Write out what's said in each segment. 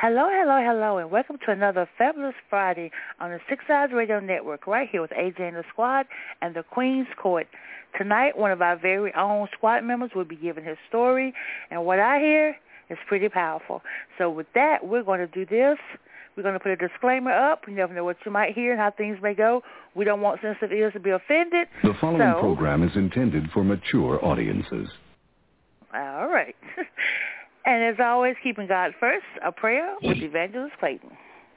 Hello, hello, hello, and welcome to another fabulous Friday on the Six Eyes Radio Network, right here with AJ and the Squad and the Queen's Court. Tonight, one of our very own squad members will be giving his story, and what I hear is pretty powerful. So with that, we're going to do this. We're going to put a disclaimer up. You never know what you might hear and how things may go. We don't want sensitive ears to be offended. The following program is intended for mature audiences. All right. And as always, keeping God first, a prayer with Evangelist Clayton.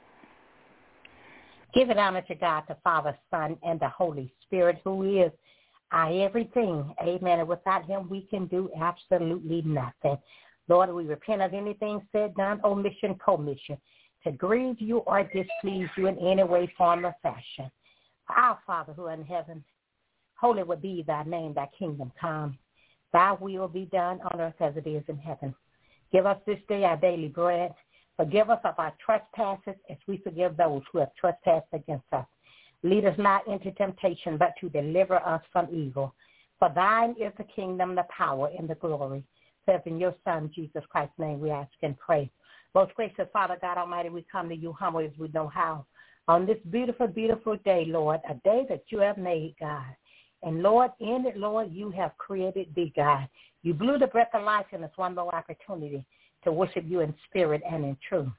Give it honor to God, the Father, Son, and the Holy Spirit, who is our everything. Amen. And without him, we can do absolutely nothing. Lord, we repent of anything said, done, omission, commission, to grieve you or displease you in any way, form, or fashion. Our Father who art in heaven, holy will be thy name, thy kingdom come. Thy will be done on earth as it is in heaven. Give us this day our daily bread. Forgive us of our trespasses as we forgive those who have trespassed against us. Lead us not into temptation, but to deliver us from evil. For thine is the kingdom, the power, and the glory. So in your Son, Jesus Christ's name, we ask and pray. Most gracious Father, God Almighty, we come to you humble as we know how. On this beautiful, beautiful day, Lord, a day that you have made, God. And, Lord, in it, Lord, you have created thee, God. You blew the breath of life in us one more opportunity to worship you in spirit and in truth.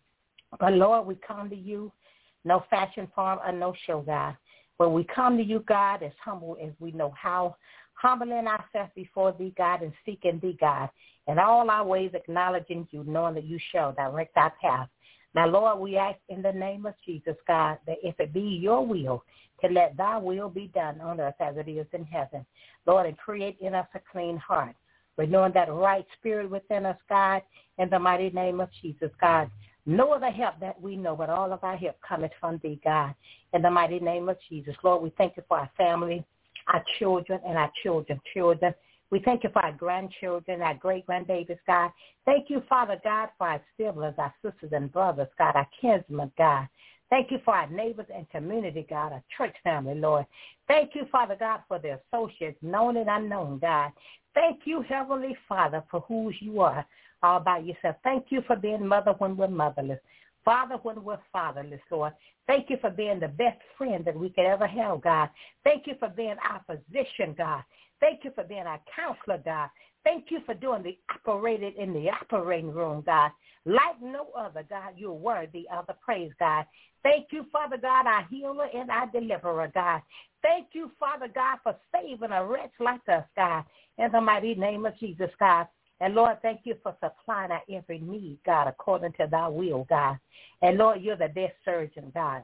But, Lord, we come to you, no fashion, form, or no show, God. But we come to you, God, as humble as we know how, humbling ourselves before thee, God, and seeking thee, God, in all our ways acknowledging you, knowing that you shall direct our path. Now, Lord, we ask in the name of Jesus, God, that if it be your will, to let thy will be done on earth as it is in heaven. Lord, and create in us a clean heart, renewing that right spirit within us, God, in the mighty name of Jesus, God. No other help that we know, but all of our help cometh from thee, God, in the mighty name of Jesus. Lord, we thank you for our family, our children, and our children's children. We thank you for our grandchildren, our great-grandbabies, God. Thank you, Father God, for our siblings, our sisters and brothers, God, our kinsmen, God. Thank you for our neighbors and community, God, our church family, Lord. Thank you, Father God, for the associates, known and unknown, God. Thank you, Heavenly Father, for whose you are all by yourself. Thank you for being mother when we're motherless, father when we're fatherless, Lord. Thank you for being the best friend that we could ever have, God. Thank you for being our physician, God. Thank you for being our counselor, God. Thank you for doing the operated in the operating room, God. Like no other, God, you're worthy of the praise, God. Thank you, Father God, our healer and our deliverer, God. Thank you, Father God, for saving a wretch like us, God, in the mighty name of Jesus, God. And, Lord, thank you for supplying our every need, God, according to thy will, God. And, Lord, you're the best surgeon, God,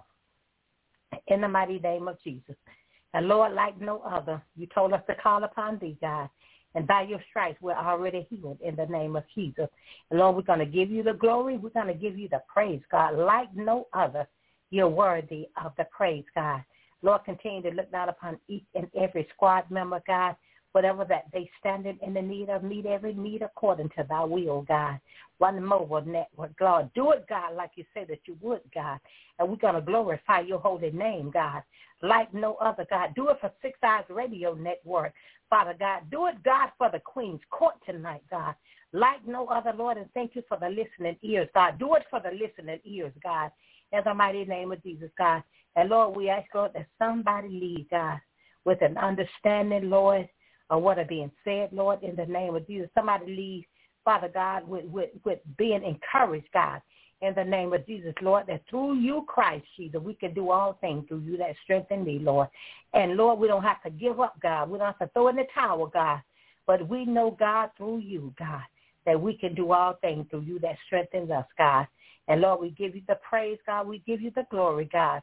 in the mighty name of Jesus. And, Lord, like no other, you told us to call upon thee, God. And by your stripes, we're already healed in the name of Jesus. And, Lord, we're going to give you the glory. We're going to give you the praise, God, like no other. You're worthy of the praise, God. Lord, continue to look down upon each and every squad member, God, whatever that they stand in the need of, meet every need according to thy will, God. One mobile network, Lord. Do it, God, like you said that you would, God. And we're going to glorify your holy name, God, like no other, God. Do it for Six Eyes Radio Network, Father God. Do it, God, for the Queen's Court tonight, God, like no other, Lord. And thank you for the listening ears, God. Do it for the listening ears, God, in the mighty name of Jesus, God. And, Lord, we ask, Lord, that somebody leave, God, with an understanding, Lord, of what are being said, Lord, in the name of Jesus. Somebody leave, Father God, with being encouraged, God, in the name of Jesus, Lord, that through you, Christ Jesus, we can do all things through you that strengthen me, Lord. And, Lord, we don't have to give up, God. We don't have to throw in the towel, God. But we know, God, through you, God, that we can do all things through you that strengthens us, God. And, Lord, we give you the praise, God. We give you the glory, God,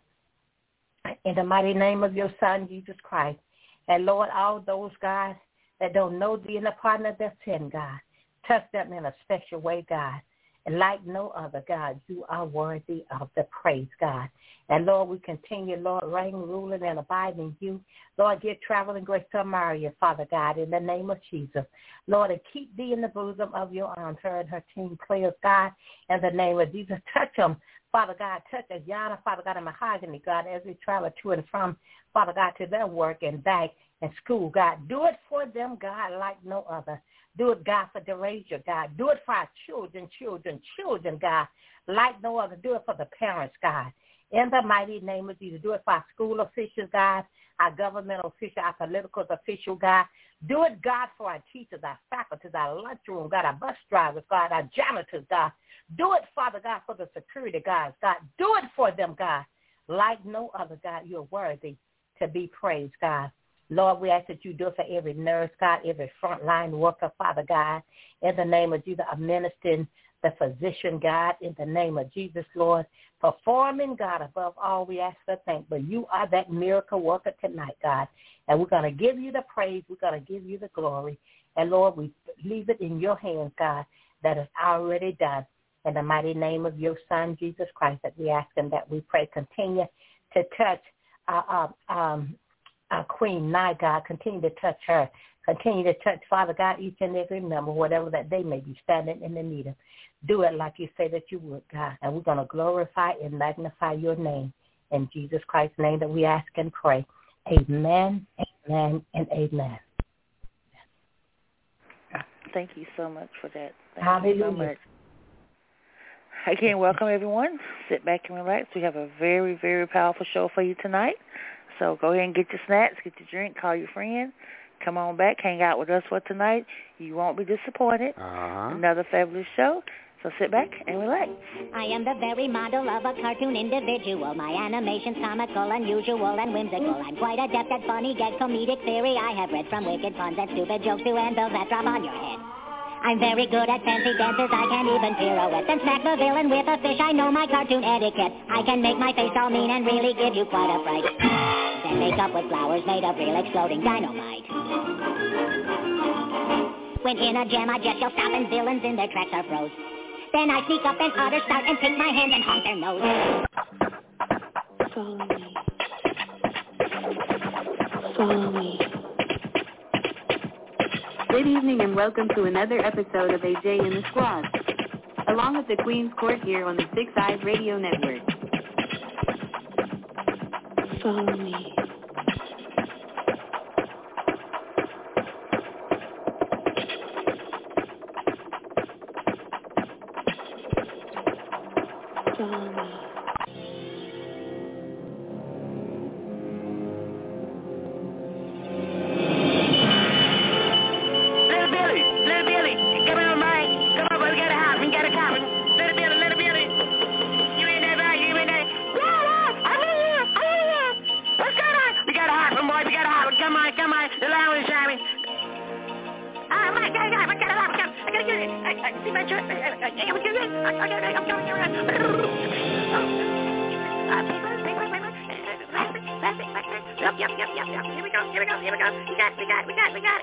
in the mighty name of your Son, Jesus Christ. And, Lord, all those, God, that don't know thee and the pardon of their sin, God, touch them in a special way, God. And like no other, God, you are worthy of the praise, God. And, Lord, we continue, Lord, reigning, ruling, and abiding in you. Lord, give traveling grace to Amaria, Father God, in the name of Jesus. Lord, and keep thee in the bosom of your arms, her and her team players, God, in the name of Jesus. Touch them, Father God. Touch Ayana, Father God, and Mahogany, God, as we travel to and from, Father God, to their work and back and school, God. Do it for them, God, like no other. Do it, God, for Derasia, God. Do it for our children, God, like no other. Do it for the parents, God. In the mighty name of Jesus. Do it for our school officials, God, our governmental officials, our political officials, God. Do it, God, for our teachers, our faculties, our lunchroom, God, our bus drivers, God, our janitors, God. Do it, Father God, for the security guys, God. Do it for them, God, like no other, God. You're worthy to be praised, God. Lord, we ask that you do it for every nurse, God, every frontline worker, Father God, in the name of Jesus, administering the physician, God, in the name of Jesus, Lord, performing, God, above all we ask for thanks. But you are that miracle worker tonight, God, and we're going to give you the praise. We're going to give you the glory. And, Lord, we leave it in your hands, God, that is already done. In the mighty name of your Son, Jesus Christ, that we ask and that we pray. Continue to touch our Queen, my God. Continue to touch her. Continue to touch, Father God, each and every member, whatever that they may be standing in the need of. Do it like you say that you would, God. And we're going to glorify and magnify your name. In Jesus Christ's name that we ask and pray. Amen, amen, and amen. Thank you so much for that. Hallelujah. Thank you so much. Again, welcome, everyone. Sit back and relax. We have a very, very powerful show for you tonight. So go ahead and get your snacks, get your drink, call your friend. Come on back, hang out with us for tonight. You won't be disappointed. Another fabulous show. So sit back and relax. I am the very model of a cartoon individual. My animation's comical, unusual, and whimsical. I'm quite adept at funny gag comedic theory. I have read from wicked puns and stupid jokes to anvils that drop on your head. I'm very good at fancy dances. I can even pirouette and smack the villain with a fish. I know my cartoon etiquette. I can make my face all mean and really give you quite a fright. Then make up with flowers made of real exploding dynamite. When in a jam I just yell stop and villains in their tracks are froze. Then I sneak up and utter start and take my hand and honk their nose. Follow me. Follow me. Good evening and welcome to another episode of AJ and the Squad, along with the Queen's Court here on the Six Eyes Radio Network. Follow me. Follow me. We got it.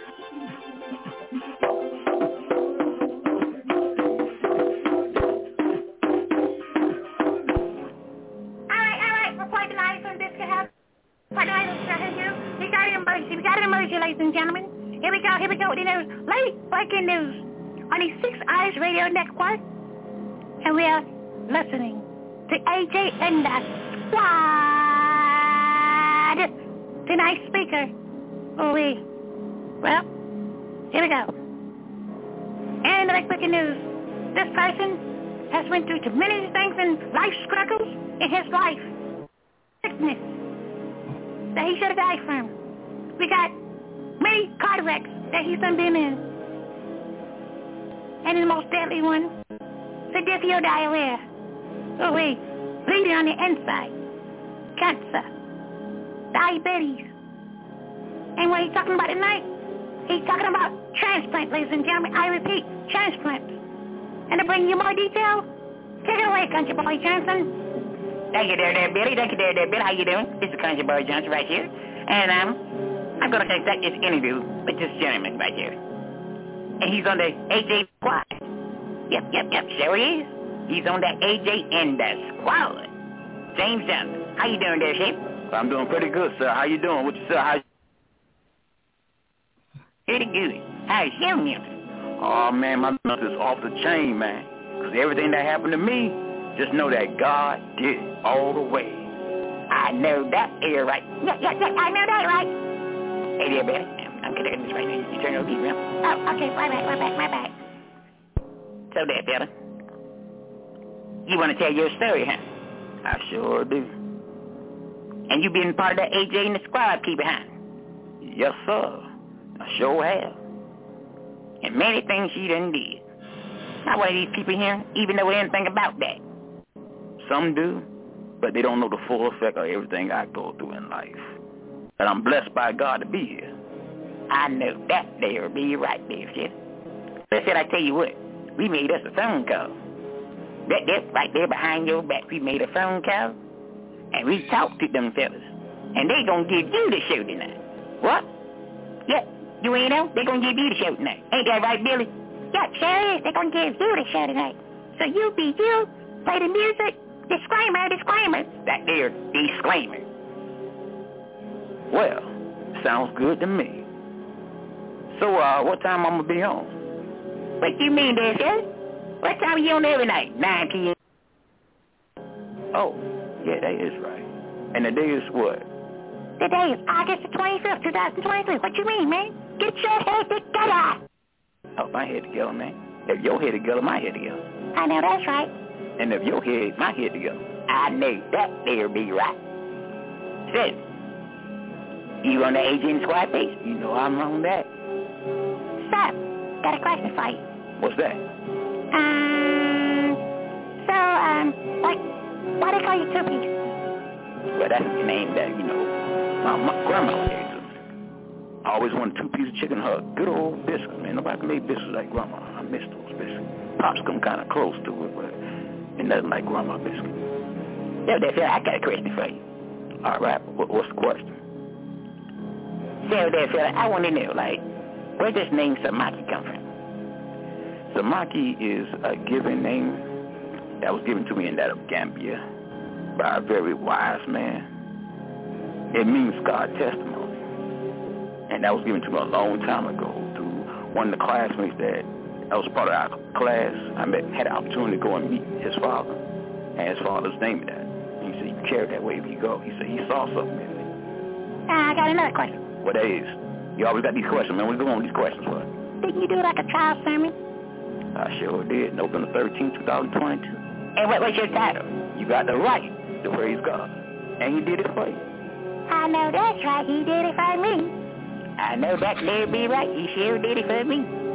We got an emergency, ladies and gentlemen. Here we go with the news. Late breaking news on the Six Eyes Radio Network. And we are listening to AJ and the Squad. Tonight's speaker. Well, here we go. And the late breaking news. This person has went through tremendous things in life struggles in his life. Sickness that he should have died from. We got many car wrecks that he's been in. And the most deadly one, seditial diarrhea. Bleeding on the inside. Cancer. Diabetes. And what he's talking about tonight, he's talking about transplant, ladies and gentlemen. I repeat, transplant. And to bring you more detail, take it away, Country Boy Johnson. Thank you there, Billy. Thank you there, Billy. How you doing? This is Country Boy Johnson right here. And I'm going to conduct this interview with this gentleman right here. And he's on the AJ Squad. Yep, sure he is. He's on the AJ and the Squad. James Johnson. How you doing there, Shape? I'm doing pretty good, sir. How you doing? What you say? Pretty good. How's your music? Oh, man, my music is off the chain, man. Because everything that happened to me, just know that God did it all the way. I know that, you're right. Yeah, I know that, right? Hey there, Billy. I'm getting this right now. You turn your beat around. Oh, okay, my back. So there, fella. You want to tell your story, huh? I sure do. And you been part of that AJ and the squad people, huh? Yes, sir. I sure have. And many things you done did. Not one of these people here even know anything about that. Some do, but they don't know the full effect of everything I go through in life. And I'm blessed by God to be here. I know that there be right there, shit. But said I tell you what, we made us a phone call. That right there behind your back, we made a phone call, and we talked to them fellas. And they gonna give you the show tonight. What? Yeah, you ain't know? They gonna give you the show tonight. Ain't that right, Billy? Yeah, sure is. They gonna give you the show tonight. So you be you, play the music, disclaimer. That there, disclaimer. Well, sounds good to me. So, what time I'm gonna be on? What you mean, there, sir? What time are you on every night? 9 p.m. Oh, yeah, that is right. And the day is what? The day is August the 25th, 2023. What you mean, man? Get your head together. Oh, my head together, man. If your head together, my head together. I know that's right. And if your head, my head together. I know that there be right. Sid, you on the AJ Squad page? You know I'm on that. Stop. Got a question for you. What's that? Why they call you Two Piece? Well, that's the name that, my grandma gave to me. I always wanted 2 pieces of chicken hug. Good old biscuits, man. Nobody made biscuits like grandma. I miss those biscuits. Pops come kind of close to it, but it's nothing like grandma biscuits. Yeah, that's it. I got a question for you. All right, what's the question? So there, fella, I want to know, where does name Samaki come from? Samaki is a given name that was given to me in that of Gambia by a very wise man. It means God's testimony. And that was given to me a long time ago through one of the classmates that was part of our class. I had the opportunity to go and meet his father, and his father's named that. He said, you carry that way if you go. He said he saw something in me. I got another question. What that is? You always got these questions, man. What you go on these questions for? Didn't you do like a trial sermon? I sure did. November 13, 2022. And what was your title? You got the right to praise God. And he did it for you. I know that's right. He did it for me. I know that there be right. He sure did it for me.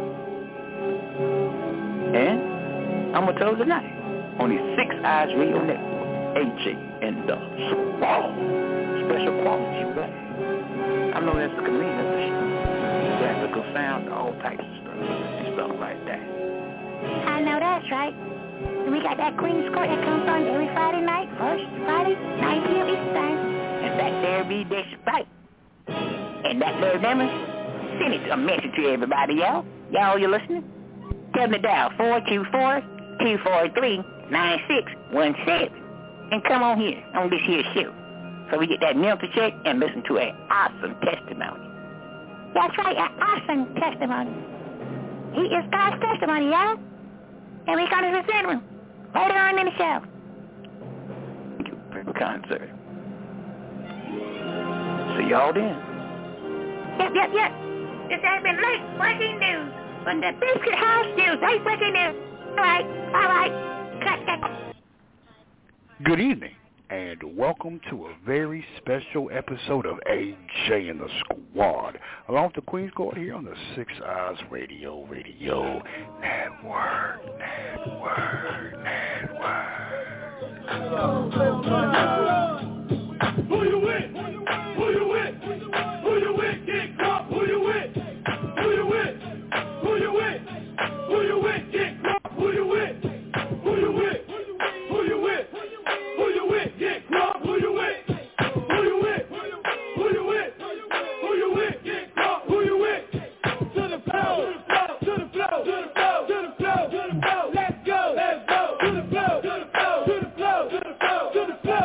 And I'm going to tell you tonight on the Six Eyes Radio Network, AJ and the Squad. Special quality, right? I know that's the comedian of the show. Graphical sound, all types of stuff and stuff like that. I know that's right. We got that Queen's Court that comes on every Friday night, first Friday, 9 p.m. Eastern Time. And that there be this right. And that there number, send it a message to everybody, y'all. Y'all, you listening? Tell me dial 424-243-9617. And come on here on this here show. So we get that mental check and listen to an awesome testimony. That's right, an awesome testimony. He is God's testimony, y'all. And we're going to present him later on in the show. Thank you, very kind, sir. See y'all then. Yep. This has been late breaking news from the Biscuit House News. Late breaking news. All right. Cut. Good evening, and welcome to a very special episode of AJ and the Squad, along with the Queen's Court here on the Six Eyes Radio Network. Who you with? Get caught. Who you with? Get caught. Who you with? Get caught. Who you with? Get caught. Who you with? To the flow. Let's go. To the flow.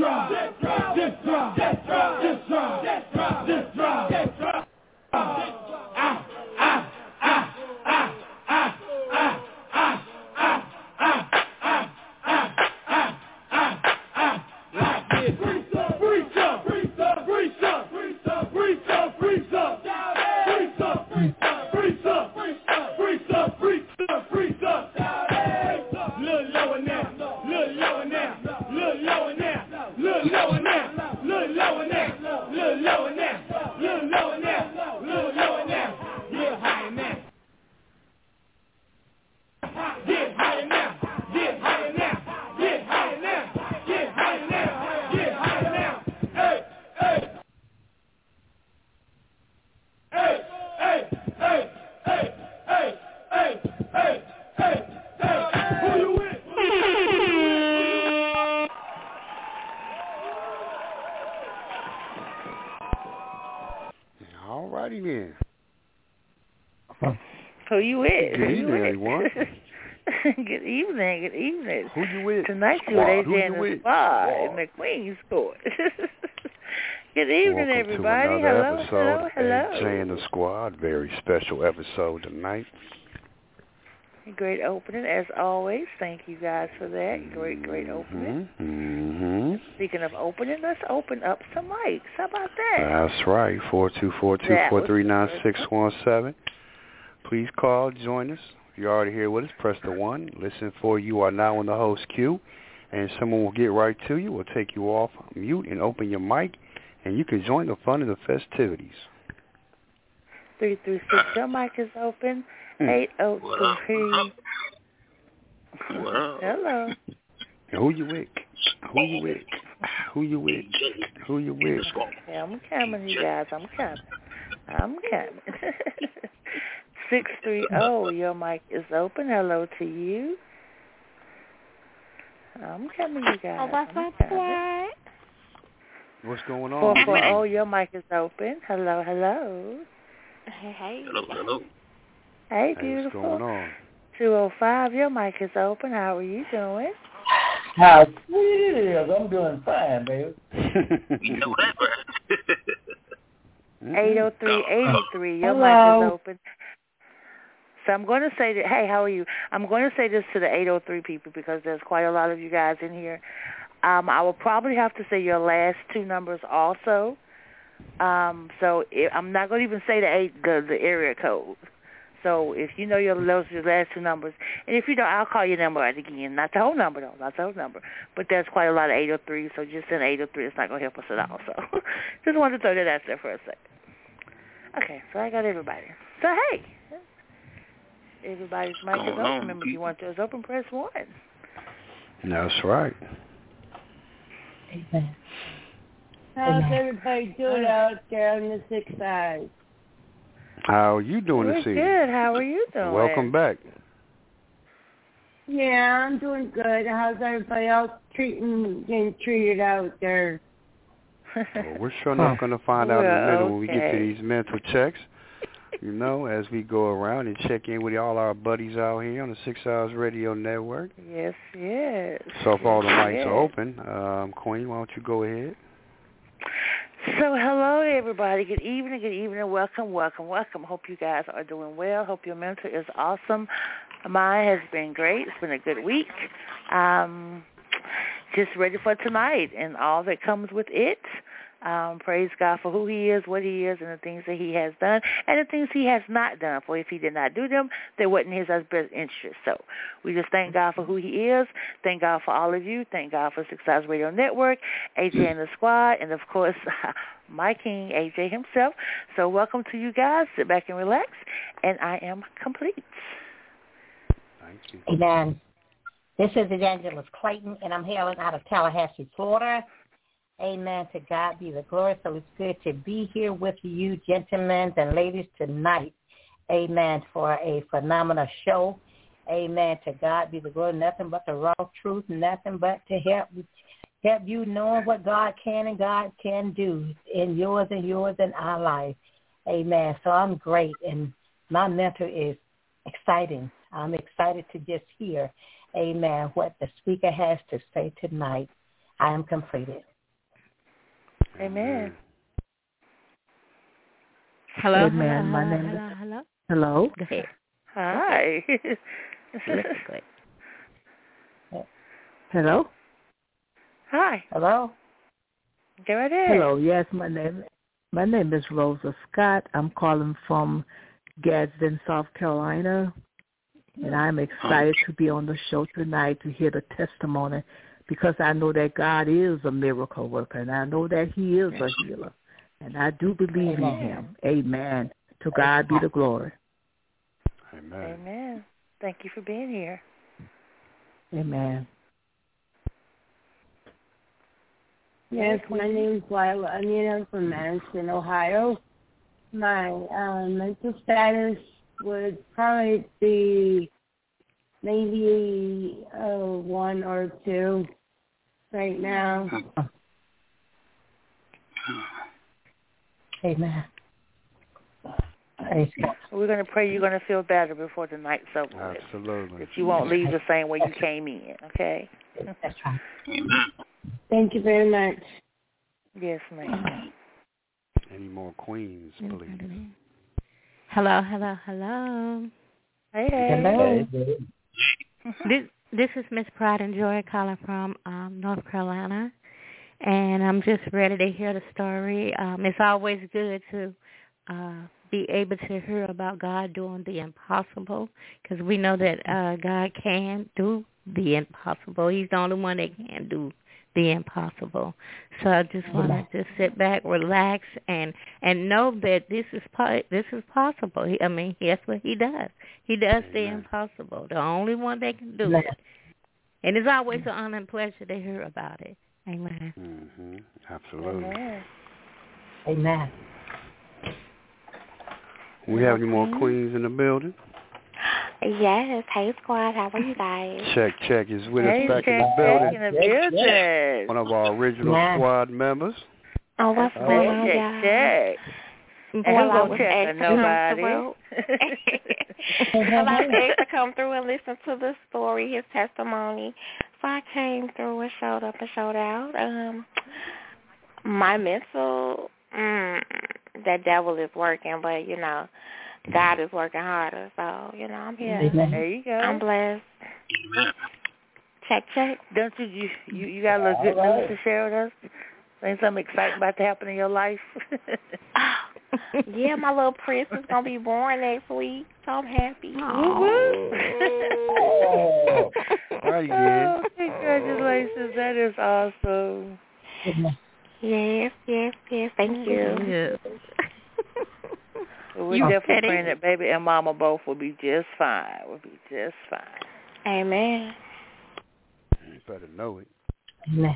Who you with? Good evening, everyone. Good evening, good evening. Who you with? Tonight you with AJ and the Squad in the Queen's Court. Good evening, Welcome everybody. To another hello, episode hello. AJ and the Squad. Very special episode tonight. Great opening, as always. Thank you guys for that. Great opening. Mm-hmm. Speaking of opening, let's open up some mics. How about that? That's right. 424-243-9617. Please call, join us. If you're already here with us, press the 1. Listen for you are now in the host queue, and someone will get right to you. We'll take you off mute and open your mic, and you can join the fun of the festivities. 336, your mic is open. 803. Hello. Who you with? Who you with? Who you with? Who you with? Okay, I'm coming, you guys. I'm coming. 630, your mic is open. Hello to you. I'm coming, you guys. What's going on? 440, your mic is open. Hello. Hey. Hello. Hey, beautiful. What's going on? 205, your mic is open. How are you doing? How sweet it is. I'm doing fine, baby. You know that, right? 803-83, your mic is open. So I'm going to say that, hey, how are you? I'm going to say this to the 803 people because there's quite a lot of you guys in here. I will probably have to say your last two numbers also. I'm not going to even say the area code. So if you know your last two numbers, and if you don't, I'll call your number out again. Not the whole number, though. Not the whole number. But there's quite a lot of 803, so just send 803. It's not going to help us at all. So just wanted to throw that out there for a second. Okay, so I got everybody. So, hey. Everybody's mic is open. Remember, if you want yours open, press 1. That's right. Amen. How's everybody doing out there on the 6 Eyes? How are you doing this evening? Good. How are you doing? Welcome back. Yeah, I'm doing good. How's everybody else getting treated out there? Well, we're sure not going to find out in a minute when we get to these mental checks. You know, as we go around and check in with all our buddies out here on the 6 Hours Radio Network. Yes. So if all the mics are open, Queen, why don't you go ahead? So hello, everybody. Good evening. Welcome. Hope you guys are doing well. Hope your mental is awesome. Mine has been great. It's been a good week. Just ready for tonight and all that comes with it. Praise God for who he is, what he is, and the things that he has done, and the things he has not done. For if he did not do them, they wasn't his best interest. So we just thank God for who he is. Thank God for all of you. Thank God for 6 Hours Radio Network, AJ and the Squad, and, of course, my king, AJ himself. So welcome to you guys. Sit back and relax, and I am complete. Thank you. Amen. This is Evangelist Clayton, and I'm hailing out of Tallahassee, Florida. Amen. To God be the glory. So it's good to be here with you, gentlemen and ladies, tonight. Amen. For a phenomenal show. Amen. To God be the glory. Nothing but the raw truth. Nothing but to help you knowing what God can and God can do in yours and our life. Amen. So I'm great, and my mentor is exciting. I'm excited to just hear, amen, what the speaker has to say tonight. I am completed. Amen. Hello. Amen. My name is. Hello. Go ahead. Hi. Hello. Hi. Hello. Go right ahead. Hello. Yes, my name is Rosa Scott. I'm calling from Gadsden, South Carolina, and I'm excited to be on the show tonight to hear the testimony, because I know that God is a miracle worker, and I know that He is a healer, and I do believe in Him. Amen. To God be the glory. Amen. Amen. Thank you for being here. Amen. Yes, my name is Lila Anita from Madison, Ohio. My mental status would probably be maybe 1 or 2 right now. Amen. We're going to pray you're going to feel better before the night's over. Absolutely. That you won't leave the same way you came in, okay? That's right. Thank you very much. Yes, ma'am. Any more queens, please? Hello. Hey. This is Miss Pride and Joy calling from North Carolina, and I'm just ready to hear the story. It's always good to be able to hear about God doing the impossible, because we know that God can do the impossible. He's the only one that can do the impossible. So I just want to just sit back, relax, and know that this is possible. I mean, that's what He does. He does the impossible. The only one that can do it. And it's always an honor and pleasure to hear about it. Amen. Mm-hmm. Absolutely. Amen. We have any more queens in the building? Yes. Hey, squad. How are you guys? Check is with us back in the building. One of our original squad members. Oh, what's going on, y'all? Check. And who's going to check? Nobody. Well, I was asked to come through and listen to the story, his testimony. So I came through and showed up and showed out. My mental, that devil is working, but, you know, God is working harder. So, you know, I'm here. There you go. I'm blessed. Check. Don't you got a little good news to share with us? Ain't something exciting about to happen in your life? Yeah, my little prince is going to be born next week, so I'm happy. Oh, congratulations. That is awesome. Yes. Thank you. Yeah. We're definitely praying that baby and mama both will be just fine. Amen. You better know it. Amen.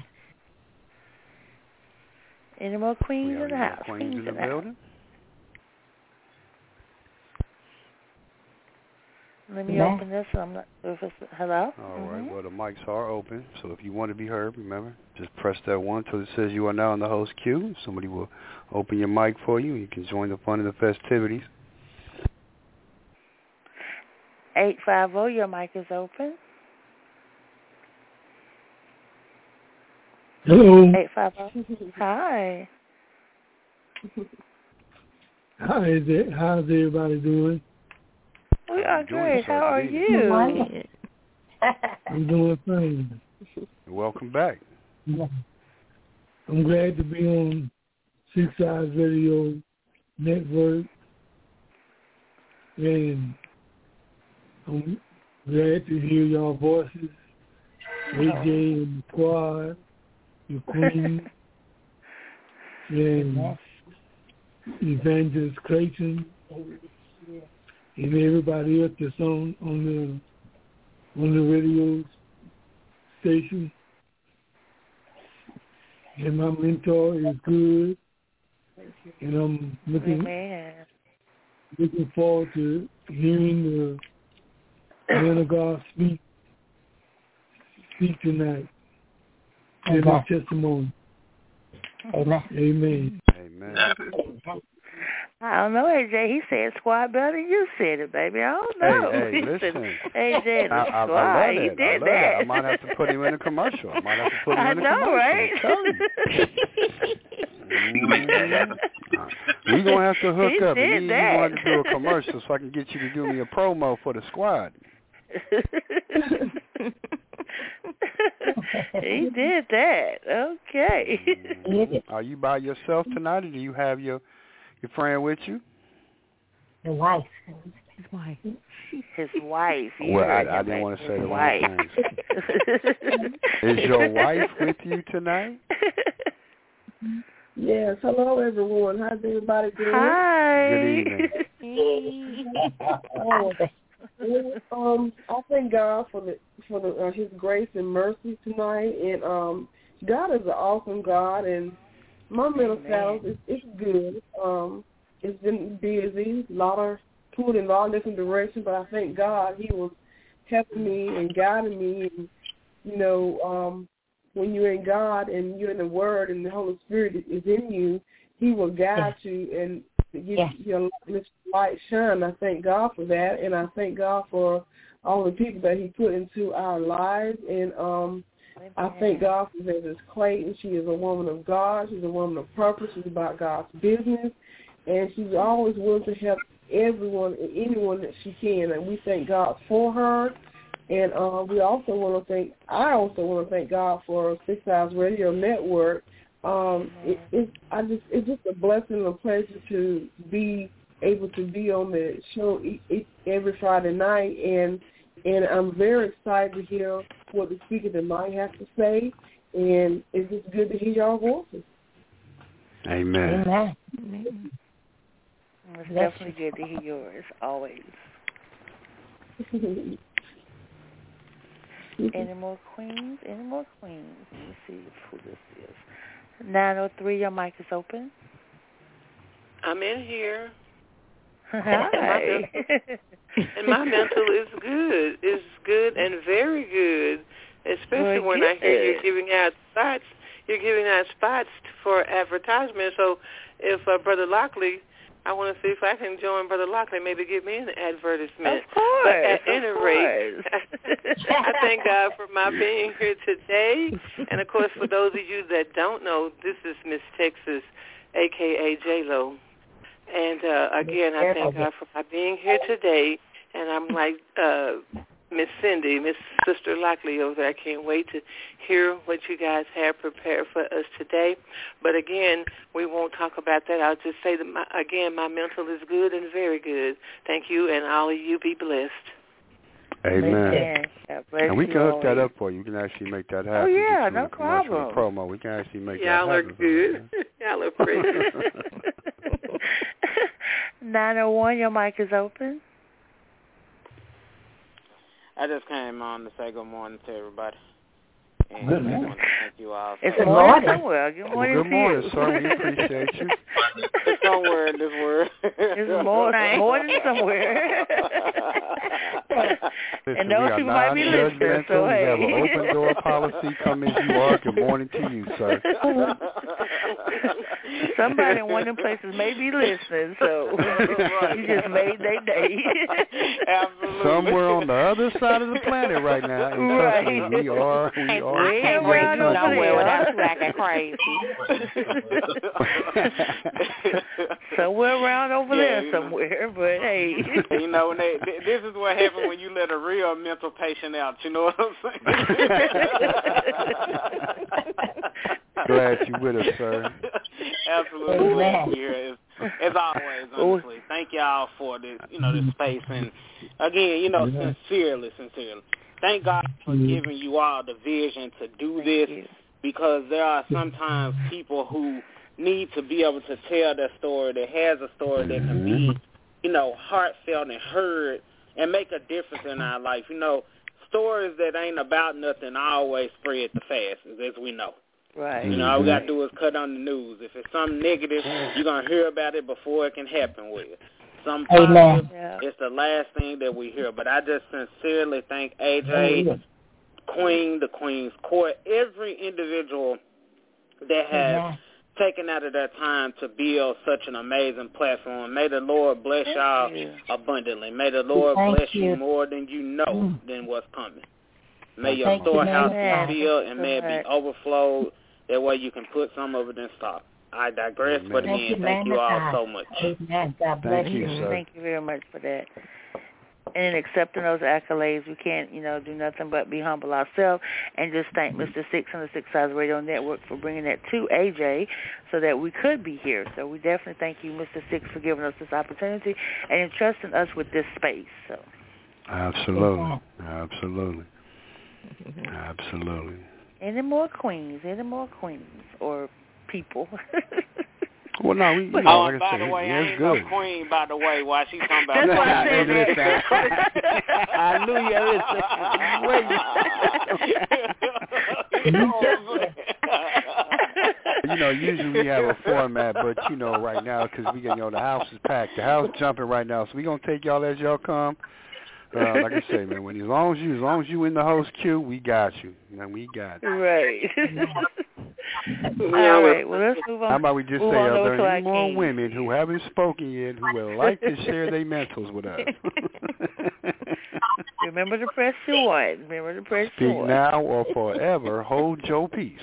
Any more queens in the house? Queens in the building? Let me open this. I'm not sure if it's hello. All right. Well, the mics are open, so if you want to be heard, remember, just press that 1 till it says you are now in the host queue. Somebody will open your mic for you. You can join the fun and the festivities. 850, your mic is open. Hello. 850. Hi. How's everybody doing? We are great. How are you? I'm doing fine. Welcome back. I'm glad to be on Six Eyes Radio Network, and I'm glad to hear your voices, AJ and the squad, your queen, and Evangelist Clayton, and everybody else that's on the radio station. And my mentor is good, and I'm looking forward to hearing the man of God speak tonight. And his testimony. Amen. I don't know, AJ. He said squad better than you said it, baby. I don't know. Hey, listen. AJ, I love he that. did I that. I might have to put him in a commercial. I know, right? We're going to have to hook up. Did You that. wanted to do a commercial so I can get you to do me a promo for the squad. He did that. Okay. Are you by yourself tonight, or do you have your friend with you? The wife. His wife. His wife. Well, I didn't want to say the wrong thing. Is your wife with you tonight? Yes. Hello, everyone. How's everybody doing? Hi. Good evening. I thank God for His grace and mercy tonight, and God is an awesome God, and my mental status it's good. It's been busy, a lot of pulled in a lot of different directions, but I thank God He was helping me and guiding me, and when you're in God and you're in the Word and the Holy Spirit is in you, He will guide you and give your light shine. I thank God for that, and I thank God for all the people that He put into our lives. And I thank God for Mrs. Clayton. She is a woman of God. She's a woman of purpose. She's about God's business, and she's always willing to help everyone and anyone that she can. And we thank God for her. And I also want to thank God for 6 Hours Radio Network. It's just a blessing and a pleasure to be able to be on the show every Friday night, and I'm very excited to hear what the speaker tonight has to say, and it's just good to hear y'all voices. Amen. Amen. It's definitely good to hear yours, always. Any more queens? Let me see who this is. 903, your mic is open. I'm in here. Hi. And my mental is good. It's good and very good, especially when I hear you're giving out spots. You're giving out spots for advertisement. So if Brother Lockley, I want to see if I can join Brother Lockley, maybe give me an advertisement. Of course. But at any rate, I thank God for my being here today. And, of course, for those of you that don't know, this is Miss Texas, a.k.a. J-Lo. And, again, I thank God for my being here today. And I'm like Miss Cindy, Miss Sister Lockley over there. I can't wait to hear what you guys have prepared for us today. But, again, we won't talk about that. I'll just say that, my mental is good and very good. Thank you, and all of you be blessed. Amen. And we can hook that up for you. We can actually make that happen. Oh, yeah, no problem. Promo. We can actually make that happen. Y'all are good. Y'all are pretty. 901, your mic is open. I just came on to say good morning to everybody. And good morning. Thank you all. It's morning somewhere. Good morning, good morning, sir. We appreciate you. It's somewhere in this world. It's morning somewhere. And those people might be listening, so hey. We have an open door policy. Come as you are. Good morning to you, sir. Somebody in one of them places may be listening, so you just made their day. Absolutely. Somewhere on the other side of the planet right now. And trust me, we are. I can't bring you nowhere without you acting crazy. So we're around over there somewhere, but hey. You know, this is what happens when you let a real mental patient out. You know what I'm saying? Glad you with us, sir. Absolutely glad to be here. As always, honestly. Thank y'all for this, this space. And again, sincerely. Thank God for giving you all the vision to do this, because there are sometimes people who need to be able to tell their story, that has a story that can be, heartfelt and heard and make a difference in our life. Stories that ain't about nothing always spread the fastest, as we know. Right. All we got to do is cut on the news. If it's something negative, you're going to hear about it before it can happen with you. Something positive, it's the last thing that we hear. But I just sincerely thank AJ, Queen, the Queen's Court, every individual that has taken out of their time to build such an amazing platform. May the Lord bless y'all abundantly. May the Lord bless you more than you know than what's coming. May your storehouse be filled and may it be overflowed. That way you can put some of it in stock. I digress, but again, thank you all so much. Amen. God bless you. Sir. Thank you very much for that. And in accepting those accolades, we can't, do nothing but be humble ourselves and just thank Mr. Six and the Six Sides Radio Network for bringing that to AJ so that we could be here. So we definitely thank you, Mr. Six, for giving us this opportunity and entrusting us with this space. So. Absolutely. Any more queens or people? Well, no, we. By the way, I ain't no queen. By the way, while she's talking about. That's why I said that. I knew you. Usually we have a format, but right now because we the house is packed, the house jumping right now, so we gonna take y'all as y'all come. Like I say, man, as long as you in the host queue, we got you. Man, we got you. Right. All right. Well, let's move on. How about we just say, are there any more women who haven't spoken yet who would like to share their mentals with us? Remember to press 1. Speak now or forever hold your peace.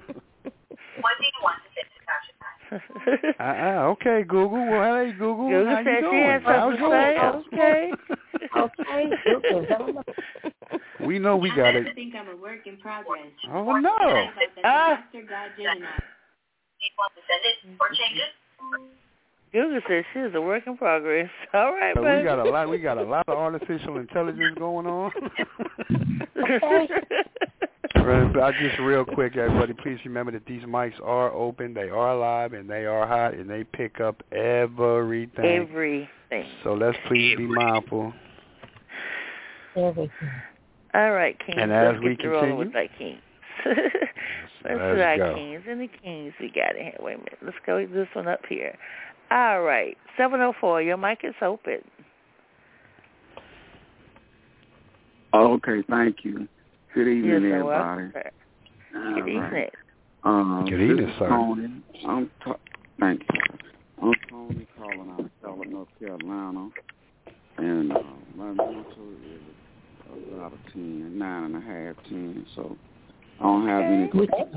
Okay, Google. Well, hey, Google. Google how said you doing? she has something to say. Okay. We know we got it. I think I'm a work in progress. Oh, no. Google says she is a work in progress. All right, so buddy. we got a lot of artificial intelligence going on. Just real quick, everybody, please remember that these mics are open, they are live, and they are hot, and they pick up everything. So let's please be mindful. Everything. All right, Kings. And as we continue with our Kings. Let's do our go. Kings and the Kings we got in here. Wait a minute. Let's go this one up here. All right, 704. Your mic is open. Okay, thank you. Good evening, everybody. Good evening. Good evening, sir. Tony. Thank you. I'm Tony calling out of Charlotte, North Carolina, and my mental is about a 10, 9.5, 10. So I don't have any questions.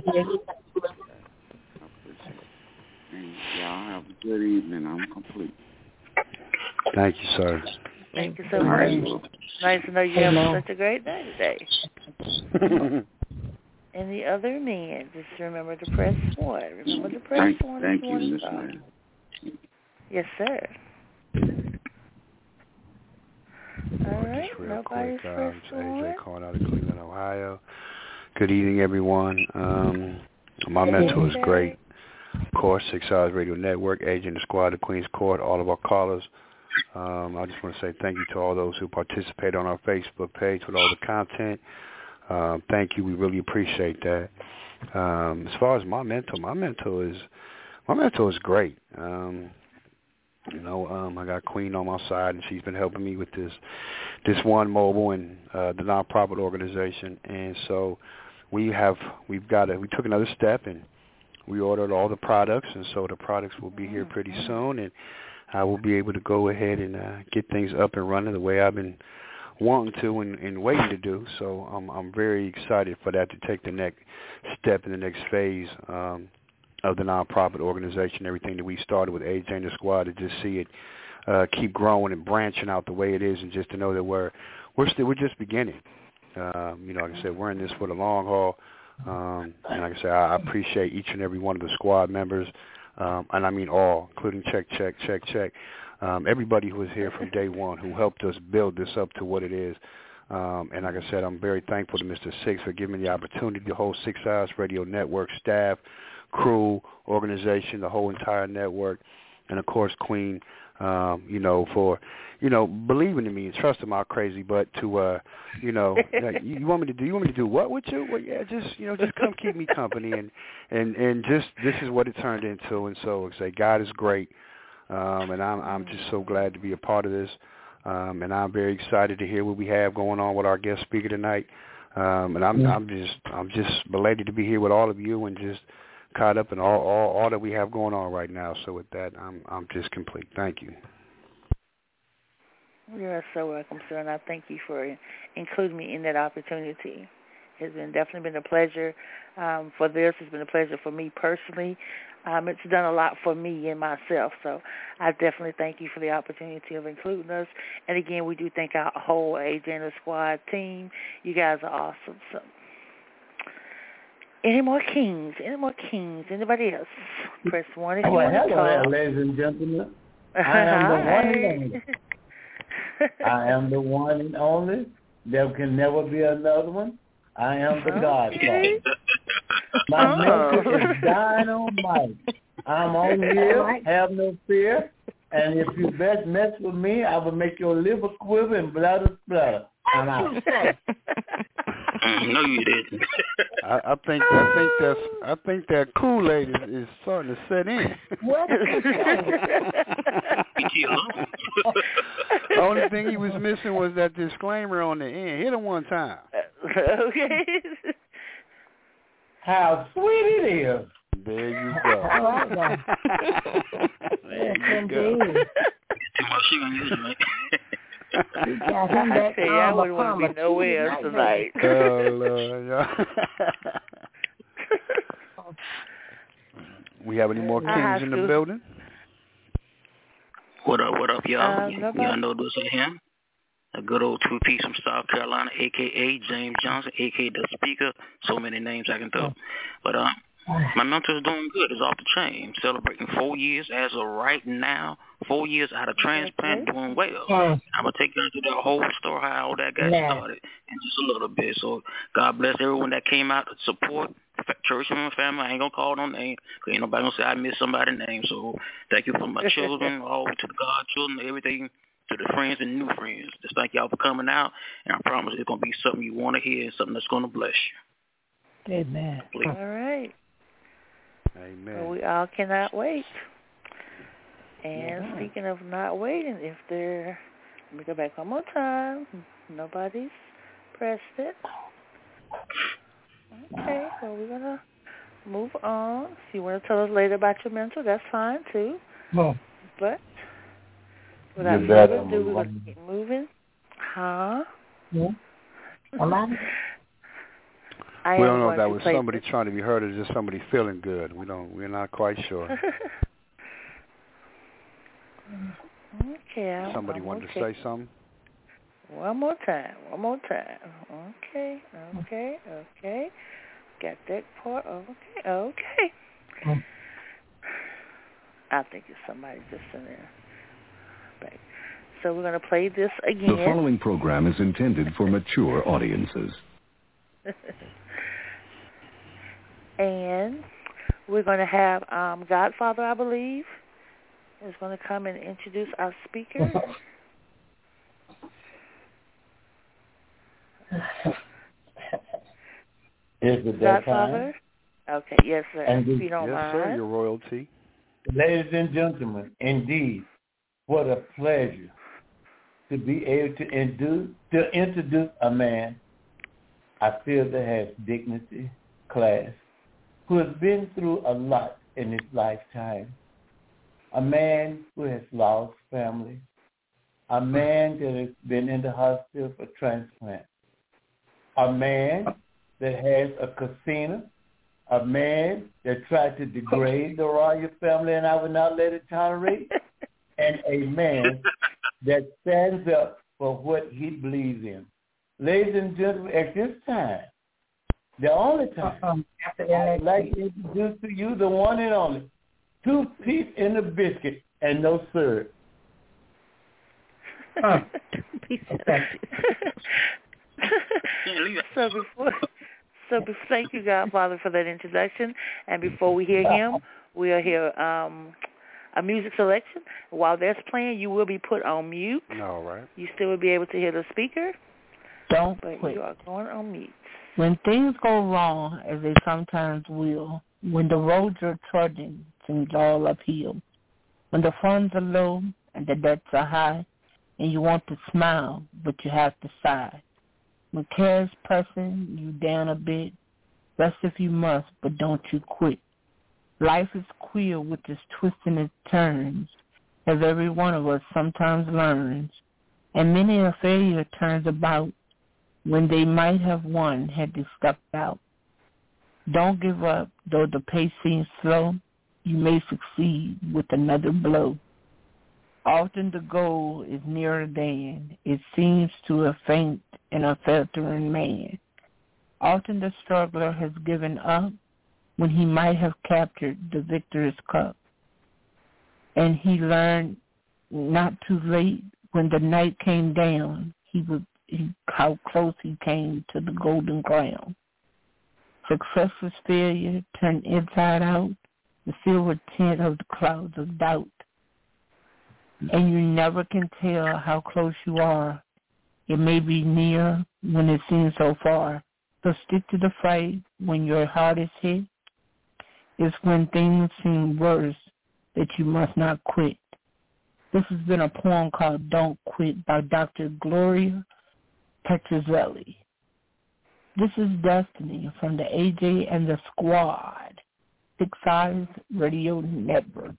And y'all have a good evening. I'm complete. Thank you, sir. Thank you so much. Nice to know you have such a great day today. And the other men, just remember to press 1. Remember to press 1 if you want to talk. Yes, sir. All right. Just real Nobody's quick, pressed 1. AJ calling out of Cleveland, Ohio. Good evening, everyone. My mentor is great. Of course, 6 Hours Radio Network, AJ and the Squad, the Queen's Court, all of our callers. I just want to say thank you to all those who participate on our Facebook page with all the content. Thank you. We really appreciate that. As far as my mentor is great. I got Queen on my side, and she's been helping me with this One Mobile and the nonprofit organization. And so we took another step, and we ordered all the products, and so the products will be here pretty soon, and I will be able to go ahead and get things up and running the way I've been wanting to and waiting to do. So I'm very excited for that to take the next step in the next phase of the nonprofit organization, everything that we started with AJ and the Squad, to just see it keep growing and branching out the way it is, and just to know that we're just beginning. Like I said, we're in this for the long haul. And like I said, I appreciate each and every one of the Squad members, and I mean all, including check. Everybody who was here from day one, who helped us build this up to what it is. And like I said, I'm very thankful to Mr. Six for giving me the opportunity to hold 6 Hours Radio Network staff, crew, organization, the whole entire network, and of course Queen, for believing in me and trusting my crazy butt to you want me to do what with you? Well, yeah, just come keep me company, and just this is what it turned into. And so I say God is great, and I'm just so glad to be a part of this, and I'm very excited to hear what we have going on with our guest speaker tonight, and I'm just belated to be here with all of you and just caught up in all that we have going on right now. So with that, I'm just complete. Thank you. You're so welcome, sir, and I thank you for including me in that opportunity. It's definitely been a pleasure for this. It's been a pleasure for me personally. It's done a lot for me and myself, so I definitely thank you for the opportunity of including us. And again, we do thank our whole AJ and the Squad team. You guys are awesome. So, any more kings? Anybody else? Press 1 if you want to talk. Hello there, ladies and gentlemen. I am the one and only. I am the one and only. There can never be another one. I am the Godfather. My message is dynamite. I'm on here, have no fear. And if you best mess with me, I will make your liver quiver and bladder splatter. I'm out. No, you didn't. I think that Kool-Aid is starting to set in. What? The only thing he was missing was that disclaimer on the end. Hit him one time. Okay. How sweet it is. There you go. I like that. There you go. Too much sugar in yours, mate. I tell you, I wouldn't want to be nowhere else tonight. Oh, Lord. We have any more kings in the building? What up, y'all? Y'all know this is him. A good old two-piece from South Carolina, a.k.a. James Johnson, a.k.a. the Speaker. So many names I can throw. But my mentor is doing good. It's off the chain. Celebrating 4 years as of right now. 4 years out of transplant, doing well. I'm going to take you into the whole story, how all that got started in just a little bit. So God bless everyone that came out to support church and my family. I ain't going to call no name because ain't nobody going to say I missed somebody's name. So thank you for my children, all to the godchildren, everything, to the friends and new friends. Just thank y'all for coming out. And I promise it's going to be something you want to hear and something that's going to bless you. Amen. Please. All right. Amen. Well, we all cannot wait. And speaking of not waiting, let me go back one more time. Nobody's pressed it. Okay, so we're going to move on. If you want to tell us later about your mentor, that's fine too. No. But without further ado, we're going to keep moving. Huh? Yeah. We don't know if that was somebody trying to be heard or just somebody feeling good. We're not quite sure. Okay. Somebody wanted to say something? One more time. Okay. Got that part. Okay. I think it's somebody just in there. Right. So we're going to play this again. The following program is intended for mature audiences. And we're going to have Godfather, I believe, is going to come and introduce our speaker. Is it that Godfather? time? Okay, yes, sir. And if you don't yes, mind. sir, your royalty. Ladies and gentlemen, indeed, what a pleasure to be able to introduce a man I feel that has dignity, class, who has been through a lot in his lifetime. A man who has lost family. A man that has been in the hospital for transplant. A man that has a casino. A man that tried to degrade the royal family, and I would not let it tolerate. And a man that stands up for what he believes in. Ladies and gentlemen, at this time, the only time, I'd like to introduce to you the one and only, two-piece in the biscuit and no syrup. So thank you, Godfather, for that introduction. And before we hear him, we'll hear a music selection. While that's playing, you will be put on mute. All right. You still will be able to hear the speaker. Don't but quit. You are going on mute. When things go wrong, as they sometimes will, when the roads you're trudging seems all uphill, when the funds are low and the debts are high, and you want to smile, but you have to sigh. When care is pressing you down a bit, rest if you must, but don't you quit. Life is queer with its twists and its turns, as every one of us sometimes learns, and many a failure turns about when they might have won had they stepped out. Don't give up, though the pace seems slow. You may succeed with another blow. Often the goal is nearer than it seems to a faint and a faltering man. Often the struggler has given up when he might have captured the victor's cup. And he learned not too late when the night came down, how close he came to the golden crown. Success was failure turned inside out, the silver tint of the clouds of doubt. And you never can tell how close you are. It may be near when it seems so far. So stick to the fight when your heart is hit. It's when things seem worse that you must not quit. This has been a poem called Don't Quit by Dr. Gloria Petrozelli. This is Destiny from the AJ and the Squad, Six Eyes Radio Network.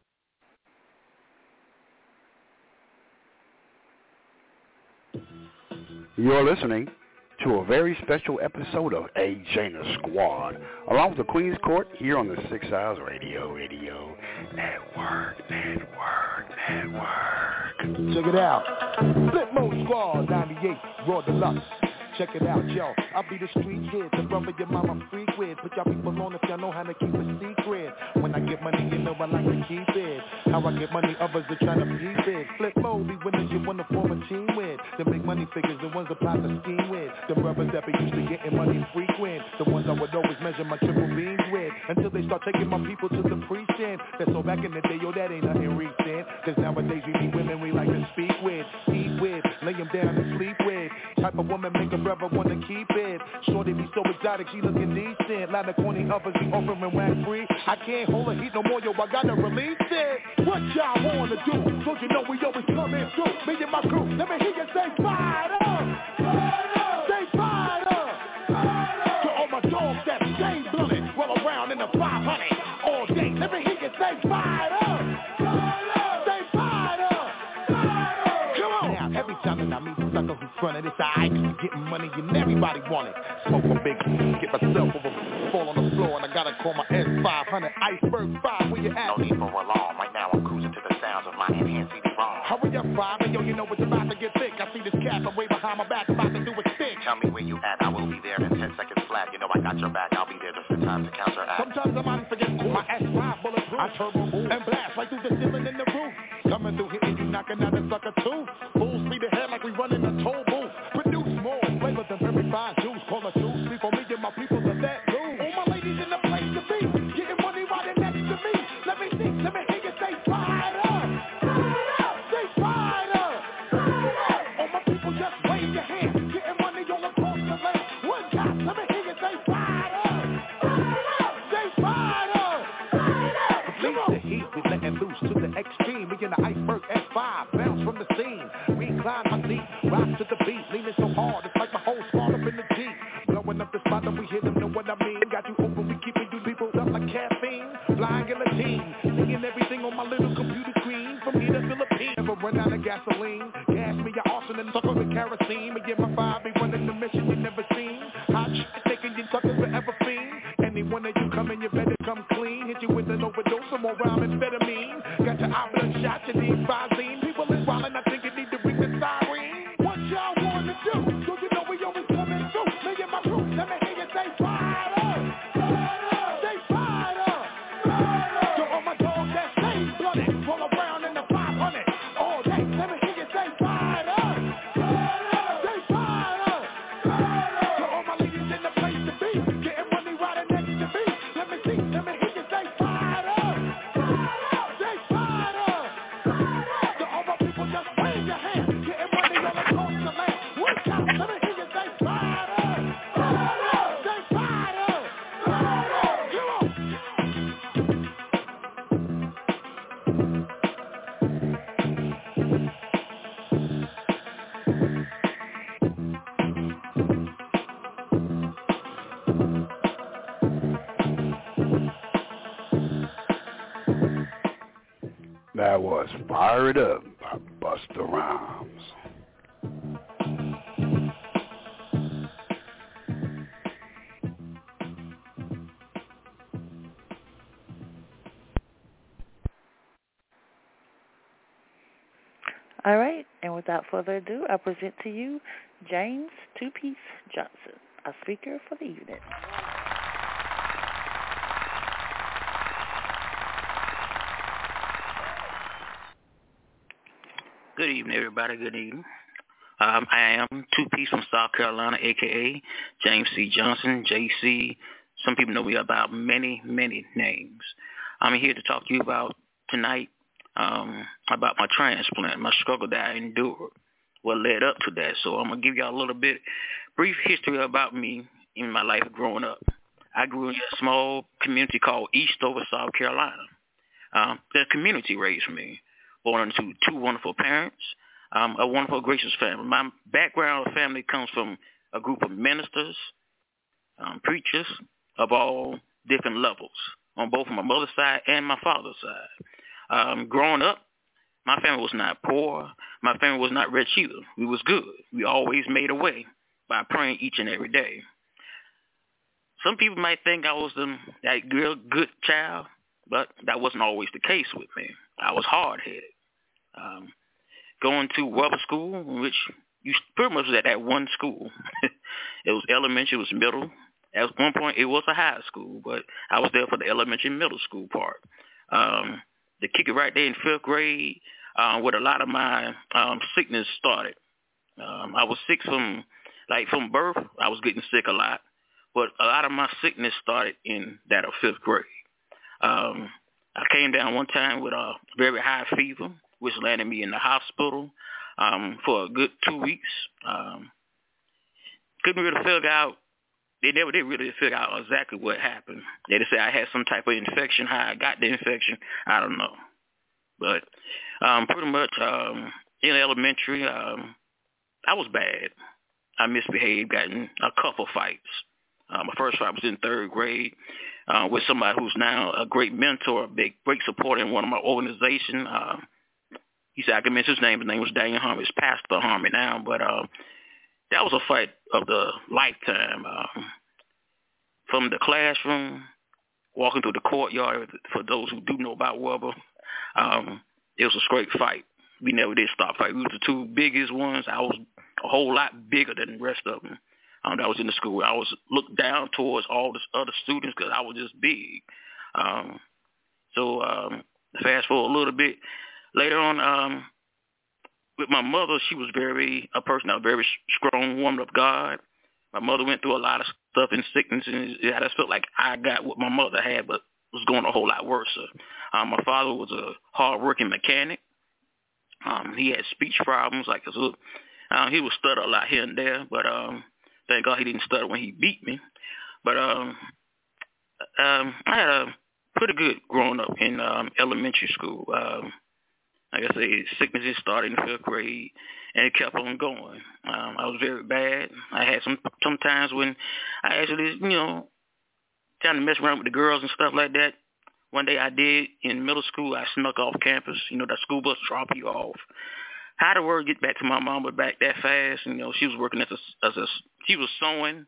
You're listening to a very special episode of AJ and the Squad, along with the Queen's Court here on the Six Eyes Radio Network. Check it out. Flip Mode Squad 98, Raw Deluxe. Check it out, yo. I'll be the street kid, the brother your mama freak with. Put y'all people on if y'all know how to keep a secret. When I get money, you know I like to keep it. How I get money, others are trying to peep it. Flip mode, be winners you want to form a team with. The big money figures, the ones I plot to scheme with. The brothers that be used to getting money frequent. The ones I would always measure my triple beams with. Until they start taking my people to the precinct. That's so back in the day, yo, that ain't nothing recent. Cause nowadays we need women we like to speak with, eat with, lay them down and sleep with. Type of woman make a brother wanna keep it. Shorty be so exotic, she looking decent. Lot of corny others be offering wax free. I can't hold her heat no more, yo, I gotta release it. What y'all wanna do? Don't you know we always come in through? Me and my crew, let me hear you say fired up. Say fired up. To all my dogs that stay blooded, roll around in the 500 all day. Let me hear you say fired up. Say fired up. Come on. Now, every time that I meet a sucker who's frontin', it's alright. Getting money and everybody want it. Smoke a big, get myself over, fall on the floor, and I gotta call my S500 Iceberg 5. Where you at? No need for alarm. Right now I'm cruising to the sounds of my enhanced CD-ROM. Hurry up, 5, and yo, you know it's about to get thick. I see this cat away behind my back, about to do a stick. Tell me where you at, I will be there in 10 seconds flat. You know I got your back, I'll be there just in time to counteract. Sometimes I might forget my S5 bulletproof. I turbo move and blast right through the ceiling in the roof. Coming through hitting you, knocking out a sucker too. Full speed ahead like we running a toll booth. Produce more flavor than very fine juice. Call a juice, sleep on me and my people to that loose. All my ladies in the place to be, getting money right next to me. Let me see, let me hear you say fired up. Say fired up. All my people just wave your hand, getting money all across the land. One time, let me hear you say fired up. Say fired up. Release the heat, we letting loose to the extreme. We in the Iceberg S5, bounce from the scene. Recline my seat, rock to the beat, leaning so hard, it's like my whole squad up in the Jeep. Blowing up the spot and we hit them, know what I mean. Got you open, we keeping you people up like caffeine. Flying guillotine, seeing everything on my little computer screen. From here to Philippines, never run out of gasoline. Gas me your arson and sucker with kerosene. Me get my 5, be running the mission you never seen. Hot shit, taking you suckers forever fiend. Anyone that you come in, you better come clean. Hit you with an overdose, some more rhyme amphetamine. Got your eye bloodshot, you need Visine. People is wildin', I think you need to ring the siren. What y'all wanna do? Don't you know we always coming through? Me and my crew, let me hear you say fired up. Say fired up. To all my dogs that stay blooded, roll around in the 500 all day. Let me hear you say fired up. Say fired up. To all my ladies in the place to be, getting money right next to me. Let me see, let me hear you say fired up. Say fired up. To all my people just wave your hand, getting money all across the land. One time, let me hear you say fired up. Say fired up. Come on. That was Fire It Up by Busta Rhymes. All right, and without further ado, I present to you James Two-Piece Johnson, our speaker for the evening. Good evening, everybody. Good evening. I am Two-Piece from South Carolina, a.k.a. James C. Johnson, JC. Some people know me about many, many names. I'm here to talk to you about tonight about my transplant, my struggle that I endured, what led up to that. So I'm going to give y'all a little bit brief history about me in my life growing up. I grew in a small community called Eastover, South Carolina. The community raised me, born into two wonderful parents, a wonderful, gracious family. My background of family comes from a group of ministers, preachers of all different levels, on both my mother's side and my father's side. Growing up, my family was not poor. My family was not rich either. We was good. We always made a way by praying each and every day. Some people might think I was that good child, but that wasn't always the case with me. I was hard-headed. Going to Weber School, which you pretty much was at that one school. It was elementary, it was middle. At one point, it was a high school, but I was there for the elementary and middle school part. The kicker right there in 5th grade, where a lot of my sickness started. I was sick from birth. I was getting sick a lot, but a lot of my sickness started in that of 5th grade. I came down one time with a very high fever, which landed me in the hospital for a good 2 weeks. Couldn't really figure out. They never did really figure out exactly what happened. They just said I had some type of infection. How I got the infection, I don't know. But pretty much in elementary, I was bad. I misbehaved, got in a couple fights. My first fight was in 3rd grade with somebody who's now a great mentor, a great supporter in one of my organizations. He said I could mention his name. His name was Daniel Harmon. It's Pastor Harmon now, but that was a fight of the lifetime. From the classroom, walking through the courtyard, for those who do know about Weber, it was a straight fight. We never did stop fight. We were the two biggest ones. I was a whole lot bigger than the rest of them. That was in the school. I was looked down towards all the other students because I was just big. Fast forward a little bit. Later on, with my mother, she was a very strong woman of God. My mother went through a lot of stuff in sickness, and I just felt like I got what my mother had, but was going a whole lot worse. My father was a hard-working mechanic. He had speech problems, he would stutter a lot here and there, but thank God he didn't stutter when he beat me. But I had a pretty good growing up in elementary school. Like I say, sicknesses started in 5th grade, and it kept on going. I was very bad. I had some times when I actually, trying to mess around with the girls and stuff like that. One day I did in middle school. I snuck off campus. That school bus drop you off. How the word get back to my mama back that fast? She was working she was sewing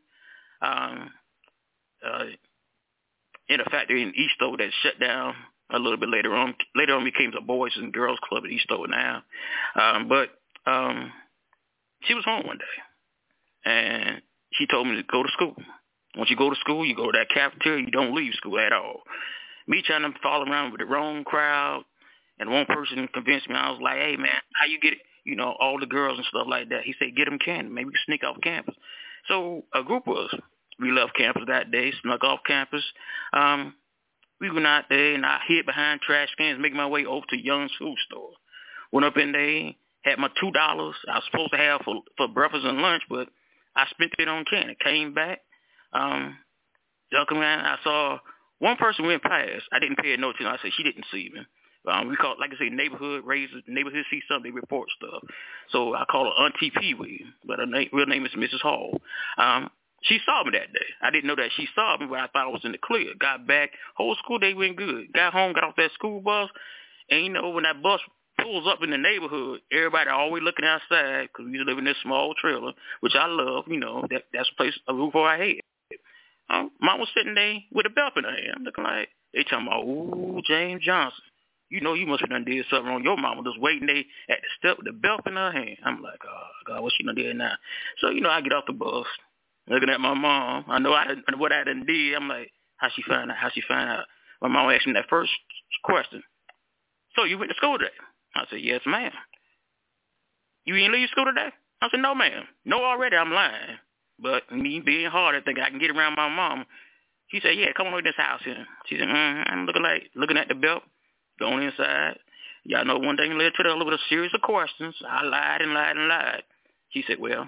in a factory in Eastover that shut down a little bit later on. Later on became a boys and girls club at Eastover now. But she was home one day, and she told me to go to school. Once you go to school, you go to that cafeteria. You don't leave school at all. Me trying to follow around with the wrong crowd, and one person convinced me. I was like, hey, man, how you get it? All the girls and stuff like that. He said, get them candy. Maybe we can sneak off campus. So a group of us, we left campus that day, snuck off campus. We went out there, and I hid behind trash cans, making my way over to Young's food store. Went up in there, had my $2 I was supposed to have for breakfast and lunch, but I spent it on candy. Came back, looking around, I saw one person went past. I didn't pay no attention. I said, she didn't see me. We call it, like I say, neighborhood raisers. Neighborhood see something, they report stuff. So I call her Auntie Pee-wee, but her real name is Mrs. Hall. She saw me that day. I didn't know that she saw me, but I thought I was in the clear. Got back. Whole school day went good. Got home, got off that school bus, and when that bus pulls up in the neighborhood, everybody always looking outside because we live in this small trailer, which I love. That's a place, a roof over our head. Mom was sitting there with a belt in her hand, looking like they talking about, ooh, James Johnson. You know you must have done did something wrong. Your mama just waiting there at the step with the belt in her hand. I'm like, oh, God, what she done did now? So, I get off the bus, looking at my mom. I know what I done did. I'm like, how she find out? My mom asked me that first question. So you went to school today? I said, yes, ma'am. You ain't leave school today? I said, no, ma'am. No, already, I'm lying. But me being hard, I think I can get around my mom. She said, yeah, come on to this house here. She said, I'm looking at the belt, going inside. Y'all know one thing led to the other with a series of questions. I lied and lied and lied. She said, well,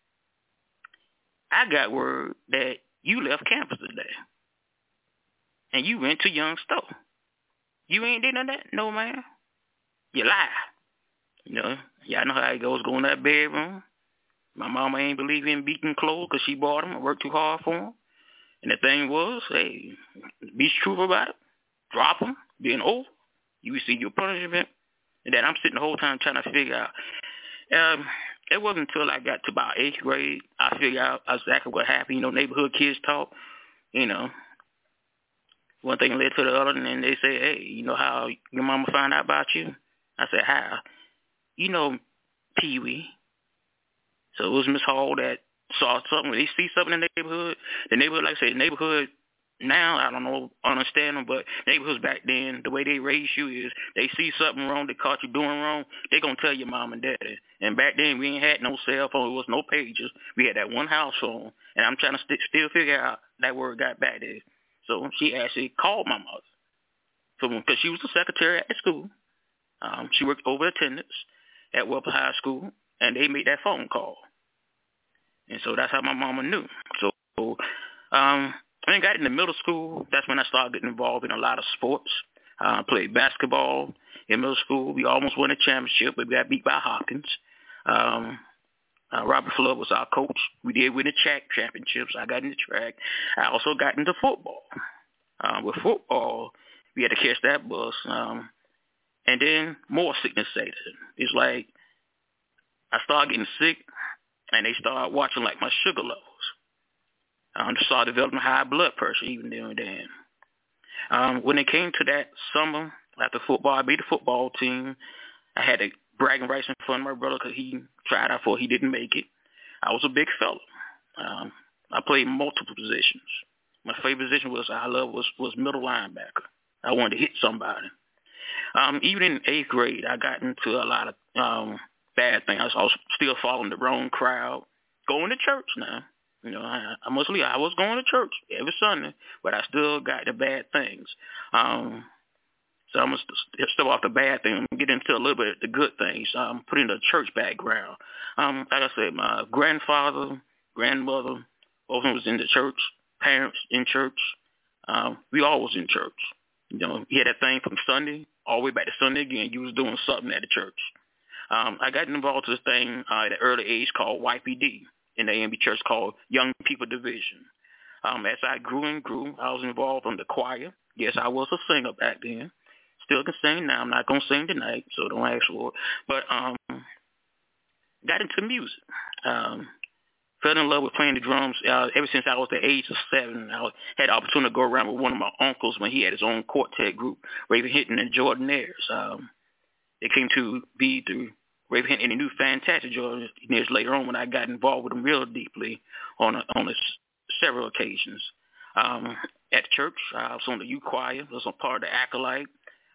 I got word that you left campus today. And you went to Young Stowe. You ain't did none of that? No, ma'am. You lie. Y'all know how it goes, go in that bedroom. My mama ain't believe in beating clothes because she bought them and worked too hard for them. And the thing was, hey, be truthful about it. Drop them, being over. You receive your punishment. And then I'm sitting the whole time trying to figure out. It wasn't until I got to about 8th grade, I figured out exactly what happened. Neighborhood kids talk. One thing led to the other, and then they say, hey, you know how your mama found out about you? I said, how? Pee Wee. So it was Miss Hall that saw something. When they see something in the neighborhood, like I said, the neighborhood now, I don't know, understand them, but neighborhoods back then, the way they raised you is they see something wrong, they caught you doing wrong, they going to tell your mom and daddy. And back then, we ain't had no cell phone. It was no pages. We had that one house phone. And I'm trying to still figure out that word got back there. So she actually called my mother. Because she was the secretary at the school. She worked over attendance at Welper High School, and they made that phone call. And so that's how my mama knew. So when I got into middle school, that's when I started getting involved in a lot of sports. I played basketball in middle school. We almost won a championship, but we got beat by Hopkins. Robert Flood was our coach. We did win the track championships. I got into track. I also got into football. With football, we had to catch that bus. And then more sickness set in. It's like I started getting sick, and they started watching like my sugar levels. I started developing high blood pressure even then. When it came to that summer after football, I beat the football team. I had a bragging rights in front of my brother because he tried out for it. He didn't make it. I was a big fella. I played multiple positions. My favorite position was middle linebacker. I wanted to hit somebody. Even in 8th grade, I got into a lot of bad things. I was still following the wrong crowd. Going to church now. I was going to church every Sunday, but I still got the bad things. So I'm going to step off the bad thing and get into a little bit of the good things. Put in the church background. Like I said, my grandfather, grandmother, both of them was in the church, parents in church. We all was in church. You had that thing from Sunday all the way back to Sunday again. You was doing something at the church. I got involved with this thing at an early age called YPD in the AMB church called Young People Division. As I grew and grew, I was involved in the choir. Yes, I was a singer back then. Still can sing now. I'm not going to sing tonight, so don't ask for it. But got into music. Fell in love with playing the drums ever since I was the age of 7. I had the opportunity to go around with one of my uncles when he had his own quartet group, Raven Hinton and Jordanaires. It came to be through Raven Hinton and the new Fantastic Jordanaires later on when I got involved with them real deeply on several occasions. At church, I was on the youth choir. I was a part of the acolyte.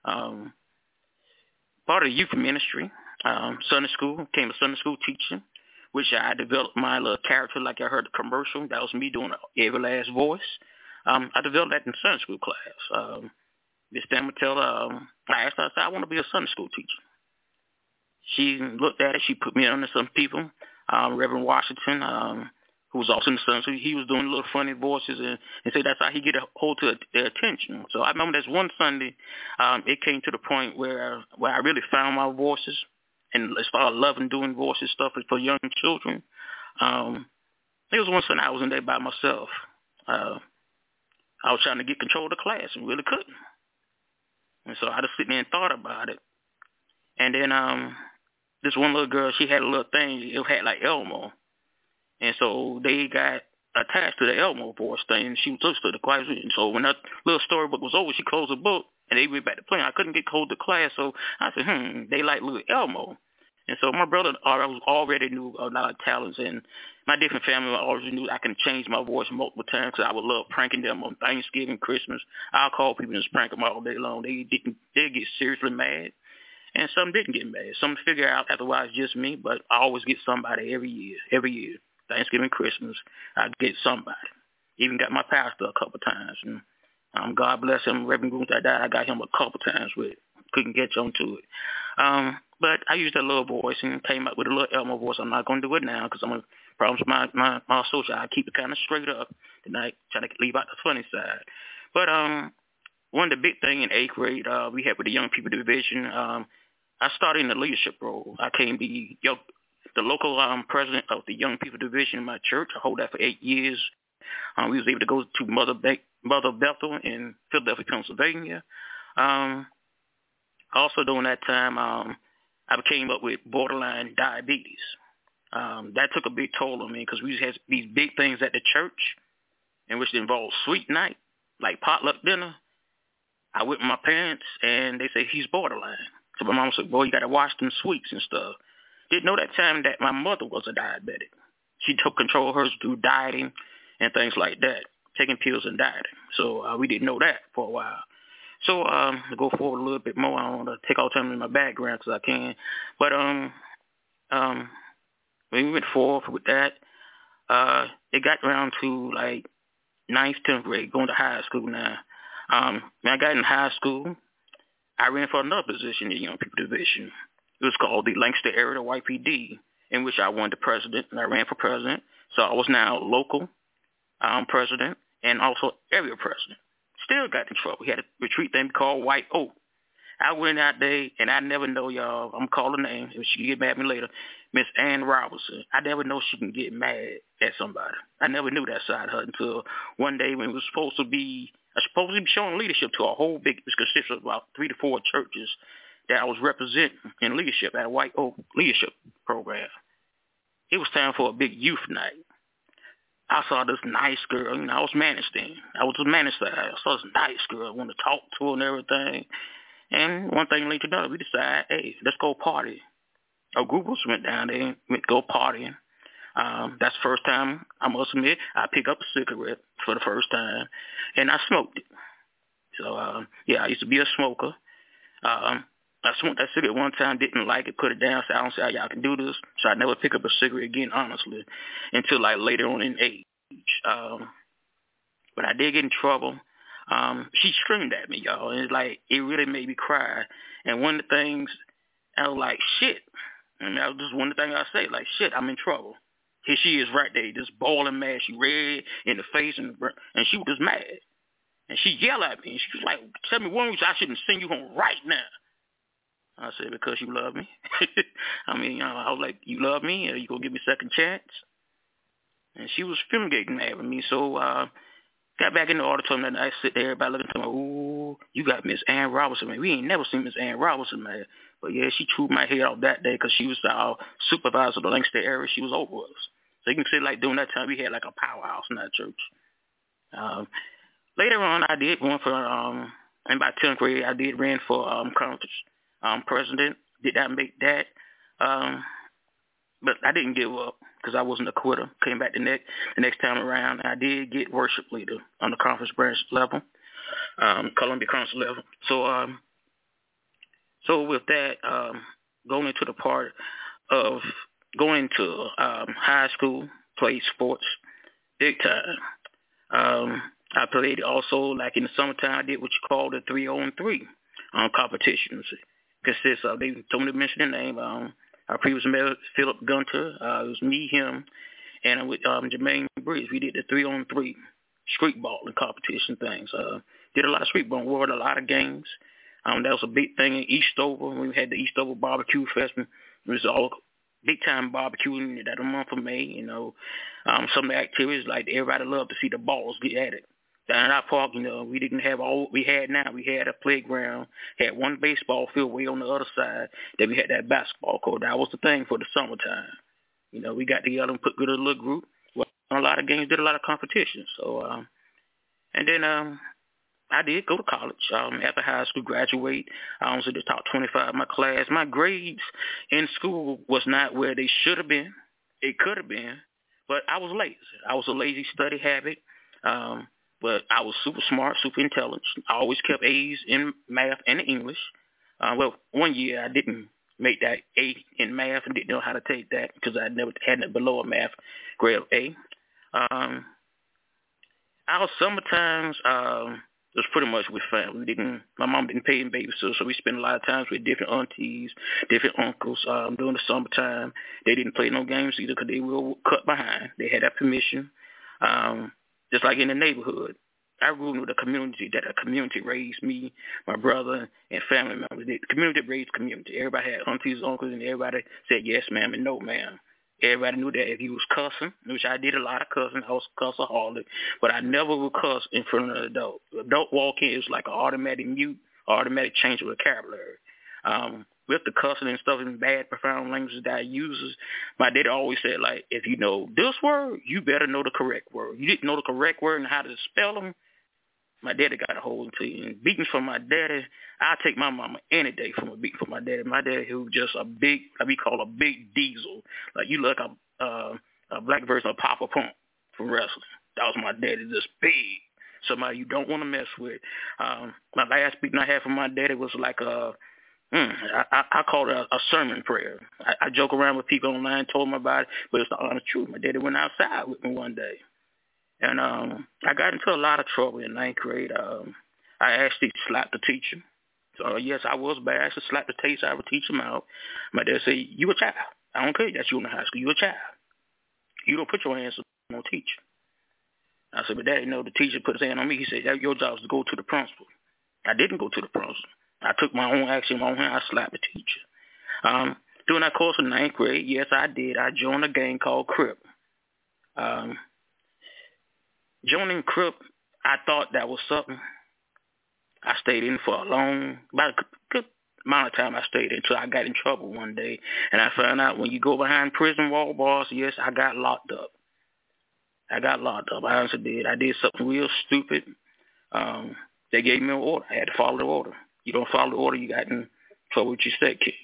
Part of the youth ministry. Sunday school, became a Sunday school teacher, which I developed my little character like I heard the commercial. That was me doing every last voice. I developed that in Sunday school class. Miss Damatella, I asked her, I said, I want to be a Sunday school teacher. She looked at it. She put me under some people. Reverend Washington, who was also in the Sunday school, he was doing little funny voices and said that's how he get a hold to their attention. So I remember this one Sunday, it came to the point where I really found my voices and started loving doing voices stuff for young children. It was one Sunday I was in there by myself. I was trying to get control of the class and really couldn't. And so I just sitting there and thought about it. And then this one little girl, she had a little thing. It had like Elmo. And so they got attached to the Elmo voice thing. And she was to the choir. And so when that little storybook was over, she closed the book. And they went back to playing. I couldn't get hold of the class, so I said, they like Little Elmo. And so my brother already knew a lot of talents, and my different family already knew I can change my voice multiple times because I would love pranking them on Thanksgiving, Christmas. I'll call people and just prank them all day long. They'd get seriously mad, and some didn't get mad. Some figure out otherwise just me, but I always get somebody every year. Thanksgiving, Christmas, I get somebody. Even got my pastor a couple times. And God bless him, Reverend Goons that died. I got him a couple times with it. Couldn't get on to it. But I used that little voice and came up with a little Elmo voice. I'm not going to do it now because I'm going to promise my social. I keep it kind of straight up tonight, trying to leave out the funny side. But one of the big thing in 8th grade we had with the Young People Division, I started in the leadership role. I came to be the local president of the Young People Division in my church. I hold that for 8 years. We was able to go to Mother Bethel in Philadelphia, Pennsylvania. Also during that time, I came up with borderline diabetes. That took a big toll on me because we had these big things at the church in which involved sweet night, like potluck dinner. I went with my parents, and they said, he's borderline. So my mom said, boy, you got to watch them sweets and stuff. Didn't know that time that my mother was a diabetic. She took control of hers through dieting and things like that, taking pills and dieting. So we didn't know that for a while. So to go forward a little bit more, I don't want to take all the time in my background because I can. But when we went forward with that, it got around to like 9th, 10th grade, going to high school now. When I got in high school, I ran for another position in the Young People Division. It was called the Lancaster Area YPD, in which I won the president, and I ran for president. So I was now local president and also area president. Still got in trouble. We had a retreat thing called White Oak. I went out there, and I never know, y'all, I'm calling her name, if she can get mad at me later, Miss Ann Robinson. I never know she can get mad at somebody. I never knew that side of her until one day when it was supposed to be showing leadership to a whole big, it consists of about 3 to 4 churches that I was representing in leadership at a White Oak leadership program. It was time for a big youth night. I saw this nice girl. I was managed then. I was a manager. I saw this nice girl. I wanted to talk to her and everything. And one thing led to another. We decided, hey, let's go party. A group of us went down there and went to go partying. That's the first time, I must admit, I picked up a cigarette for the first time, and I smoked it. So, I used to be a smoker. I smoked that cigarette one time, didn't like it, put it down, said, I don't see how y'all can do this. So I never pick up a cigarette again, honestly, until like later on in age. But I did get in trouble. She screamed at me, y'all, and it really made me cry. And one of the things, I was like, shit. And that was just one of the things I say, like, shit, I'm in trouble. Here she is right there, just bawling mad. She red in the face, and she was just mad. And she yelled at me, and she was like, tell me one reason I shouldn't send you home right now. I said, because you love me. I was like, you love me? Are you going to give me a second chance? And she was fumigating mad with me. So got back in the auditorium that night, sit there, everybody looking at me, ooh, you got Miss Ann Robinson, man. We ain't never seen Miss Ann Robinson, man. But, yeah, she chewed my head off that day because she was our supervisor of the Lancaster area. She was over us. So you can say, like, during that time, we had, like, a powerhouse in that church. Later on, I did one for, in about 10th grade, I did ran for conference president. Did not make that. But I didn't give up because I wasn't a quitter. Came back the next time around. I did get worship leader on the conference branch level, Columbia Council level. So with that, going into the part of going to high school, played sports big time. I played also, like in the summertime, I did what you call the 3-on-3 competitions. Consists of, they told me to mention the name, our previous mayor, Philip Gunter. It was me, him, and with Jermaine Briggs. We did the 3-on-3 street ball and competition things. Did a lot of street ball, won a lot of games. That was a big thing in Eastover. We had the Eastover Barbecue Festival. It was all big-time barbecuing that month of May, Some of the activities, like everybody loved to see the balls get at it. Down at our park, we didn't have all we had now. We had a playground, had one baseball field way on the other side. Then we had that basketball court. That was the thing for the summertime. We got together and put together a little group. Won a lot of games, did a lot of competitions. So, and then I did go to college. After high school, graduate. I was in the top 25 of my class. My grades in school was not where they should have been. It could have been, but I was lazy. I was a lazy study habit, but I was super smart, super intelligent. I always kept A's in math and English. Well, one year I didn't make that A in math and didn't know how to take that because I never had it below a math grade of A. Our summertimes, it was pretty much with family. My mom didn't pay in babysitters, so we spent a lot of times with different aunties, different uncles during the summertime. They didn't play no games either because they were cut behind. They had that permission, just like in the neighborhood. I grew up with a community that a community raised me, my brother, and family members. The community raised community. Everybody had aunties, uncles, and everybody said yes, ma'am, and no, ma'am. Everybody knew that if you was cussing, which I did a lot of cussing, I was cussaholic, but I never would cuss in front of an adult. Adult walk in, it was like an automatic mute, automatic change of vocabulary. With the cussing and stuff and bad, profound languages that I uses, my daddy always said, like, if you know this word, you better know the correct word. You didn't know the correct word and how to spell them, my daddy got a hold into you. And beatings from my daddy, I'll take my mama any day from a beat from my daddy. My daddy, who was just a big, like we call a big diesel. Like you look a black version of Papa Pump from wrestling. That was my daddy, just big. Somebody you don't want to mess with. My last beating I had from my daddy was like I call it a sermon prayer. I joke around with people online, told them about it, but it's the honest truth. My daddy went outside with me one day. And I got into a lot of trouble in ninth grade. I actually slapped the teacher. So, yes, I was bad. I actually slapped the teacher. I would teach him out. My dad said, you a child. I don't care that you're in high school. You a child. You don't put your hands on no teacher. I said, but Daddy, the teacher put his hand on me. He said, your job is to go to the principal. I didn't go to the principal. I took my own action in my own hand. I slapped the teacher. During that course of ninth grade, yes, I did. I joined a gang called Crip. Joining Crip, I thought that was something. I stayed in for about a good amount of time I stayed until I got in trouble one day. And I found out when you go behind prison wall bars, yes, I got locked up. I honestly did. I did something real stupid. They gave me an order. I had to follow the order. You don't follow the order, you got in trouble with your step kid.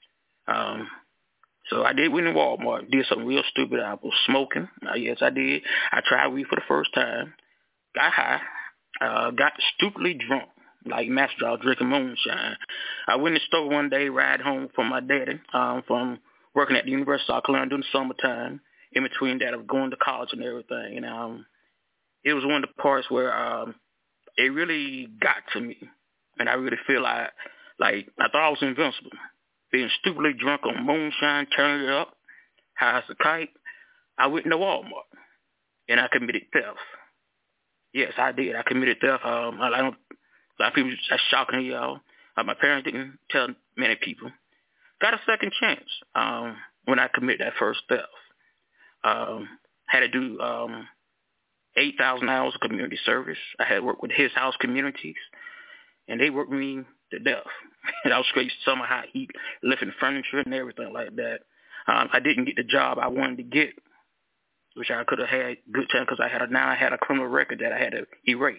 So I did went in Walmart, did something real stupid. I was smoking. Yes, I did. I tried weed for the first time. Got high. Got stupidly drunk, like Master Jaw drinking moonshine. I went in the store one day, ride home from my daddy, from working at the University of South Carolina during the summertime. In between that, of going to college and everything. And it was one of the parts where it really got to me. And I really feel like I thought I was invincible. Being stupidly drunk on moonshine, turning it up, high as a kite. I went into Walmart, and I committed theft. Yes, I did. I committed theft. A lot of people, that's shocking to y'all. My parents didn't tell many people. Got a second chance when I committed that first theft. Had to do 8,000 hours of community service. I had worked with His House communities, and they worked me to death. And I was straight summer hot heat, lifting furniture and everything like that. I didn't get the job I wanted to get, which I could have had good time because I had a criminal record that I had to erase.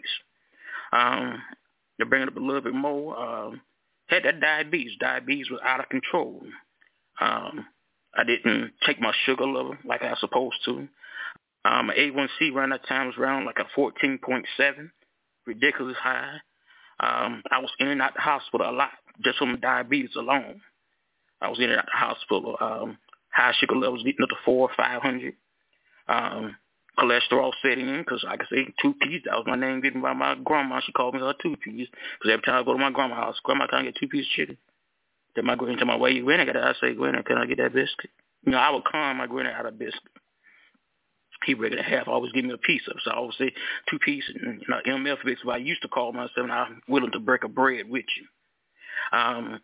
To bring it up a little bit more, had that diabetes. Diabetes was out of control. I didn't take my sugar level like I was supposed to. My A1C around that time was around like a 14.7, ridiculous high. I was in and out the hospital a lot, just from diabetes alone. I was in and out the hospital. High sugar levels getting up to 400 or 500. Cholesterol setting in, because like I say, 2Ps. That was my name given by my grandma. She called me her 2Ps. Because every time I go to my grandma's house, Grandma, can I get 2 pieces of chicken? Then my granny tell my, where you went? I say, Granny, can I get that biscuit? I would con my granny out of biscuit. He break it in half, always give me a piece of it. So I always say 2 pieces. And, MF Bix, I used to call myself, and I'm willing to break a bread with you.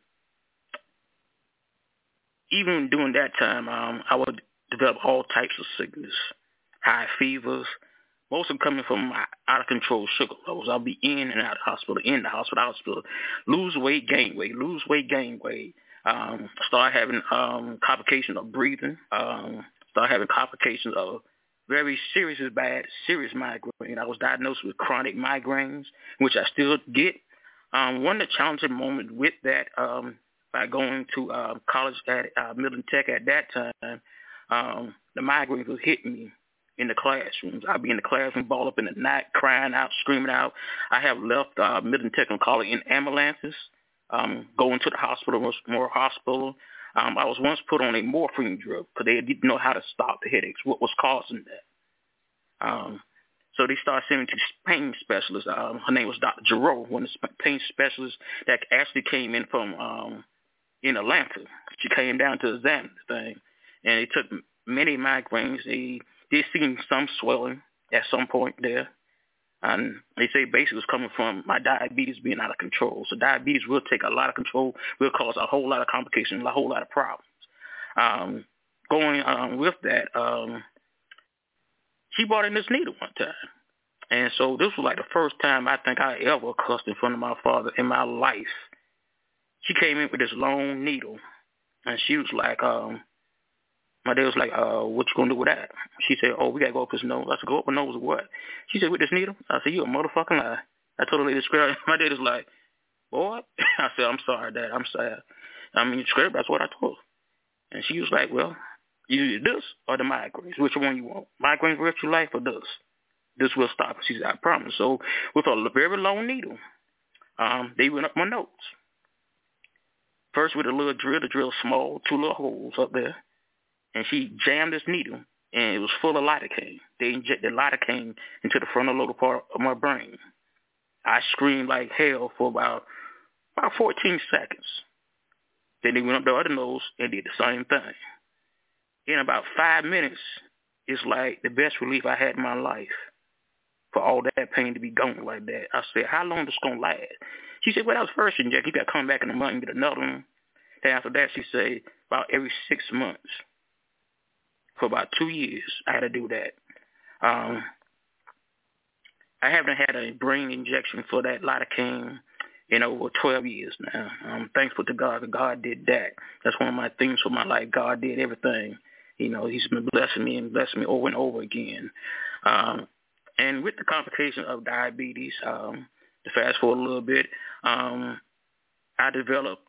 Even during that time, I would develop all types of sickness, high fevers, most of them coming from out of control sugar levels. I'll be in and out of the hospital, lose weight, gain weight, lose weight, gain weight. Start having complications of breathing, start having complications of very serious migraine. I was diagnosed with chronic migraines, which I still get. One of the challenging moments with that, by going to college at Milton Tech at that time, the migraines was hitting me in the classrooms. I'd be in the classroom, ball up in the night, crying out, screaming out. I have left Milton Tech and College in ambulances, going to the hospital, more hospital. I was once put on a morphine drug because they didn't know how to stop the headaches, what was causing that. So they started sending me to pain specialists. Her name was Dr. Giroux, one of the pain specialists that actually came in from in Atlanta. She came down to examine the thing, and they took many migraines. They did see some swelling at some point there. And they say basically it was coming from my diabetes being out of control. So diabetes will take a lot of control, will cause a whole lot of complications, a whole lot of problems. Going with that, she brought in this needle one time. And so this was like the first time I think I ever cussed in front of my father in my life. She came in with this long needle, and she was like, my dad was like, what you going to do with that? She said, oh, we got to go up his nose. I said, go up his nose with what? She said, with this needle? I said, you a motherfucking lie. I told her lady square. My dad was like, boy. I said, I'm sorry, Dad. I'm sad. I mean, square, that's what I told her. And she was like, well, either this or the migraines. Which one you want? Migraines for your life or this? This will stop it. She said, I promise. So with a very long needle, they went up my nose. First with a little drill. The drill small, 2 little holes up there. And she jammed this needle, and it was full of lidocaine. They injected lidocaine into the frontal lobe part of my brain. I screamed like hell for about 14 seconds. Then they went up the other nose and did the same thing. In about 5 minutes, it's like the best relief I had in my life for all that pain to be gone like that. I said, how long is this going to last? She said, well, that was the first injection. You got to come back in a month and get another one. Then after that, she said, about every 6 months. For about 2 years, I had to do that. I haven't had a brain injection for that lidocaine in over 12 years now. I'm thankful to God that God did that. That's one of my themes for my life. God did everything. You know, he's been blessing me over and over again. And with the complication of diabetes, to fast forward a little bit, I developed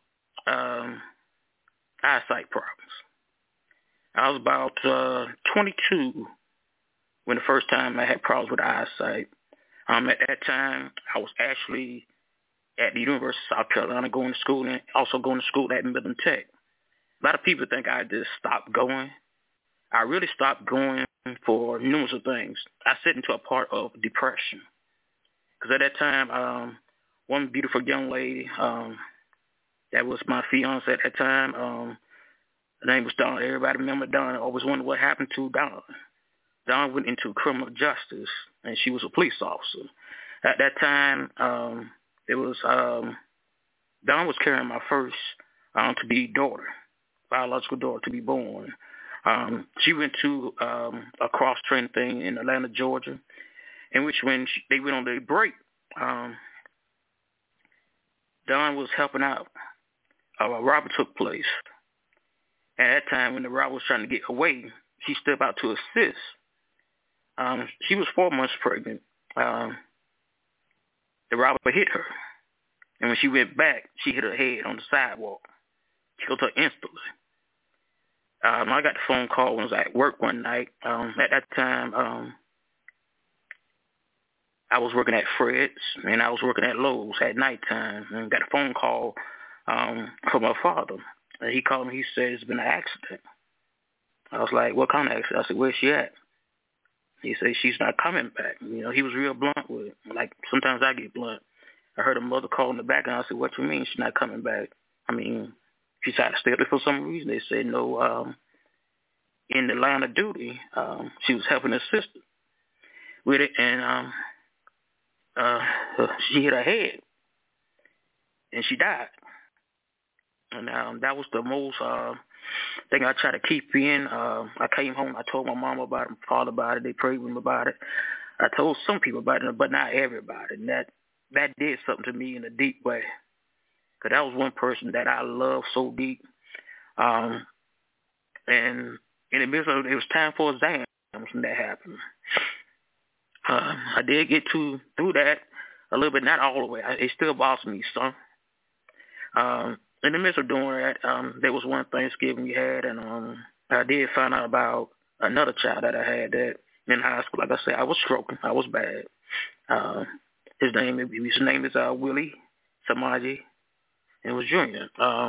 eyesight problems. I was about 22 when the first time I had problems with eyesight. At that time, I was actually at the University of South Carolina going to school and also going to school at Milton Tech. A lot of people think I just stopped going. I really stopped going for numerous of things. I set into a part of depression. Because at that time, one beautiful young lady, that was my fiance at that time, her name was Dawn. Everybody remember Dawn. I always wondered what happened to Dawn. Dawn went into criminal justice, and she was a police officer. At that time, Dawn was carrying my first to be daughter, biological daughter to be born. She went to a cross-training thing in Atlanta, Georgia, in which when they went on their break, Dawn was helping out. A robbery took place. At that time, when the robber was trying to get away, she stepped out to assist. She was 4 months pregnant. The robber hit her. And when she went back, she hit her head on the sidewalk. She killed her instantly. I got the phone call when I was at work one night. At that time, I was working at Fred's, and I was working at Lowe's at nighttime, and got a phone call from my father. And he called me. He said, it's been an accident. I was like, what kind of accident? I said, where's she at? He said, she's not coming back. You know, he was real blunt with it. Like, sometimes I get blunt. I heard a mother call in the background. I said, what you mean she's not coming back? I mean, she tried to stay there for some reason. They said, no, in the line of duty, she was helping her sister with it, and she hit her head, and she died. And that was the most thing I tried to keep in. I came home. I told my mom about it, my father about it. They prayed with me about it. I told some people about it, but not everybody. And that did something to me in a deep way. Because that was one person that I loved so deep. And in the midst of it, it was time for exam. times when that happened. I did get through that a little bit, not all the way. It still bothers me some. In the midst of doing that, there was one Thanksgiving we had, and I did find out about another child that I had that in high school. Like I said, I was stroking. I was bad. His name is Willie Samaji. It was Junior.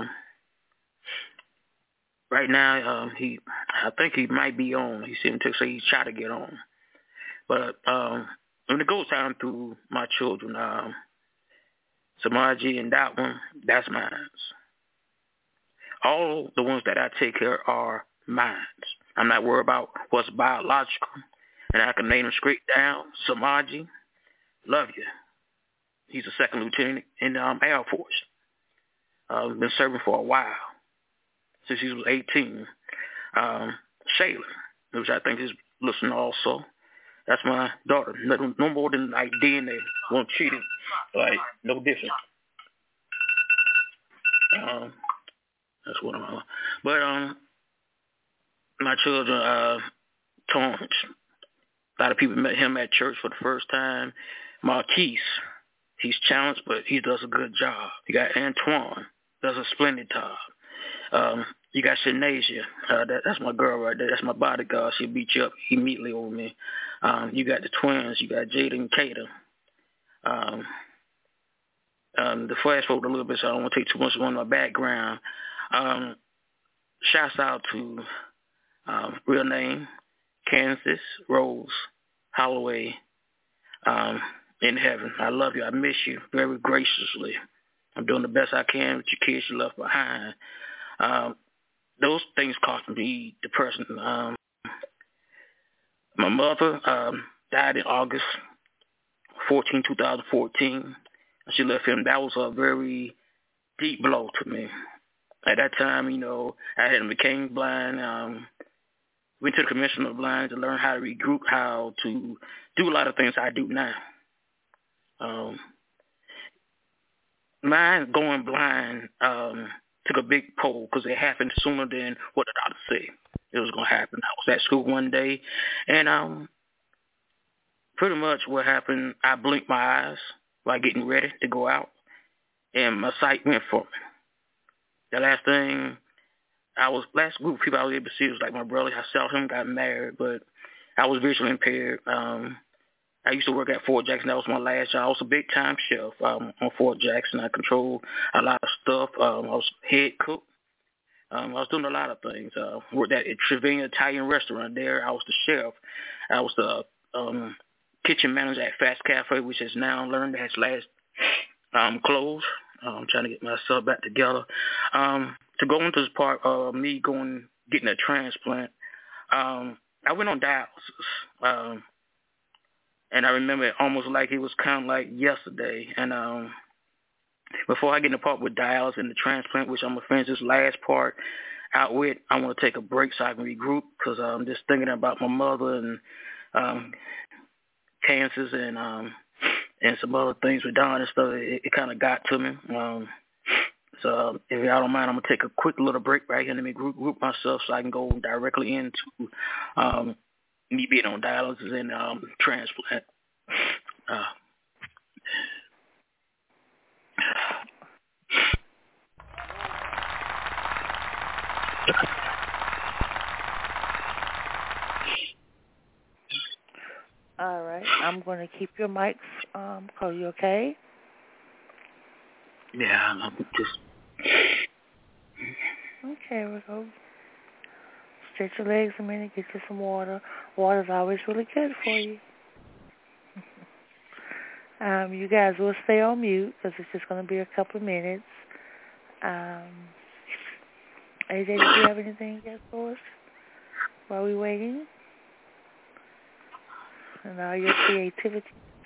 Right now, I think he might be on. He seemed to say he's trying to get on. But when it goes down through my children, Samaji and that one, that's mine. All the ones that I take care are mine. I'm not worried about what's biological. And I can name them straight down. Samaji, love you. He's a second lieutenant in the Air Force. Been serving for a while, since he was 18. Shayla, which I think is listening also. That's my daughter. No more than like DNA. Won't cheat it. Like, no different. That's what I'm on. But my children, Torrance. A lot of people met him at church for the first time. Marquise, he's challenged, but he does a good job. You got Antoine, does a splendid job. You got Shanasia, that's my girl right there. That's my bodyguard. She'll beat you up immediately over me. You got the twins. You got Jada and Kata. The flash forward a little bit, so I don't want to take too much on my background. Shouts out to real name, Kansas Rose Holloway, in heaven. I love you. I miss you very graciously. I'm doing the best I can with your kids you left behind. Those things cost me depression. My mother died in August 14, 2014. She left him. That was a very deep blow to me. At that time, I had became blind. Went to the Commission of Blind to learn how to regroup, how to do a lot of things I do now. Mine going blind took a big toll because it happened sooner than what the doctor said it was going to happen. I was at school one day, and pretty much what happened, I blinked my eyes while getting ready to go out, and my sight went for me. The last group of people I was able to see was like my brother. I saw him, got married, but I was visually impaired. I used to work at Fort Jackson. That was my last job. I was a big-time chef on Fort Jackson. I controlled a lot of stuff. I was head cook. I was doing a lot of things. Worked at a Trevina Italian restaurant there. I was the chef. I was the kitchen manager at Fast Cafe, which has now learned has last closed. I'm trying to get myself back together. To go into this part of me getting a transplant, I went on dialysis. And I remember it almost like it was kind of like yesterday. And before I get in the part with dialysis and the transplant, which I'm going to finish this last part out with, I want to take a break so I can regroup because I'm just thinking about my mother and cancers and some other things with Don and stuff. It kind of got to me. So if y'all don't mind, I'm going to take a quick little break right here. Let me group myself so I can go directly into me being on dialysis and transplant. All right. I'm going to keep your mics. Are you okay? Yeah, I'm just... Okay, we'll go. Stretch your legs a minute, get you some water. Water's always really good for you. You guys will stay on mute because it's just going to be a couple of minutes. AJ, do you have anything yet for us while we're waiting? And all your creativity.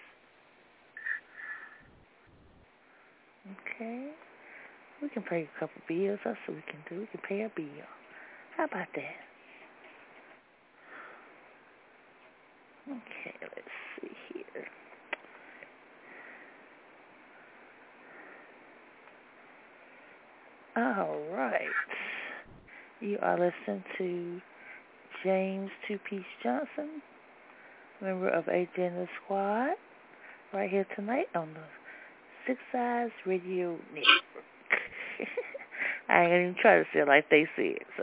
Okay. We can pay a couple bills. That's what we can do. We can pay a bill. How about that? Okay, let's see here. All right. You are listening to James Two-Piece Johnson, member of AJ and the Squad, right here tonight on the Six Eyes Radio Network. I ain't gonna even try to say it like they said, so.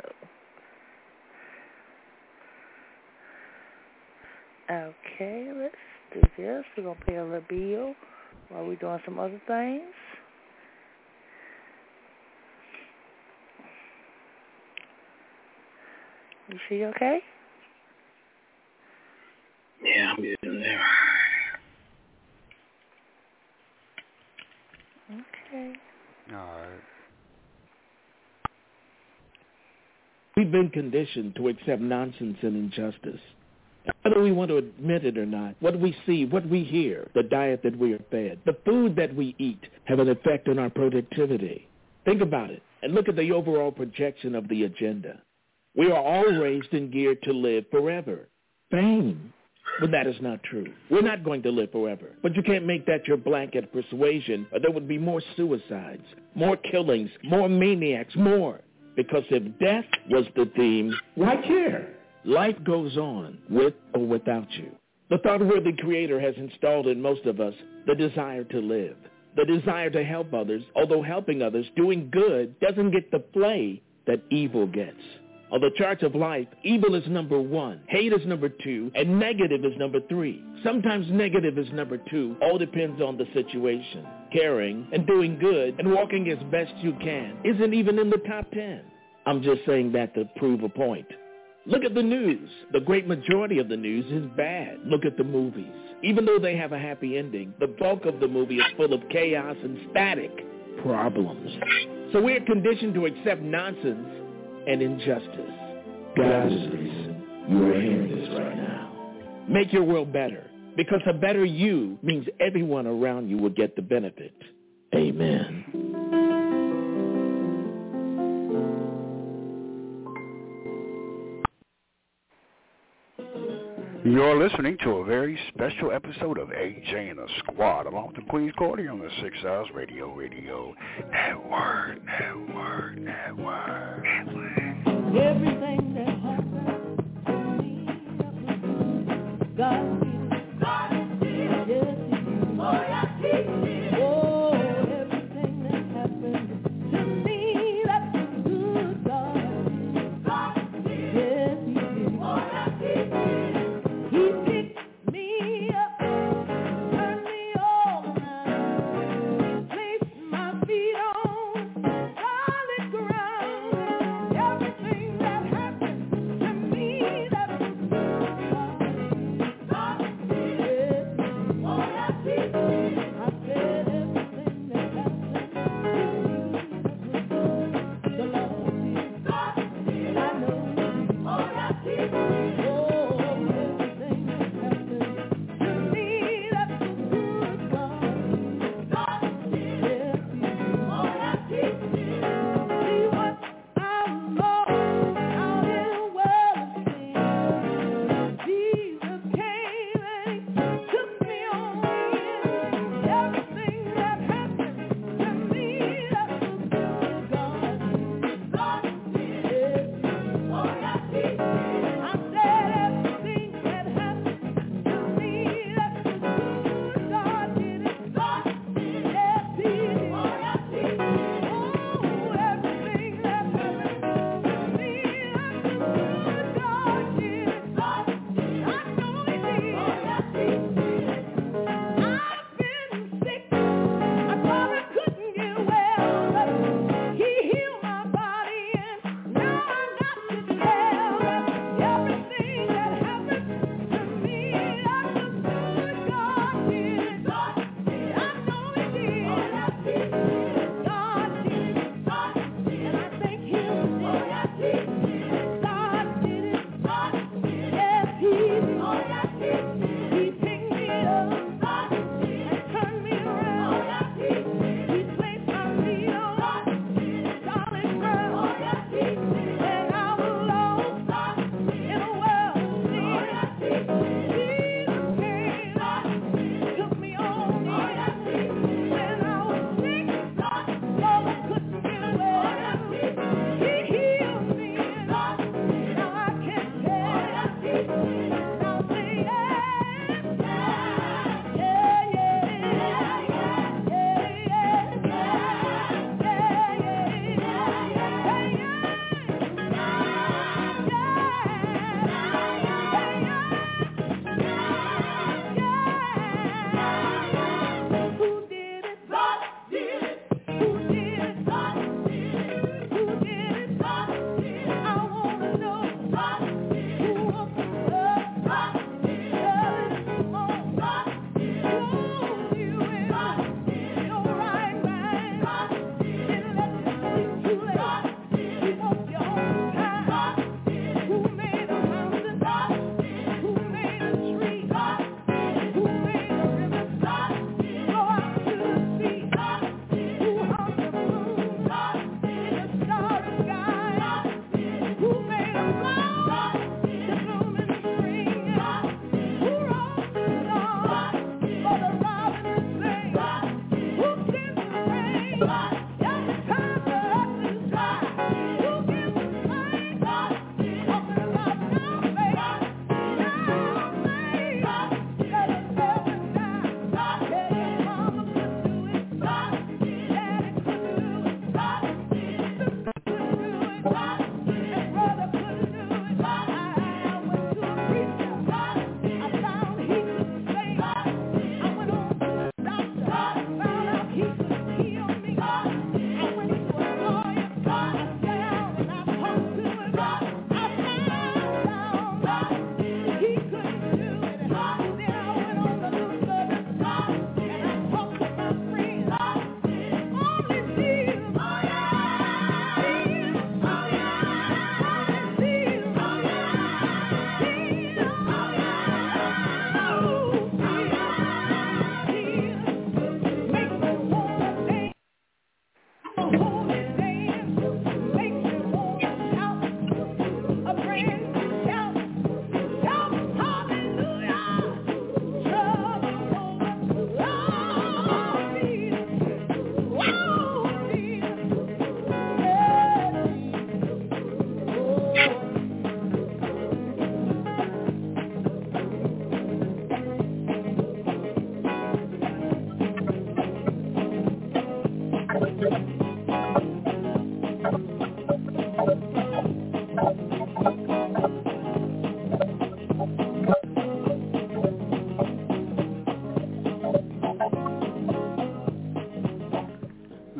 Okay, let's do this. We're gonna pay a little bill while we're doing some other things. You sure you okay? Yeah, I'm getting there. Okay. All right. We've been conditioned to accept nonsense and injustice. Whether we want to admit it or not, what we see, what we hear, the diet that we are fed, the food that we eat have an effect on our productivity. Think about it and look at the overall projection of the agenda. We are all raised and geared to live forever. Fame. But that is not true. We're not going to live forever. But you can't make that your blanket persuasion, or there would be more suicides, more killings, more maniacs, more. Because if death was the theme, why care? Life goes on, with or without you. The thought-worthy Creator has installed in most of us the desire to live, the desire to help others, although helping others, doing good, doesn't get the play that evil gets. On the charts of life, evil is number 1, hate is number 2, and negative is number 3. Sometimes negative is number 2. All depends on the situation. Caring and doing good and walking as best you can isn't even in the top 10. I'm just saying that to prove a point. Look at the news. The great majority of the news is bad. Look at the movies. Even though they have a happy ending, the bulk of the movie is full of chaos and static problems. So we're conditioned to accept nonsense and injustice. God is the reason you are hearing this right now. Make your world better, because a better you means everyone around you will get the benefit. Amen. You're listening to a very special episode of AJ and the Squad, along with the Queen's Court here on the 6 Hours Radio Network. Everything that happens to me, God did. Yes, He did. Oh, yes, He did. Oh, everything that happens to me, that's a good God. God did. Yes, He did. Oh, yes, He did. He picked me up, turned me over, placed my feet on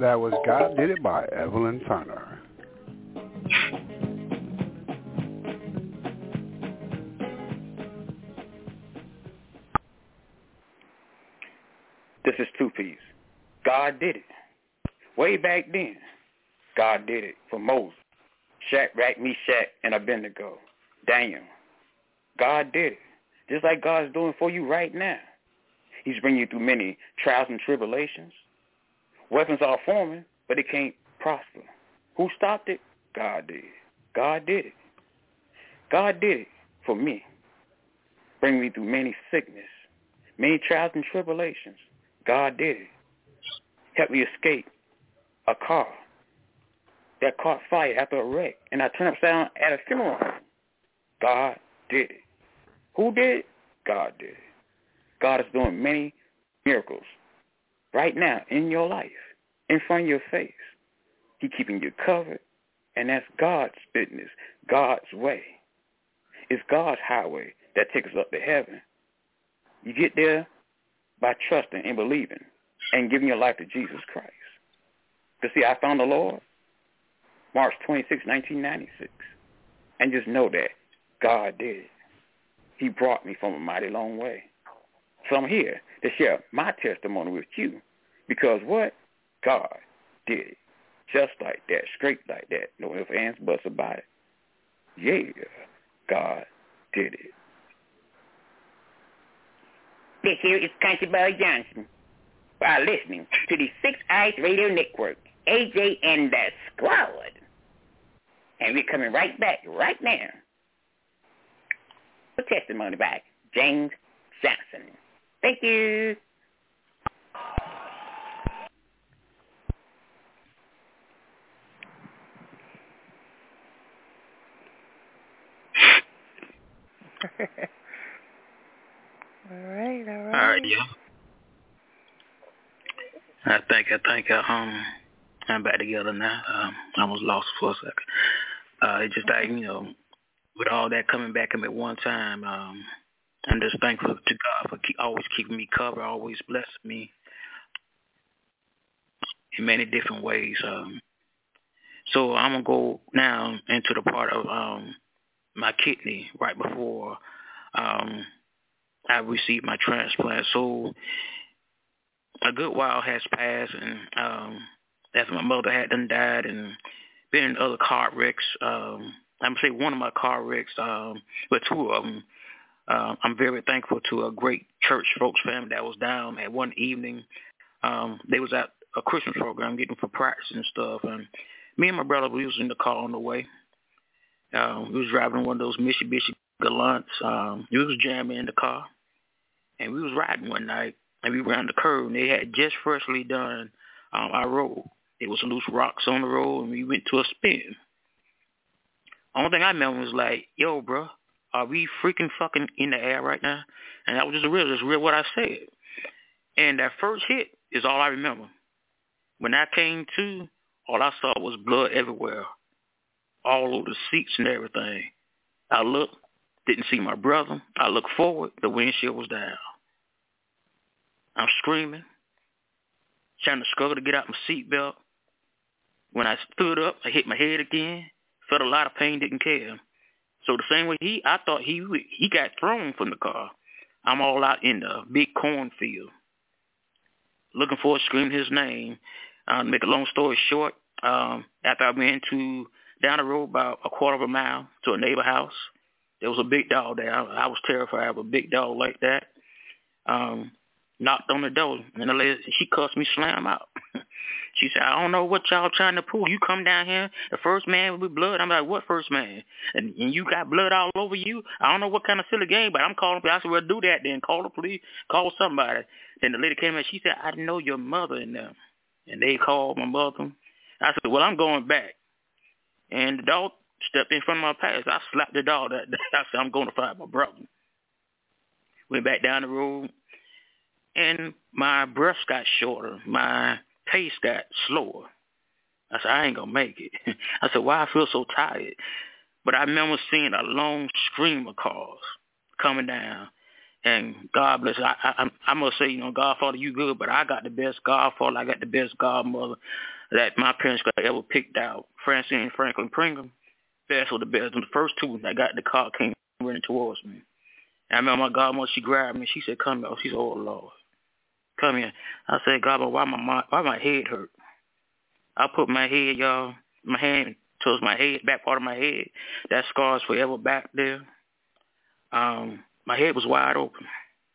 That was God Did It by Evelyn Turner. This is Two Piece. God did it. Way back then, God did it for Moses, Shadrach, Meshach, and Abednego. Daniel. God did it. Just like God's doing for you right now. He's bringing you through many trials and tribulations. Weapons are forming, but it can't prosper. Who stopped it? God did. God did it. God did it for me. Bring me through many sickness, many trials and tribulations. God did it. Help me escape a car that caught fire after a wreck, and I turned upside down at a funeral home. God did it. Who did it? God did it. God is doing many miracles right now in your life, in front of your face. He's keeping you covered, and that's God's business, God's way. It's God's highway that takes us up to heaven. You get there by trusting and believing and giving your life to Jesus Christ. To see, I found the Lord March 26, 1996. And just know that God did it. He brought me from a mighty long way. So I'm here to share my testimony with you because what? God did it. Just like that, straight like that. No ifs, ands, buts about it. Yeah, God did it. This here is Country Boy Johnson while listening to the Six Eyes Radio Network, AJ and the Squad. And we're coming right back right now. A testimony by James Johnson. Thank you. All right. All right, yeah. I think I'm back together now. I almost lost for a second. It's just like, with all that coming back at me at one time, I'm just thankful to God for always keeping me covered, always blessing me in many different ways. So I'm going to go now into the part of my kidney right before I received my transplant. So a good while has passed, and after my mother had done died and been in other car wrecks, I'm going to say one of my car wrecks, but two of them, I'm very thankful to a great church folks family that was down at one evening. They was at a Christmas program getting for practice and stuff, and me and my brother, we was in the car on the way. We was driving one of those Mitsubishi Galants. We was jamming in the car, and we was riding one night, and we ran the curve, and they had just freshly done our road. There was some loose rocks on the road, and we went to a spin. Only thing I remember was like, yo, bro, are we freaking fucking in the air right now? And that was just real what I said. And that first hit is all I remember. When I came to, all I saw was blood everywhere, all over the seats and everything. I looked, didn't see my brother. I looked forward, the windshield was down. I'm screaming, trying to struggle to get out my seatbelt. When I stood up, I hit my head again, felt a lot of pain, didn't care. So the same way I thought he got thrown from the car. I'm all out in the big cornfield, looking for screaming his name. To make a long story short, after I went down the road about a quarter of a mile to a neighbor house, there was a big dog there. I was terrified of a big dog like that. Knocked on the door, and the lady, she cussed me slam out. She said, I don't know what y'all trying to pull. You come down here, the first man with blood. I'm like, what first man? And you got blood all over you? I don't know what kind of silly game, but I'm calling. I said, well, do that then. Call the police. Call somebody. Then the lady came in, she said, I know your mother and them. And they called my mother. I said, well, I'm going back. And the dog stepped in front of my pass. I slapped the dog that day. I said, I'm going to find my brother. Went back down the road, and my breath got shorter. My pace got slower. I said, I ain't going to make it. I said, why I feel so tired? But I remember seeing a long stream of cars coming down. And God bless. I must say, Godfather, you good, but I got the best Godfather. I got the best Godmother. that my parents could have ever picked out. Francine and Franklin Pringham, Best with the best. And the first two that got in the car came running towards me. And I remember my godmother, she grabbed me. She said, come here. She said, oh, Lord, come here. I said, Godmother, why my head hurt? I put my head, y'all, my hand towards my head, back part of my head. That scar's forever back there. My head was wide open.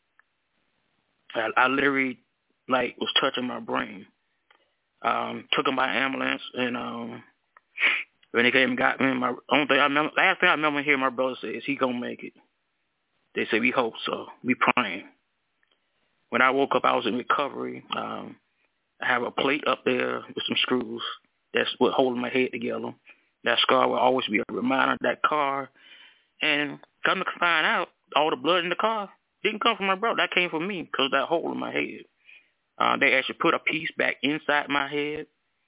I literally, was touching my brain. Took him by ambulance, and when they came and got me, last thing I remember hearing my brother say is, he gonna make it. They said, we hope so. We praying. When I woke up, I was in recovery. I have a plate up there with some screws. That's what holding my head together. That scar will always be a reminder of that car. And come to find out, all the blood in the car didn't come from my brother. That came from me because of that hole in my head. They actually put a piece back inside my head.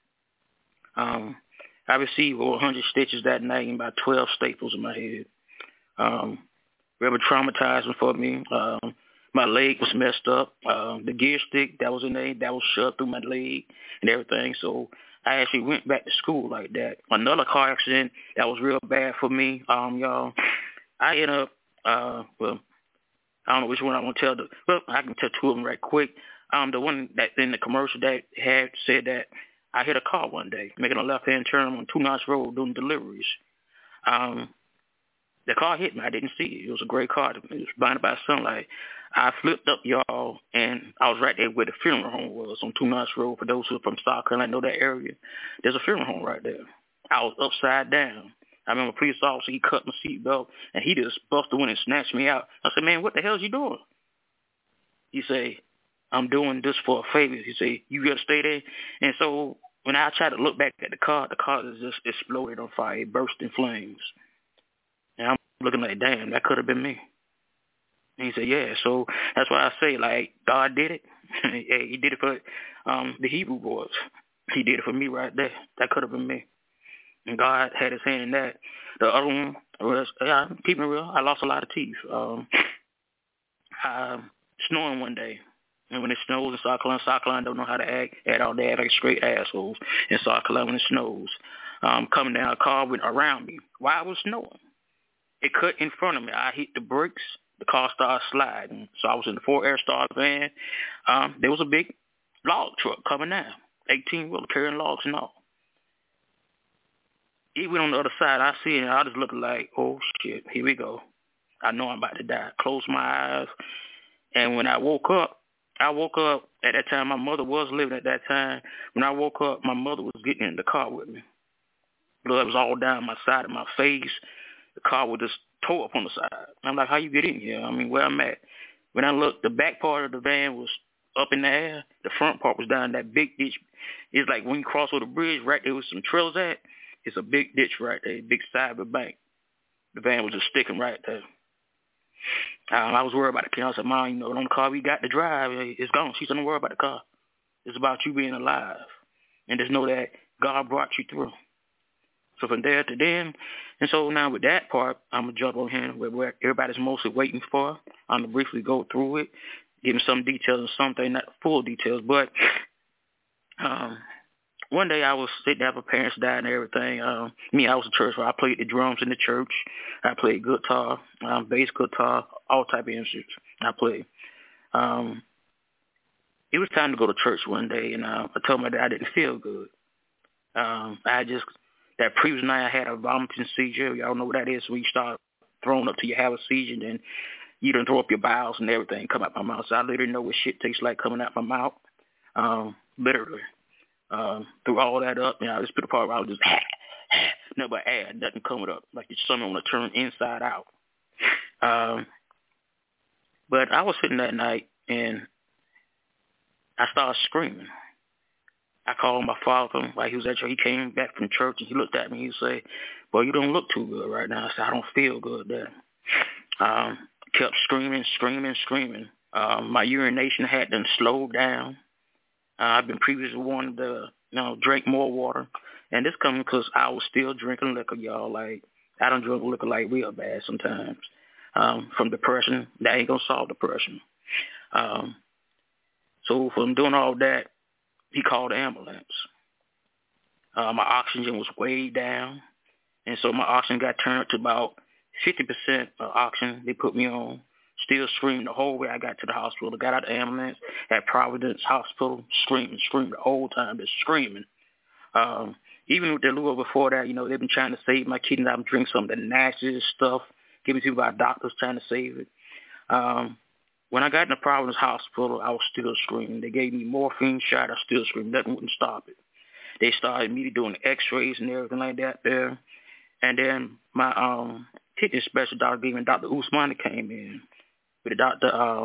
I received over 100 stitches that night and about 12 staples in my head. Really traumatizing for me. My leg was messed up. The gear stick that was in there, that was shoved through my leg and everything. So I actually went back to school like that. Another car accident that was real bad for me, y'all. I ended up, I don't know which one I want to tell. I can tell two of them right quick. The one that in the commercial that had said that I hit a car one day, making a left-hand turn on 2 Notch Road doing deliveries. The car hit me. I didn't see it. It was a gray car. It was blinded by sunlight. I flipped up, y'all, and I was right there where the funeral home was on 2 Notch Road. For those who are from South Carolina, know that area. There's a funeral home right there. I was upside down. I remember a police officer, he cut my seatbelt, and he just busted in and snatched me out. I said, man, what the hell is you doing? He said, I'm doing this for a favor. He said, you got to stay there. And so when I tried to look back at the car just exploded on fire. It burst in flames. And I'm looking like, damn, that could have been me. And he said, yeah. So that's why I say, God did it. He did it for the Hebrew boys. He did it for me right there. That could have been me. And God had his hand in that. The other one was, keep it real, I lost a lot of teeth. Snowing one day. And when it snows in South Carolina don't know how to act at all. They act like straight assholes in South Carolina when it snows. Coming down, a car went around me while it was snowing. It cut in front of me. I hit the brakes. The car started sliding. So I was in the 4 Airstar van. There was a big log truck coming down, 18-wheeler carrying logs and all. It went on the other side. I see it, and I just looked like, oh, shit, here we go. I know I'm about to die. Closed my eyes. And when I woke up at that time. My mother was living at that time. When I woke up, my mother was getting in the car with me. Blood was all down my side of my face. The car was just tore up on the side. I'm like, how you get in here? I mean, where I'm at. When I looked, the back part of the van was up in the air. The front part was down that big ditch. It's like when you cross over the bridge, right there was some trails at. It's a big ditch right there, big side of the bank. The van was just sticking right there. I was worried about the car. I said, Mom, on the car we got to drive, it's gone. She said, don't worry about the car. It's about you being alive. And just know that God brought you through. So from there to then, and so now with that part, I'm going to jump on here where everybody's mostly waiting for. I'm going to briefly go through it, give them some details and something, not full details, but one day I was sitting there, my parents died and everything. I was a church where I played the drums in the church. I played guitar, bass guitar, all type of instruments I played. It was time to go to church one day, and I told my dad I didn't feel good. That previous night I had a vomiting seizure. Y'all know what that is. When you start throwing up till you have a seizure, and then you done throw up your bowels and everything come out my mouth. So I literally know what shit tastes like coming out my mouth, literally. Threw all that up, I just put a part where I was just nothing but air, nothing coming up, like your stomach want to turn inside out. But I was sitting that night, and I started screaming. I called my father while he was at church. He came back from church, and he looked at me. He said, boy, you don't look too good right now. I said, I don't feel good there. Kept screaming. My urination had done slowed down. I've been previously warned to drink more water. And this coming because I was still drinking liquor, y'all. Like, I done drink liquor like real bad sometimes. From depression, that ain't going to solve depression. So from doing all that, he called the ambulance. My oxygen was way down, and so my oxygen got turned up to about 50% of oxygen. They put me on, still screaming the whole way I got to the hospital. Got out of the ambulance at Providence Hospital, screaming the whole time, just screaming. Even with the Lua before that, they've been trying to save my kidneys. I'm drinking some of the nastiest stuff, given to me by doctors trying to save it. When I got in the Providence Hospital, I was still screaming. They gave me morphine shot. I still screamed. Nothing wouldn't stop it. They started immediately doing x-rays and everything like that there. And then my kidney specialist, Dr. Usmani, came in with Dr.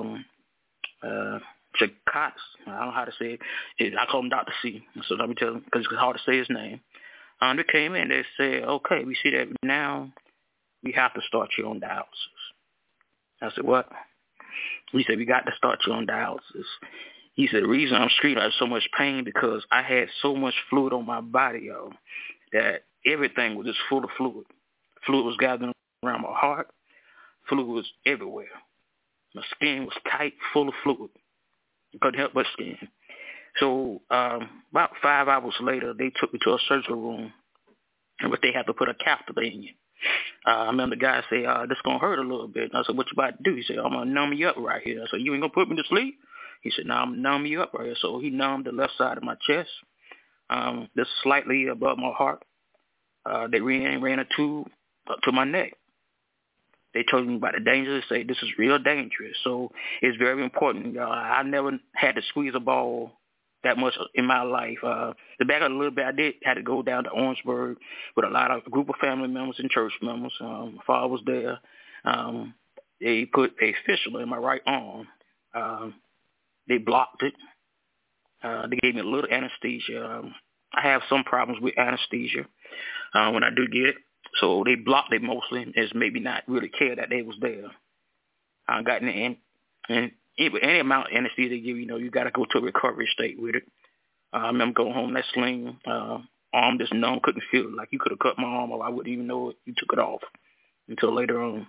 Chakotz. I don't know how to say it. I call him Dr. C. So let me tell him, because it's hard to say his name. They came in. They said, okay, we see that now we have to start you on dialysis. I said, what? He said, we got to start you on dialysis. He said, the reason I'm screaming, I have so much pain because I had so much fluid on my body, that everything was just full of fluid. Fluid was gathering around my heart. Fluid was everywhere. My skin was tight, full of fluid. I couldn't help but skin. So about 5 hours later, they took me to a surgical room, but they had to put a catheter in you. I remember the guy say, this is going to hurt a little bit. And I said, what you about to do? He said, I'm going to numb you up right here. I said, you ain't going to put me to sleep? He said, no, I'm going to numb you up right here. So he numbed the left side of my chest, just slightly above my heart. They ran a tube up to my neck. They told me about the danger. They say this is real dangerous. So it's very important. I never had to squeeze a ball that much in my life. The back of a little bit, I did had to go down to Orangeburg with a group of family members and church members. My father was there. They put a fistula in my right arm. They blocked it. They gave me a little anesthesia. I have some problems with anesthesia when I do get it. So they blocked it mostly, as maybe not really care that they was there. I got in the end, and any amount of anesthesia they give you, you got to go to a recovery state with it. I remember going home, that sling, arm just numb, couldn't feel it. Like you could have cut my arm off, I wouldn't even know it. You took it off until later on.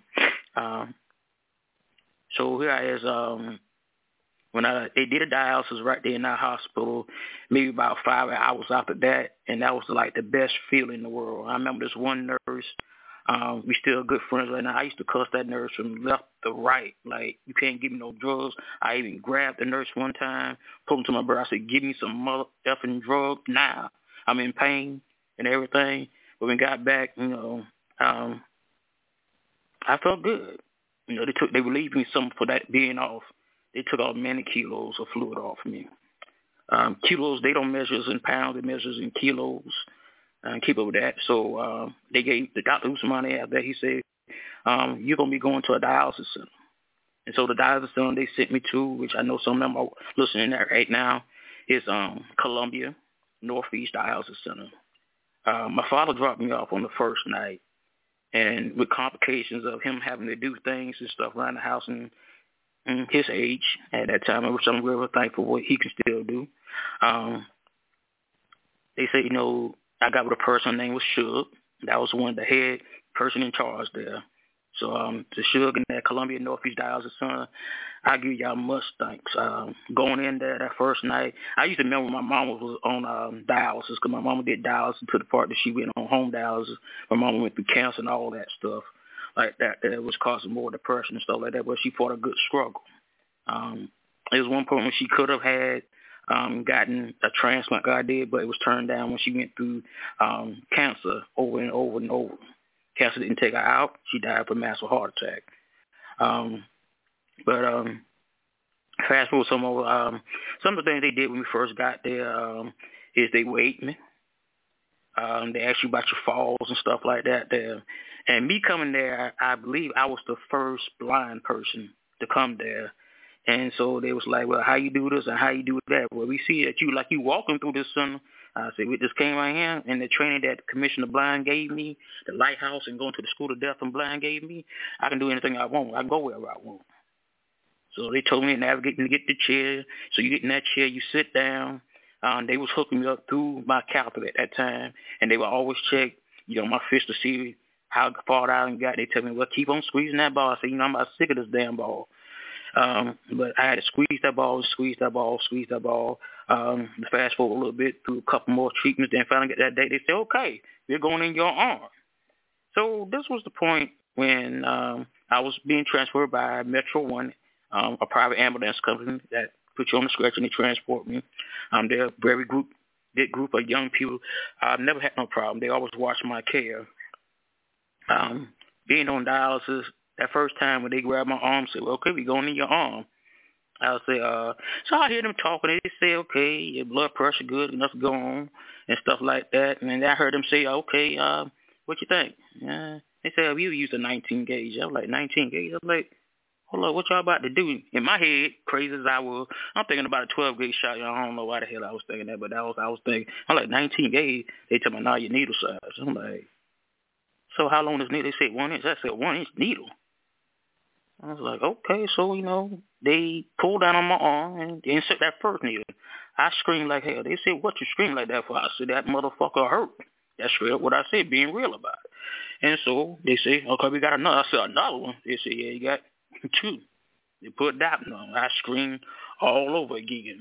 So here I is, when they did a dialysis right there in that hospital, maybe about 5 hours after that, and that was like the best feeling in the world. I remember this one nurse, we still good friends right now. I used to cuss that nurse from left to right, like, you can't give me no drugs. I even grabbed the nurse one time, told him to my brother, I said, give me some mother effing drug now. I'm in pain and everything. But when we got back, I felt good. They relieved me some for that being off. They took out many kilos of fluid off me. Kilos, they don't measure in pounds, they measure in kilos. And keep up with that. So they gave the Dr. Usmani after that, he said, you're going to be going to a dialysis center. And so the dialysis center they sent me to, which I know some of them are listening at right now, is Columbia Northeast Dialysis Center. My father dropped me off on the first night, and with complications of him having to do things and stuff around the house and his age at that time, which I'm really thankful for what he can still do. They say, I got with a person named was Shug. That was one of the head person in charge there. So to Shug and that Columbia Northeast Dialysis Center, I give y'all much thanks. Going in there that first night, I used to remember when my mama was on dialysis, because my mama did dialysis to the part that she went on home dialysis. My mama went through cancer and all that stuff like that. That was causing more depression and stuff like that, but she fought a good struggle. There was one point when she could have had gotten a transplant, God did, but it was turned down when she went through cancer over and over and over. Cancer didn't take her out. She died from massive heart attack. But fast forward some of the things they did when we first got there is they weighed me. They asked you about your falls and stuff like that there. And me coming there, I believe I was the first blind person to come there. And so they was like, well, how you do this and how you do that? Well, we see that you walking through this center. I said, we just came right here, and the training that Commissioner Blind gave me, the Lighthouse and going to the School of Deaf and Blind gave me, I can do anything I want. I can go wherever I want. So they told me to navigate and get the chair. So you get in that chair, you sit down. They was hooking me up through my catheter at that time, and they would always check, my fist to see how far out and got. They tell me, well, keep on squeezing that ball. I said, I'm about sick of this damn ball. But I had to squeeze that ball. Fast forward a little bit through a couple more treatments. Then finally get that day. They said, okay, we're going in your arm. So this was the point when I was being transferred by Metro One, a private ambulance company that put you on the stretcher and they transport me. They're a very big group of young people. I've never had no problem. They always watch my care. Being on dialysis, that first time when they grabbed my arm, said, well, okay, we're going in your arm. I'll say, so I hear them talking. They say, okay, your blood pressure good enough to go on and stuff like that. And then I heard them say, okay, what you think? They said, we use a 19 gauge. I was like, 19 gauge? I was like, hold on, what y'all about to do? In my head, crazy as I was, I'm thinking about a 12 gauge shot. I don't know why the hell I was thinking that, but I was thinking, I'm like, 19 gauge? They tell me, now your needle size. I'm like, so how long is needle? They said 1 inch. I said, 1 inch needle. I was like, okay, so, they pulled down on my arm and they insert that first needle. I screamed like hell. They said, what you scream like that for? I said, that motherfucker hurt. That's straight up what I said, being real about it. And so they say, okay, we got another. I said, another one? They said, yeah, you got 2. They put that on. I screamed all over again.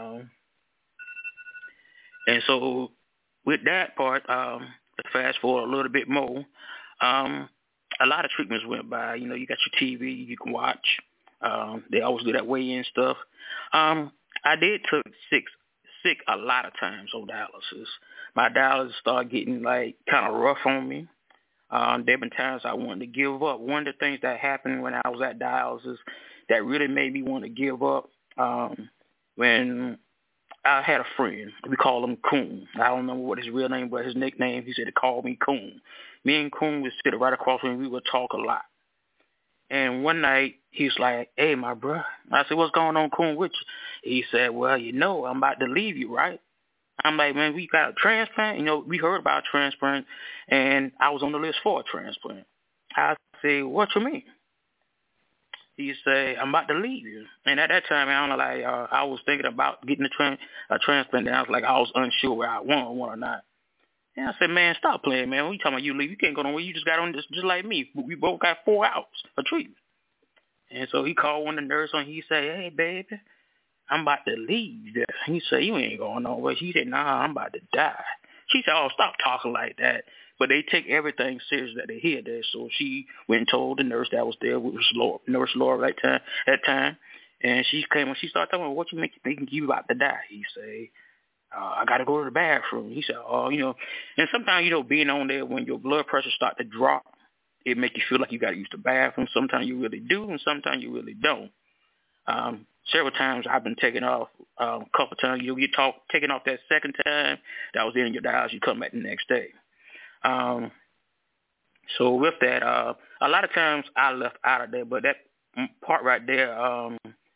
And so with that part, to fast forward a little bit more, a lot of treatments went by. You got your TV you can watch. They always do that weigh-in stuff. I did took sick a lot of times on dialysis. My dialysis started getting kind of rough on me. There been times I wanted to give up. One of the things that happened when I was at dialysis that really made me want to give up, when I had a friend, we call him Coon. I don't remember what his real name, but his nickname, he said, he called me Coon. Me and Coon would sit right across from him. We would talk a lot. And one night, he was like, hey, my bro. I said, what's going on, Coon, with you? He said, well, I'm about to leave you, right? I'm like, man, we got a transplant. We heard about a transplant, and I was on the list for a transplant. I said, what you mean? He said, I'm about to leave you. And at that time, I was thinking about getting a transplant, and I was unsure where I want one or not. And I said, man, stop playing, man. When you talking about you leave, you can't go nowhere. You just got on this just like me. We both got 4 hours of treatment. And so he called one of the nurses, and he said, hey, baby, I'm about to leave. He said, you ain't going nowhere. She said, nah, I'm about to die. She said, oh, stop talking like that. But they take everything serious that they hear there. So she went and told the nurse that was there, which was Nurse Laura at that time. And she came and she started talking about what you making you about to die. He said, I got to go to the bathroom. He said, and sometimes, being on there when your blood pressure start to drop, it make you feel like you got to use the bathroom. Sometimes you really do, and sometimes you really don't. Several times I've been taken off. A couple times you'll get taken off that second time. That was in your dialysis. You come back the next day. So with that, a lot of times I left out of there, but that part right there,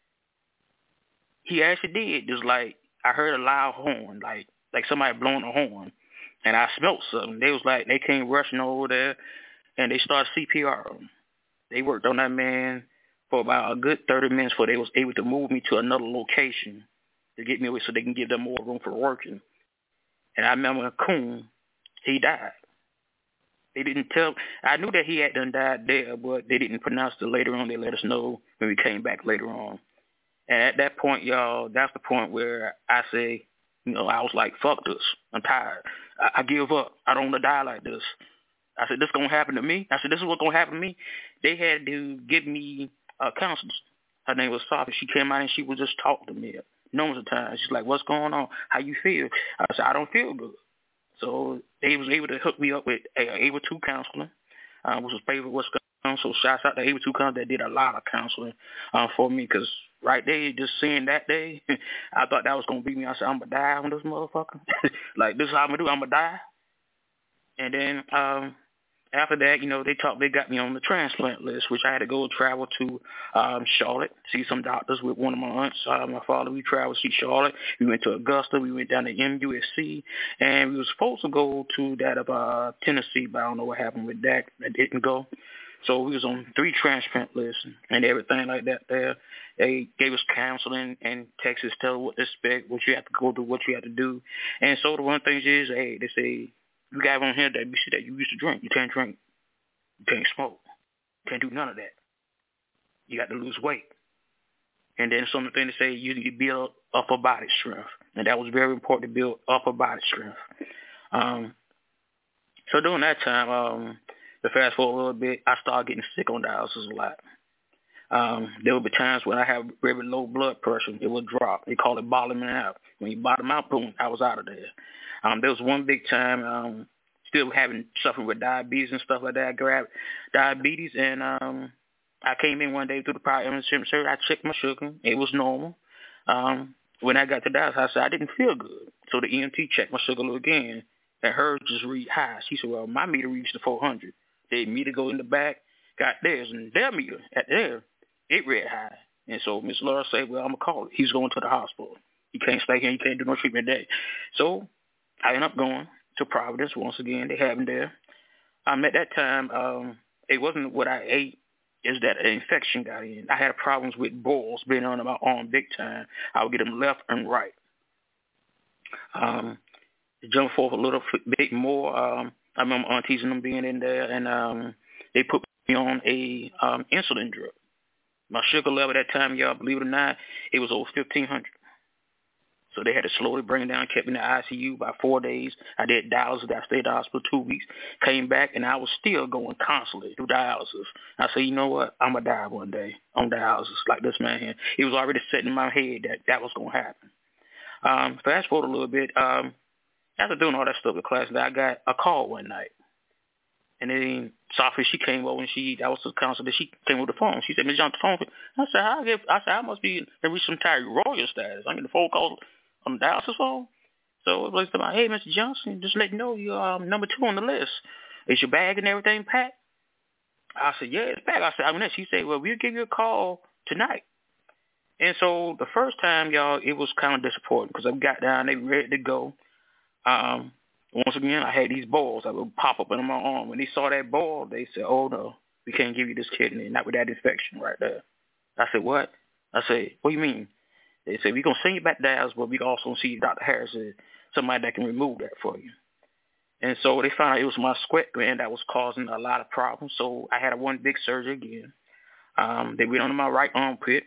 he actually did. Just like I heard a loud horn, like somebody blowing a horn, and I smelled something. They came rushing over there, and they started CPR. They worked on that man for about a good 30 minutes before they was able to move me to another location to get me away so they can give them more room for working. And I remember Coon, he died. They didn't tell. I knew that he had done died there, but they didn't pronounce it later on. They let us know when we came back later on. And at that point, y'all, that's the point where I say, I was like, fuck this. I'm tired. I give up. I don't want to die like this. I said, this is going to happen to me. I said, this is what's going to happen to me. They had to give me counselors. Her name was Sophie. She came out and she would just talk to me numerous of times. She's like, what's going on? How you feel? I said, I don't feel good. So they was able to hook me up with Ava 2 counseling, which was favorite what's going on. So shouts out to Ava 2 counseling that did a lot of counseling for me, because right there, just seeing that day, I thought that was going to be me. I said, I'm going to die on this motherfucker. Like, this is how I'm going to do. I'm going to die. And then after that, they got me on the transplant list, which I had to go travel to Charlotte, see some doctors with one of my aunts. My father, we traveled to see Charlotte. We went to Augusta. We went down to MUSC. And we were supposed to go to that of Tennessee, but I don't know what happened with that. I didn't go. So we was on 3 transplant lists and everything like that there. They gave us counseling and Texas tell what to expect, what you have to go through, what you have to do. And so the one thing is, hey, they say, you got on here that you see that you used to drink. You can't drink. You can't smoke. You can't do none of that. You got to lose weight. And then something to say you need to build upper body strength. And that was very important to build upper body strength. So during that time, to fast forward a little bit, I started getting sick on dialysis a lot. There would be times when I have very low blood pressure. It would drop. They call it bottoming out. When you bottom out, boom, I was out of there. There was one big time, still suffering with diabetes and stuff like that. I grabbed diabetes, and I came in one day through the prior emergency surgery. I checked my sugar. It was normal. When I got to dialysis, I said I didn't feel good. So the EMT checked my sugar again, and hers just read high. She said, well, my meter reached the 400. They had me to go in the back, got theirs, and their meter at there, it read high. And so Miss Laura said, well, I'm going to call it. He's going to the hospital. He can't stay here. He can't do no treatment today. So I ended up going to Providence once again. They have him there. At that time, it wasn't what I ate. Is that an infection got in. I had problems with boils being on my arm big time. I would get them left and right. To jump forth a little bit more, I remember aunties and them being in there, and they put me on a insulin drip. My sugar level at that time, y'all, believe it or not, it was over 1,500. So they had to slowly bring it down, kept me in the ICU about 4 days. I did dialysis. I stayed in the hospital 2 weeks, came back, and I was still going constantly through dialysis. I said, you know what? I'm going to die one day on dialysis like this man here. It was already set in my head that was going to happen. Fast forward a little bit. After doing all that stuff with class, I got a call one night. And then Sophie, she came over, and that was the counselor. She came with the phone. She said, Ms. Johnson, the phone. I said, I must be in reach some type of royal status. I get the phone call on the dialysis phone. So it was like, hey, Mr. Johnson, just let you know you're number 2 on the list. Is your bag and everything packed? I said, yeah, it's packed. I said, she said, well, we'll give you a call tonight. And so the first time, y'all, it was kind of disappointing because I got down, they were ready to go. Once again, I had these boils that would pop up under my arm. When they saw that boil, they said, oh, no, we can't give you this kidney, not with that infection right there. I said, what? I said, what do you mean? They said, we're going to send you back to Dallas, but we can also see Dr. Harris, somebody that can remove that for you. And so they found out it was my sweat gland that was causing a lot of problems. So I had one big surgery again. They went under my right armpit,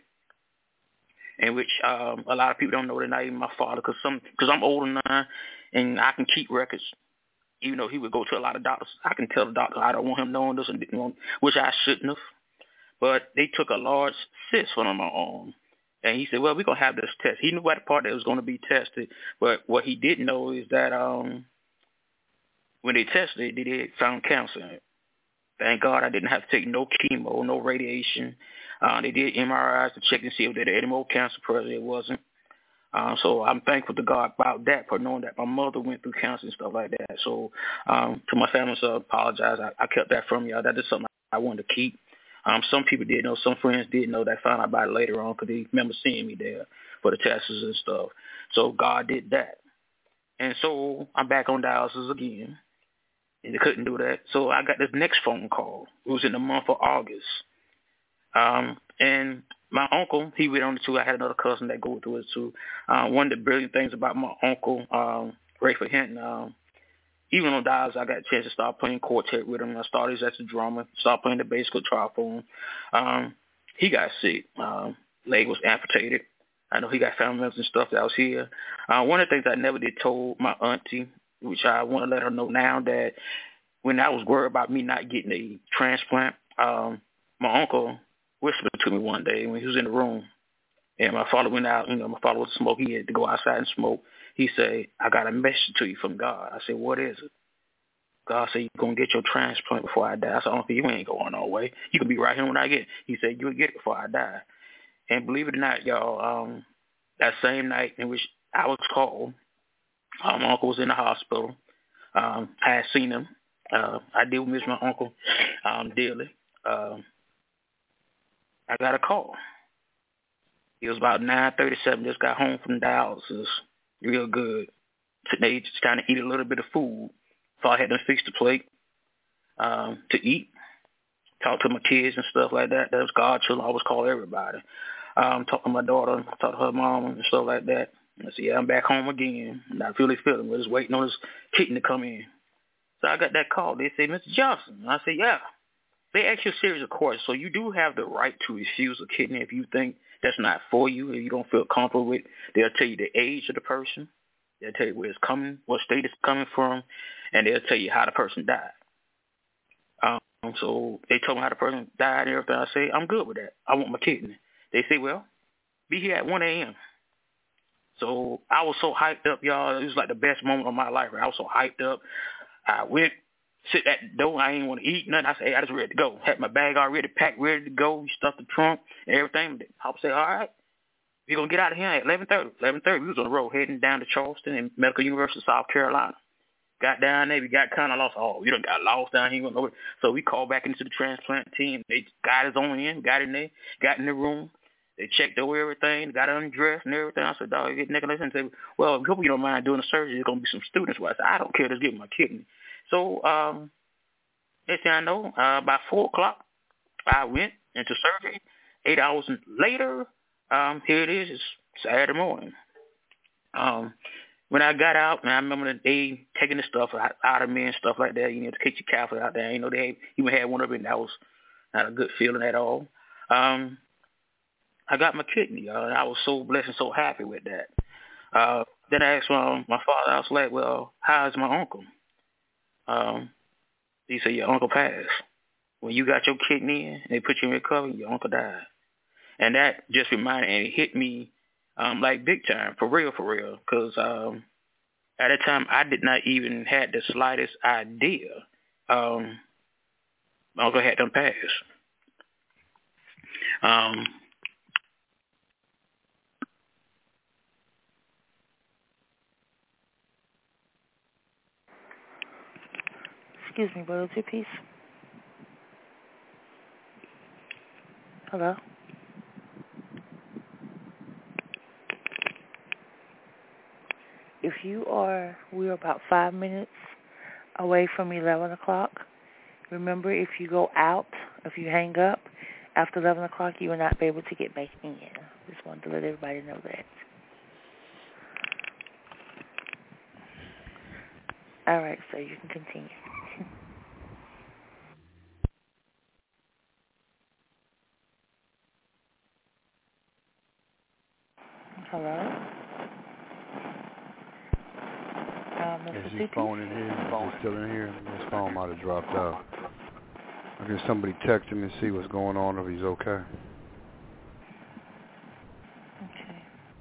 in which a lot of people don't know they're not even my father because I'm older now and I can keep records. Even though he would go to a lot of doctors, I can tell the doctor I don't want him knowing this, which I shouldn't have. But they took a large cyst from my arm. And he said, well, we're going to have this test. He knew what part that was going to be tested. But what he didn't know is that when they tested it, they found cancer in it. Thank God I didn't have to take no chemo, no radiation. They did MRIs to check and see if there was any more cancer present. It wasn't. So I'm thankful to God about that, for knowing that my mother went through cancer and stuff like that. So to my family, so I apologize. I kept that from y'all. That is something I wanted to keep. Some people did know. Some friends did know. That found out about it later on because they remember seeing me there for the tests and stuff. So God did that. And so I'm back on dialysis again. And they couldn't do that. So I got this next phone call. It was in the month of August. And my uncle, he went on it too. I had another cousin that go through it too. One of the brilliant things about my uncle, Rayford Hinton, even on dialysis, I got a chance to start playing quartet with him. I started as a drummer, started playing the bass guitar for him. He got sick. Leg was amputated. I know he got family members and stuff that was here. One of the things I never did told my auntie, which I want to let her know now, that when I was worried about me not getting a transplant, my uncle whispered to me one day when he was in the room, and my father went out, my father was smoke. He had to go outside and smoke. He said, I got a message to you from God. I said, what is it? God said, you're going to get your transplant before I die. I said, Uncle, you ain't going no way. You can be right here when I get it. He said, you'll get it before I die. And believe it or not, y'all, that same night in which I was called, my uncle was in the hospital. I had seen him. I did miss my uncle dearly. I got a call. It was about 9:37. Just got home from dialysis, real good. Today, just trying to eat a little bit of food. So I had to fix the plate to eat. Talk to my kids and stuff like that. That was godchildren. I always call everybody. Talk to my daughter, talk to her mom and stuff like that. I said, yeah, I'm back home again. I'm not really feeling. We're just waiting on this kitten to come in. So I got that call. They say, Mr. Johnson. I said, yeah. They ask you a series of questions. So you do have the right to refuse a kidney if you think that's not for you, if you don't feel comfortable with, they'll tell you the age of the person. They'll tell you where it's coming, what state it's coming from, and they'll tell you how the person died. So they told me how the person died and everything. I say, I'm good with that. I want my kidney. They say, well, be here at 1 a.m. So I was so hyped up, y'all. It was like the best moment of my life. I was so hyped up. I went, sit at the door. I ain't want to eat nothing. I said, hey, I just ready to go. Had my bag already packed, ready to go. We stuffed the trunk and everything. I would say, all right, we're going to get out of here at 11:30. 11:30, we was on the road heading down to Charleston and Medical University of South Carolina. Got down there, we got kind of lost. Oh, we done got lost down here. Went nowhere. So we called back into the transplant team. They got us on in, got in there, got in the room. They checked over everything, got undressed and everything. I said, dog, get Nicholas and said, well, I hope you don't mind doing the surgery. There's going to be some students. Well, I said, I don't care. Just give me my kidney. So next thing I know, by 4 o'clock, I went into surgery. 8 hours later, here it is. It's Saturday morning. When I got out, and I remember they taking the stuff out of me and stuff like that, to get your catheter out there. They even had one of them, and that was not a good feeling at all. I got my kidney, and I was so blessed and so happy with that. Then I asked my father, I was like, well, how's my uncle? He said, your uncle passed. When you got your kidney in, and they put you in recovery, your uncle died. And that just reminded, and it hit me like big time, for real, because at that time I did not even have the slightest idea my uncle had done passed. Excuse me, brother, two piece. Hello? We're about 5 minutes away from 11 o'clock. Remember, if you go out, if you hang up after 11 o'clock, you will not be able to get back in. Just wanted to let everybody know that. All right, so you can continue. Hello? Is his phone in here? Is he still in here? His phone might have dropped out. I guess somebody text him and see what's going on, if he's okay. Okay.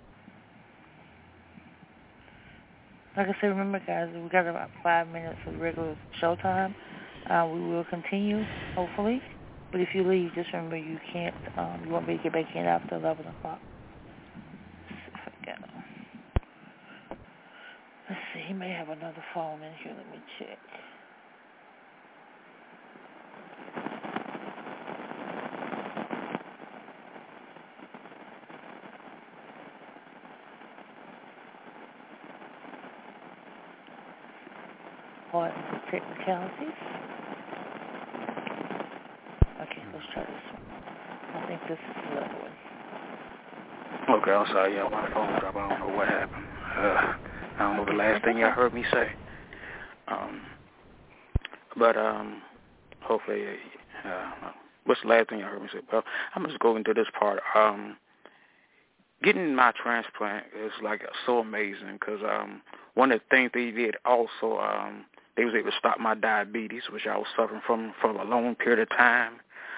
Like I said, remember, guys, we got about 5 minutes of regular show time. We will continue, hopefully. But if you leave, just remember you can't, you won't be able to get back in after 11 o'clock. Let's see, he may have another phone in here. Let me check. Pardon the technicalities. Okay, let's try this one. I think this is the other one. Okay, I'm sorry. Yeah, my phone dropped. I don't know what happened. I don't know the last thing y'all heard me say. But hopefully, what's the last thing y'all heard me say? Well, I'm just going into this part. Getting my transplant is like so amazing because one of the things they did also, they was able to stop my diabetes, which I was suffering from for a long period of time.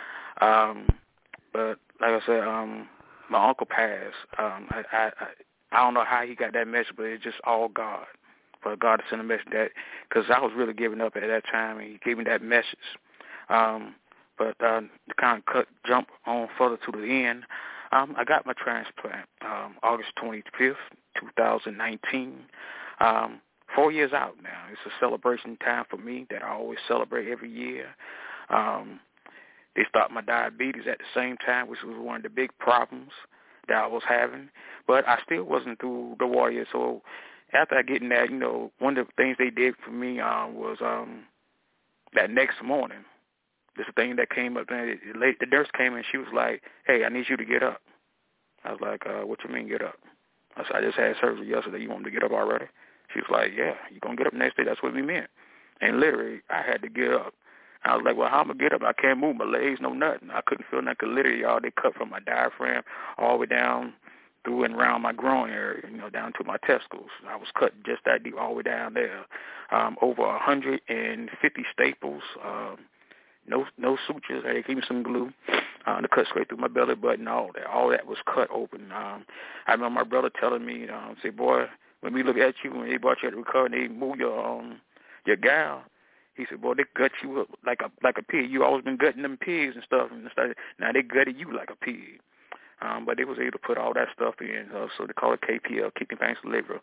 But like I said, my uncle passed. I don't know how he got that message, but it's just all God. For God to send a message that, because I was really giving up at that time, and he gave me that message. But to kind of jump on further to the end, I got my transplant August 25th, 2019. 4 years out now. It's a celebration time for me that I always celebrate every year. They stopped my diabetes at the same time, which was one of the big problems that I was having. But I still wasn't through the water yet. So after I getting that, one of the things they did for me was that next morning, this thing that came up, and the nurse came and she was like, hey, I need you to get up. I was like, what you mean get up? I said, I just had surgery yesterday. You want me to get up already? She was like, yeah, you're going to get up next day. That's what we meant. And literally, I had to get up. I was like, well, how am I get up? I can't move my legs, no nothing. I couldn't feel nothing. Literally, y'all, they cut from my diaphragm all the way down through and around my groin area, down to my testicles. I was cut just that deep all the way down there. Over 150 staples, no sutures. They gave me some glue to cut straight through my belly button. All that was cut open. I remember my brother telling me, say, boy, when we look at you, when they brought you to recover, and they move your gown. He said, boy, they gut you up like a pig. You always been gutting them pigs and stuff. Now they gutted you like a pig. But they was able to put all that stuff in, so they call it KPL, Kidney Pain Liver.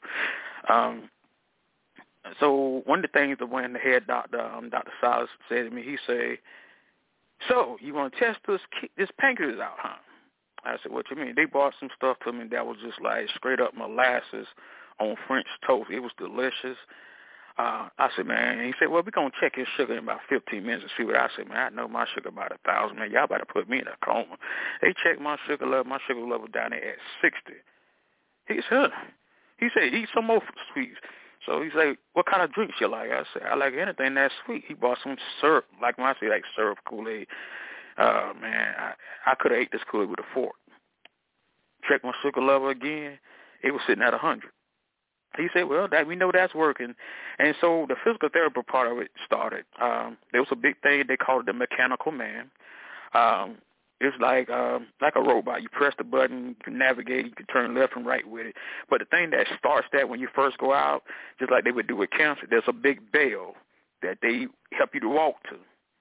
So one of the things that when the head doctor, Dr. Silas, said to me, he said, so you want to test this pancreas out, huh? I said, what you mean? They brought some stuff to me that was just like straight up molasses on French toast. It was delicious. I said, man, and he said, well, we're going to check his sugar in about 15 minutes and see what I said. Man, I know my sugar about 1,000. Man, y'all better put me in a coma. They checked my sugar level. My sugar level down there at 60. He said, eat some more sweets. So he said, what kind of drinks you like? I said, I like anything that's sweet. He bought some syrup, like when I say like syrup Kool-Aid. Man, I could have ate this Kool-Aid with a fork. Checked my sugar level again. It was sitting at 100. He said, well, we know that's working. And so the physical therapy part of it started. There was a big thing. They called it the mechanical man. It's like a robot. You press the button, you can navigate, you can turn left and right with it. But the thing that starts that when you first go out, just like they would do with cancer, there's a big bell that they help you to walk to.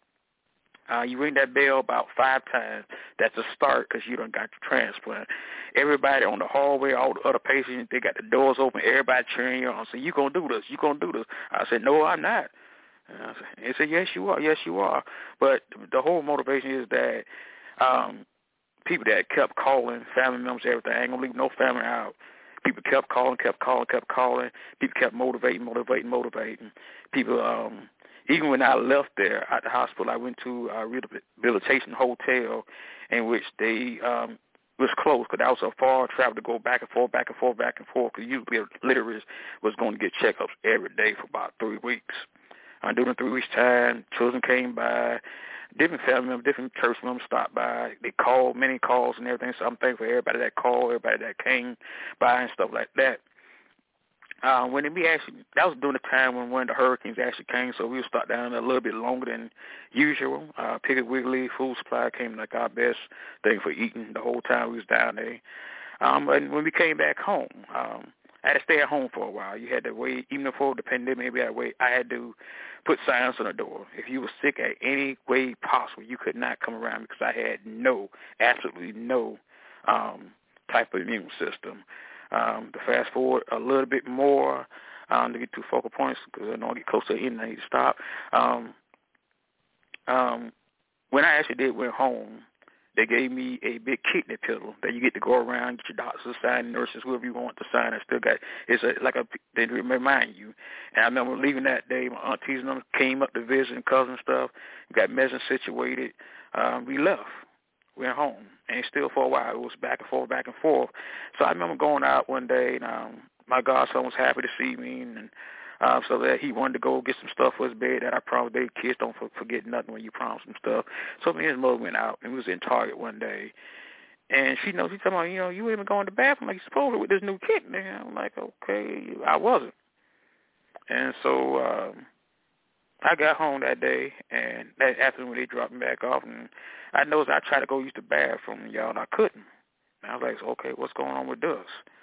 You ring that bell about 5 times. That's a start because you done got your transplant. Everybody on the hallway, all the other patients, they got the doors open. Everybody cheering you on. Say, you going to do this. You going to do this. I said, no, I'm not. They said, yes, you are. Yes, you are. But the whole motivation is that people that kept calling, family members, everything, I ain't going to leave no family out. People kept calling. People kept motivating. People, even when I left there at the hospital, I went to a rehabilitation hotel in which they was closed because that was a far travel to go back and forth, because you literally was going to get checkups every day for about 3 weeks. During the 3 weeks' time, children came by, different family members, different church members stopped by. They called, many calls and everything, so I'm thankful for everybody that called, everybody that came by and stuff like that. That was during the time when one of the hurricanes actually came, so we would start down a little bit longer than usual. Piggly Wiggly, Food Supply came like our best thing for eating the whole time we was down there. And when we came back home, I had to stay at home for a while. You had to wait, even before the pandemic, we had to wait. I had to put signs on the door. If you were sick at any way possible, you could not come around because I had absolutely no type of immune system. To fast forward a little bit more to get to focal points because I know I get close to the end and I need to stop. When I actually went home, they gave me a big kidney pill that you get to go around, get your doctors to sign, nurses, whoever you want to sign. They remind you. And I remember leaving that day, my aunties and them came up to visit and cousins and stuff, got medicine situated. We left. Went home, and still for a while it was back and forth. So I remember going out one day, and my godson was happy to see me, and so that he wanted to go get some stuff for his bed that I promised. Kids don't forget nothing when you promise them stuff. So me and his mother went out, and we was in Target one day, and she told me, you ain't even going to the bathroom like you're supposed to with this new kidney. And I'm like, okay, I wasn't. And so I got home that day, and that afternoon they dropped me back off, and I noticed I tried to go use the bathroom, y'all, and I couldn't. And I was like, okay, what's going on with this?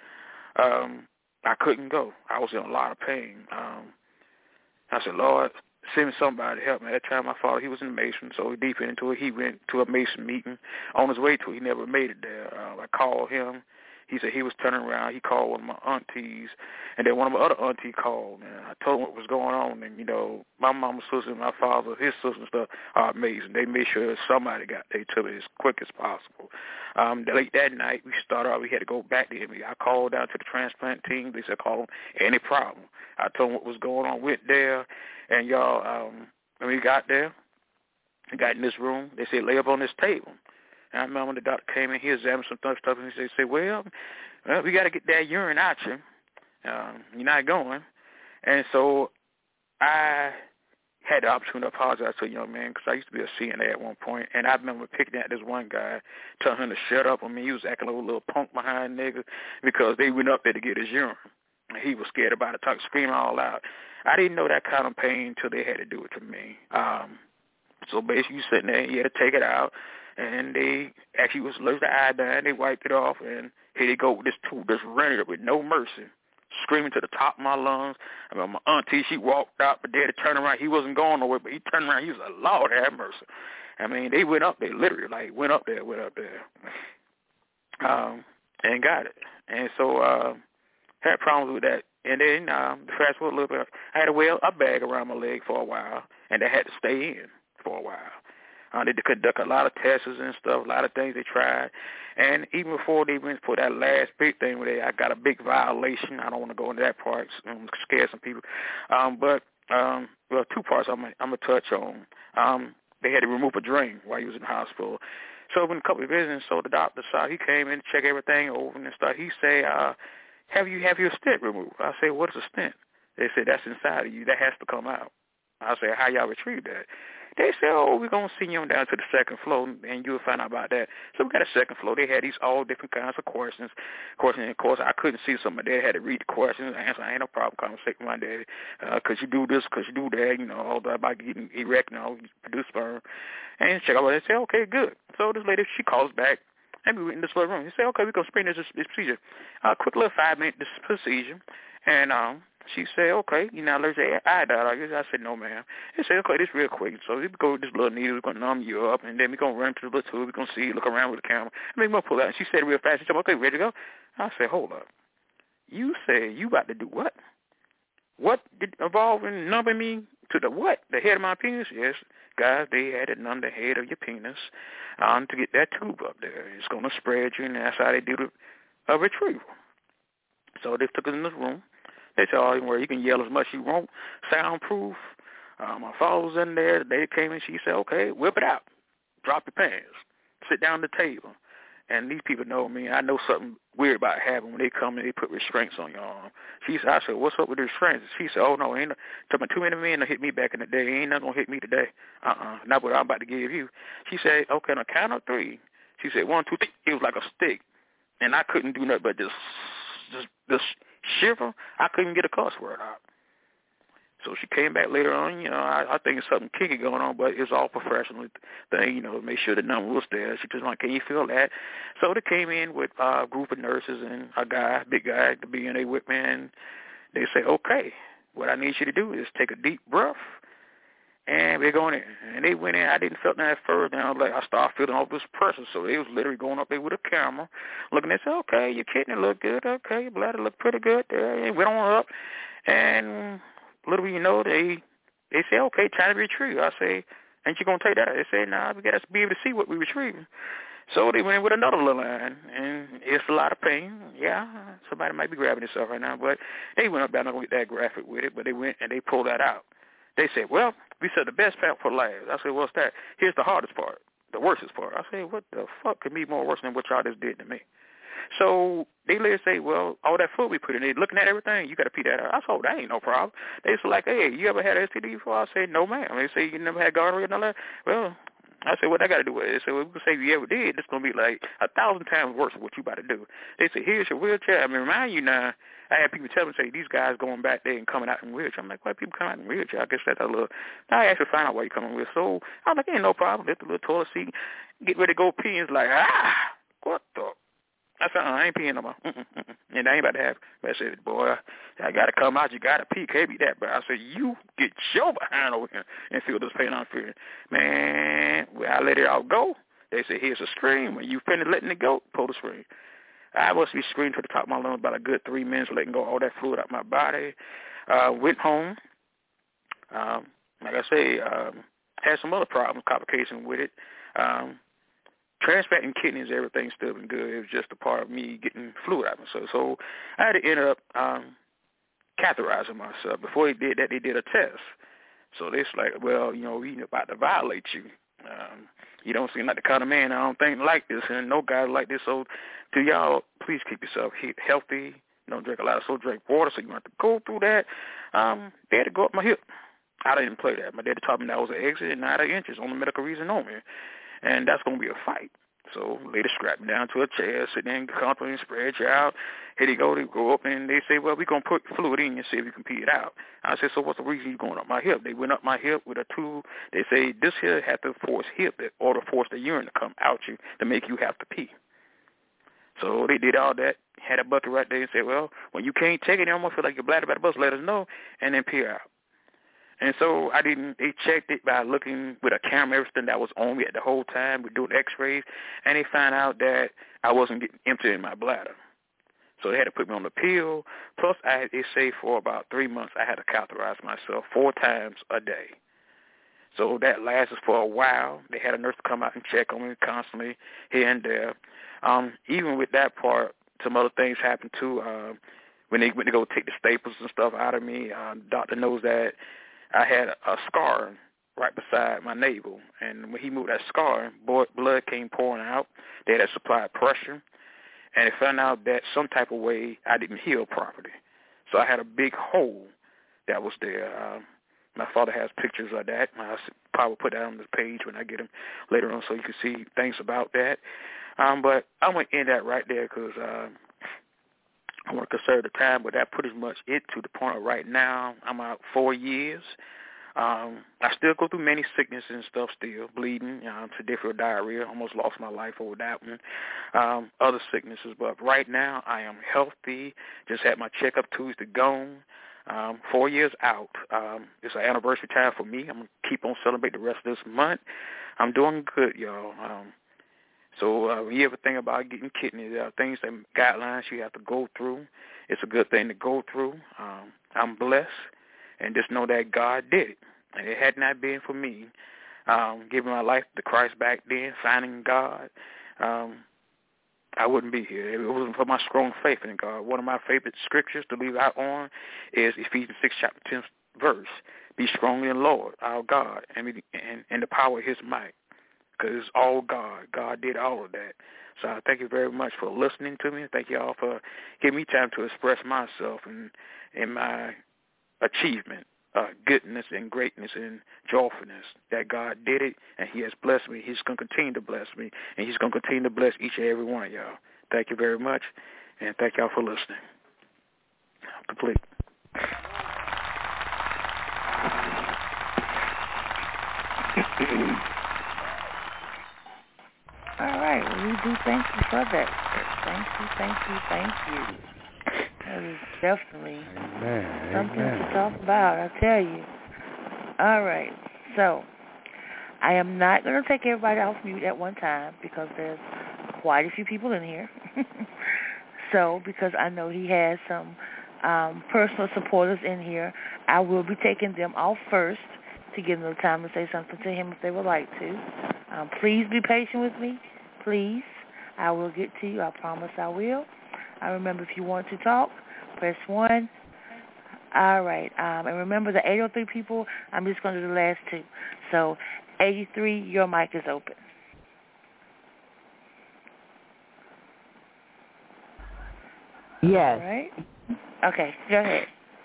I couldn't go. I was in a lot of pain. I said, Lord, send me somebody to help me. At that time, my father, he was in the Mason, so deep into it, he went to a Mason meeting. On his way to it, he never made it there. I called him. He said he was turning around. He called one of my aunties, and then one of my other aunties called, and I told him what was going on. And, my mama's sister and my father, his sister and stuff are amazing. They made sure somebody got there to it as quick as possible. Late that night, we had to go back to him. I called down to the transplant team. They said, call him, any problem. I told them what was going on. Went there, and y'all, when we got there, we got in this room. They said, lay up on this table. And I remember when the doctor came in, he examined some stuff, and he said, well, we got to get that urine out you. You're not going. And so had the opportunity to apologize to a young man because I used to be a CNA at one point, and I remember picking at this one guy, telling him to shut up. I mean, he was acting like a little punk behind nigga because they went up there to get his urine. And he was scared about it, screaming all out. I didn't know that kind of pain until they had to do it to me. So basically, you sitting there, you had to take it out, and they actually was allergic to iodine. They wiped it off, and here they go with this tube, just running it with no mercy, screaming to the top of my lungs. I mean, my auntie, she walked out, but Daddy turned around. He wasn't going nowhere, but he turned around. He was like, Lord have mercy. I mean, they went up there, literally, like, went up there, and got it. And so had problems with that. And then fast forward a little bit, I had to wear a bag around my leg for a while, and they had to stay in for a while. They conduct a lot of tests and stuff, a lot of things they tried. And even before they went for that last big thing where I got a big violation. I don't want to go into that part. I'm scare some people. But two parts I'm going to touch on. They had to remove a drain while he was in the hospital. So when a couple of visits, so the doctor saw, he came in to check everything over and stuff. He said, have your stent removed? I said, what is a stent? They said, that's inside of you. That has to come out. I said, how y'all retrieve that? They said, we're going to send you down to the second floor, and you'll find out about that. So we got a second floor. They had these all different kinds of questions. And, of course, I couldn't see some of that. I had to read the questions and answer. I ain't no problem conversating with my daddy. Could you do this? Could you do that? You know, all that about getting erect, produce sperm. And check out what they said. Okay, good. So this lady, she calls back. And we went in this little room. He said, okay, we're going to spring this procedure. Quick little 5-minute procedure. And she said, okay, you're not allergic to iodine, are you? I said, no, ma'am. He said, okay, this real quick. So we go with this little needle. We're going to numb you up. And then we're going to run to the little tube. We're going to see, look around with the camera. And we're going to pull out. And she said real fast. She said, okay, ready to go? I said, hold up. You said you about to do what? What did involve in numbing me to the what? The head of my penis? Yes. Guys, they had to numb the head of your penis to get that tube up there. It's going to spread you, and that's how they do the retrieval. So they took us in this room. They said, oh, you can yell as much as you want, soundproof. My father was in there. The lady came in. She said, okay, whip it out. Drop your pants. Sit down at the table. And these people know me. I know something weird about having when they come and they put restraints on your arm. I said, what's up with the restraints? She said, oh, no, ain't too many men that hit me back in the day. Ain't nothing going to hit me today. Not what I'm about to give you. She said, okay, on a count of 3. She said, 1, 2, 3. It was like a stick. And I couldn't do nothing but just shiver. I couldn't get a cuss word out. So she came back later on, I think it's something kinky going on, but it's all professional thing, make sure the number was there. She just like, can you feel that? So they came in with a group of nurses and a guy, big guy, to be in there with me, and they say, okay, what I need you to do is take a deep breath, and we're going in. And they went in. I didn't feel that at first, and I started feeling all this pressure. So they was literally going up there with a camera, looking and said, okay, your kidney look good, okay, your bladder look pretty good. And went on up, and little you know, they say, okay, time to retrieve. I say, ain't you going to take that? They say, nah, we got to be able to see what we're retrieving. So they went in with another little line, and it's a lot of pain. Yeah, somebody might be grabbing themselves right now, but they went up there, not going to get that graphic with it, but they went and they pulled that out. They said, well, we said the best part for last. I said, what's that? Here's the hardest part, the worstest part. I said, what the fuck could be more worse than what y'all just did to me? So they later say, well, all that food we put in there, looking at everything, you got to pee that out. I said, that ain't no problem. They said, like, hey, you ever had STD before? I said, no, ma'am. They say, you never had gonorrhea and all that? Well, I said, what I got to do with it? They said, well, we can say if you ever did, it's going to be like 1,000 times worse than what you about to do. They said, here's your wheelchair. I mean, remind you now, I had people tell me, say, these guys going back there and coming out in wheelchair. I'm like, why people come out in wheelchair? I guess that's a little, I actually find out why you coming with. So I'm like, ain't no problem. Lift the little toilet seat, get ready to go pee. And it's like, what the? I said, I ain't peeing no more. And I ain't about to have it. I said, boy, I got to come out. You got to pee. Can't be that bad. I said, you get your behind over here and feel this pain I'm feeling. Man, when I let it all go, they said, here's a scream. When you finish letting it go, pull the scream. I must be screaming to the top of my lungs about a good 3 minutes, letting go all that fluid out my body. Went home. Like I say, had some other problems, complications with it. Transplanting kidneys, everything's still been good. It was just a part of me getting fluid out of myself. So I had to end up catheterizing myself. Before they did that, they did a test. So they's like, well, we about to violate you. You don't seem like the kind of man I don't think like this, and no guys like this. So to y'all, please keep yourself healthy. Don't drink a lot of soda, drink water so you don't have to go through that. They had to go up my hip. I didn't play that. My daddy taught me that was an exit and not an entrance on the medical reason only. And that's going to be a fight. So lady strapped me down to a chair, sit there and comfortably and spread you out. Here they go up, and they say, well, we're going to put fluid in you and see if you can pee it out. I said, so what's the reason you're going up my hip? They went up my hip with a tube. They say, this here had to force hip or to force the urine to come out you to make you have to pee. So they did all that, had a bucket right there and said, well, when you can't take it, you almost feel like you're bladder about to bust, let us know, and then pee out. And so they checked it by looking with a camera, everything that was on me at the whole time. We doing x-rays, and they found out that I wasn't getting empty in my bladder. So they had to put me on the pill. Plus, they say for about 3 months, I had to catheterize myself 4 times a day. So that lasted for a while. They had a nurse come out and check on me constantly here and there. Even with that part, some other things happened too. When they went to go take the staples and stuff out of me, the doctor knows that I had a scar right beside my navel, and when he moved that scar, blood came pouring out. They had supplied pressure, and they found out that some type of way I didn't heal properly. So I had a big hole that was there. My father has pictures of that. I'll probably put that on the page when I get him later on so you can see things about that. But I went in that right there because I want to conserve the time, but that pretty much it to the point of right now. I'm out 4 years. I still go through many sicknesses and stuff still, bleeding, severe diarrhea. Almost lost my life over that one. Other sicknesses, but right now I am healthy. Just had my checkup Tuesday gone. 4 years out. It's an anniversary time for me. I'm going to keep on celebrating the rest of this month. I'm doing good, y'all. So when you ever think about getting kidneys, there are things, that guidelines you have to go through. It's a good thing to go through. I'm blessed, and just know that God did it. And it had not been for me giving my life to Christ back then, finding God, I wouldn't be here. If it wasn't for my strong faith in God. One of my favorite scriptures to leave out on is Ephesians 6, chapter 10, verse. Be strong in the Lord, our God, and the power of his might. Because it's all God. God did all of that. So I thank you very much for listening to me. Thank you all for giving me time to express myself and my achievement, goodness and greatness and joyfulness that God did it, and he has blessed me. He's going to continue to bless me, and he's going to continue to bless each and every one of y'all. Thank you very much, and thank y'all for listening. I'm complete. All right, well, we do thank you for that. Thank you. That is definitely something to talk about, I tell you. All right, so I am not going to take everybody off mute at one time because there's quite a few people in here. So because I know he has some personal supporters in here, I will be taking them off first to give them the time to say something to him if they would like to. Please be patient with me. Please. I will get to you. I promise I will. I remember if you want to talk, press 1. All right. And remember the 803 people, I'm just going to do the last 2. So 83, your mic is open. Yes. All right. Okay, go ahead.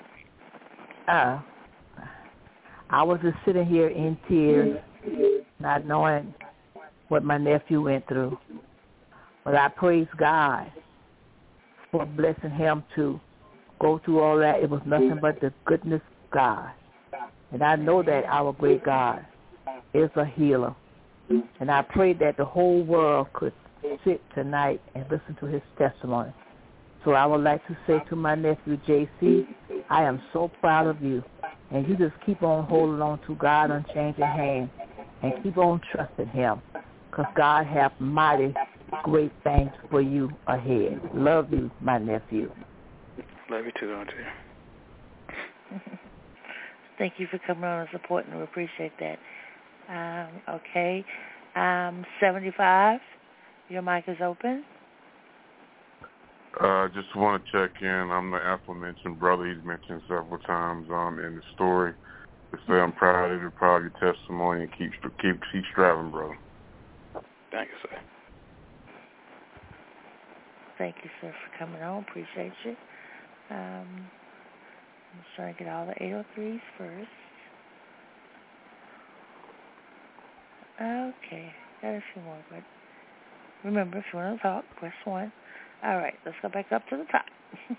I was just sitting here in tears, not knowing what my nephew went through. But I praise God for blessing him to go through all that. It was nothing but the goodness of God. And I know that our great God is a healer. And I pray that the whole world could sit tonight and listen to his testimony. So I would like to say to my nephew, J.C., I am so proud of you. And you just keep on holding on to God unchanging hand and keep on trusting him because God have mighty great things for you ahead. Love you, my nephew. Love you too, Auntie. Thank you for coming on and supporting. We appreciate that. Okay. 75, your mic is open. Just want to check in. I'm the aforementioned brother he's mentioned several times in the story. To say I'm proud of you, proud of your testimony, and keep striving, brother. Thank you, sir. Thank you, sir, for coming on. Appreciate you. I'm just trying to get all the 803s first. Okay, got a few more, but remember, if you want to talk, press 1. All right, let's go back up to the top.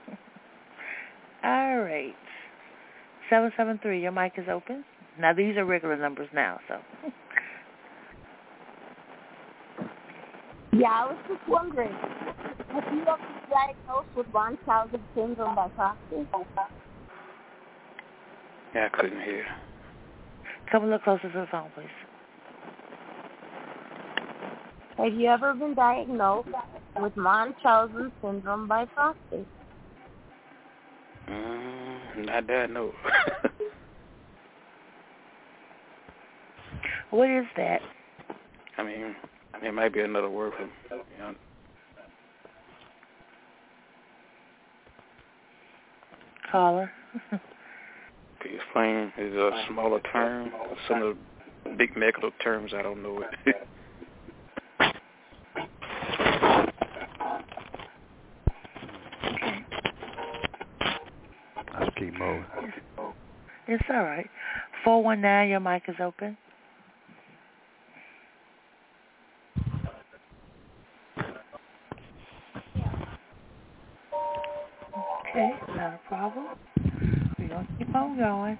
All right. 773, your mic is open. Now, these are regular numbers now, so. Yeah, I was just wondering, have you ever been diagnosed with Munchausen syndrome by proxy? Yeah, I couldn't hear. Come a little closer to the phone, please. Have you ever been diagnosed with Munchausen syndrome by proxy? Not that, no. What is that? I mean, it might be another word for, Caller. Can you explain? Is it a smaller term? Some of the big medical terms, I don't know it. Let's keep moving. It's all right. 419, your mic is open. Okay, not a problem. We're going to keep on going.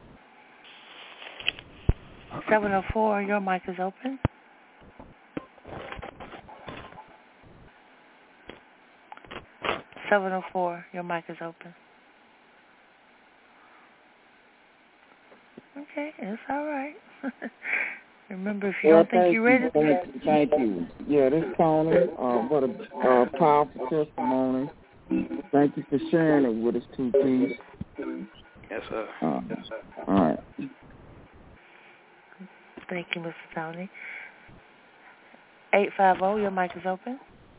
704, your mic is open. Your mic is open. Okay, it's all right. Remember, if you don't think you're ready. Thank you. Yeah, this is Tony. What a powerful testimony. Thank you for sharing it with us, too, please. Yes, sir. All right. Thank you, Mr. Tony. 850, your mic is open.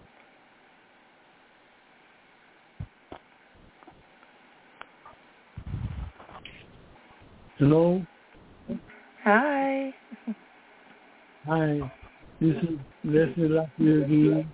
Hello? Hi. Hi. This is Leslie Lockyer again.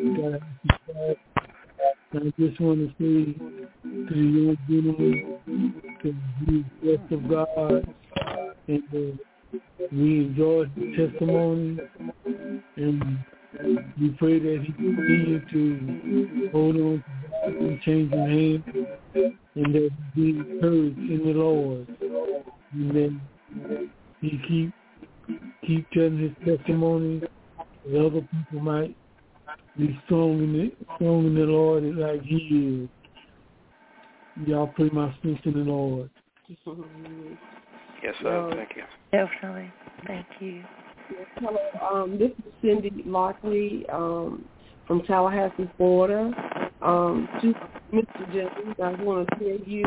I just want to say to the young gentleman that he's blessed of God, and we enjoyed the testimony, and we pray that he continue to hold on to God and changing hands, and that he be encouraged in the Lord, and then he keep telling his testimony that other people might be strong in the Lord like he is. Y'all pray my strength in the Lord. Yes, sir. Thank you. Definitely. Thank you. Hello, this is Cindy Lockley from Tallahassee, Florida. To Mr. James, I want to tell you,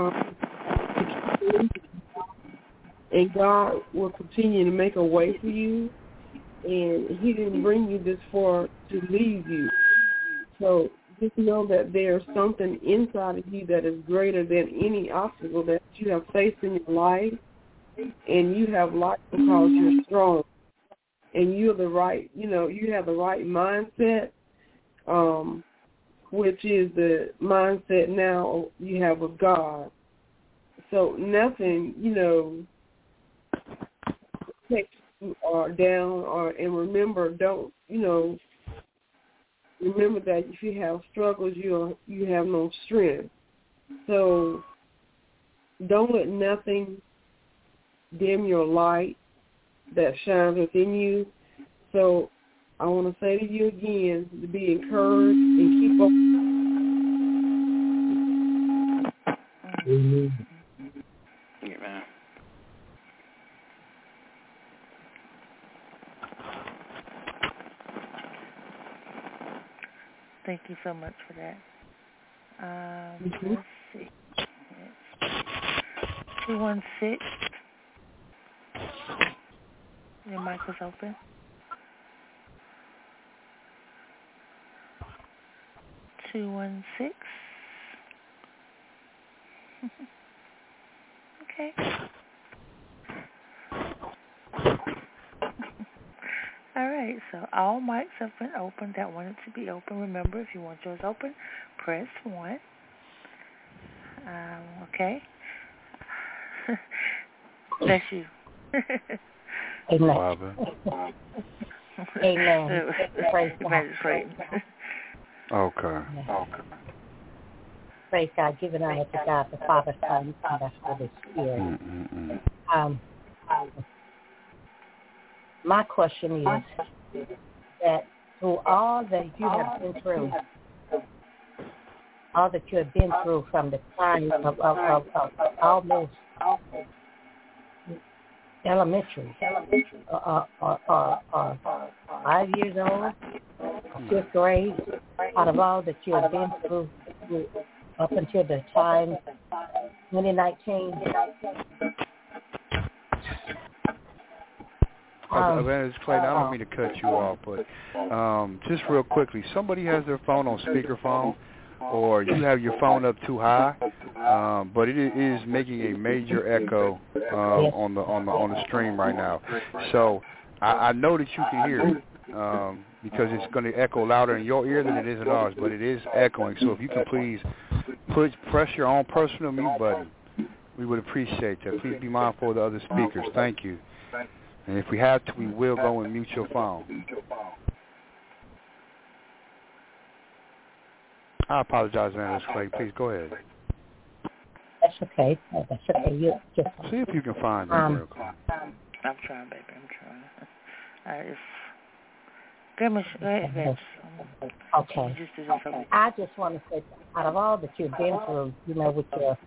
and God will continue to make a way for you. And he didn't bring you this far to leave you. So just know that there's something inside of you that is greater than any obstacle that you have faced in your life. And you have life because you're strong. And you're the right, you have the right mindset, which is the mindset now you have with God. So nothing, takes you down, and remember, remember that if you have struggles, you have no strength. So don't let nothing dim your light that shines within you. So I want to say to you again to be encouraged and keep on. Amen. Amen. Thank you so much for that. Let's see. 216. Your mic is open. 216. Okay. All right, so all mics have been opened that wanted to be open. Remember, if you want yours open, press 1. Okay. That's you. Amen. Father. Amen. Praise God. Okay. Praise God. Give it honor to God, the Father, Son, and the Holy Spirit. My question is that through all that you have been through, all that you have been through from the time of almost elementary, 5 years old, 5th grade, out of all that you have been through up until the time 2019. Evangelist Clayton, I don't mean to cut you off, but just real quickly, somebody has their phone on speakerphone, or you have your phone up too high, but it is making a major echo on the stream right now. So I know that you can hear it because it's going to echo louder in your ear than it is in ours, but it is echoing. So if you can please press your own personal mute button, we would appreciate that. Please be mindful of the other speakers. Thank you. And if we have to, we will go and mute your phone. I apologize, Evangelist Clay. Please go ahead. That's okay. That's okay. You just see if you can find it real quick. I'm trying, baby. I'm trying. Go ahead. Okay. I just want to say, out of all that you've been through, you know, with your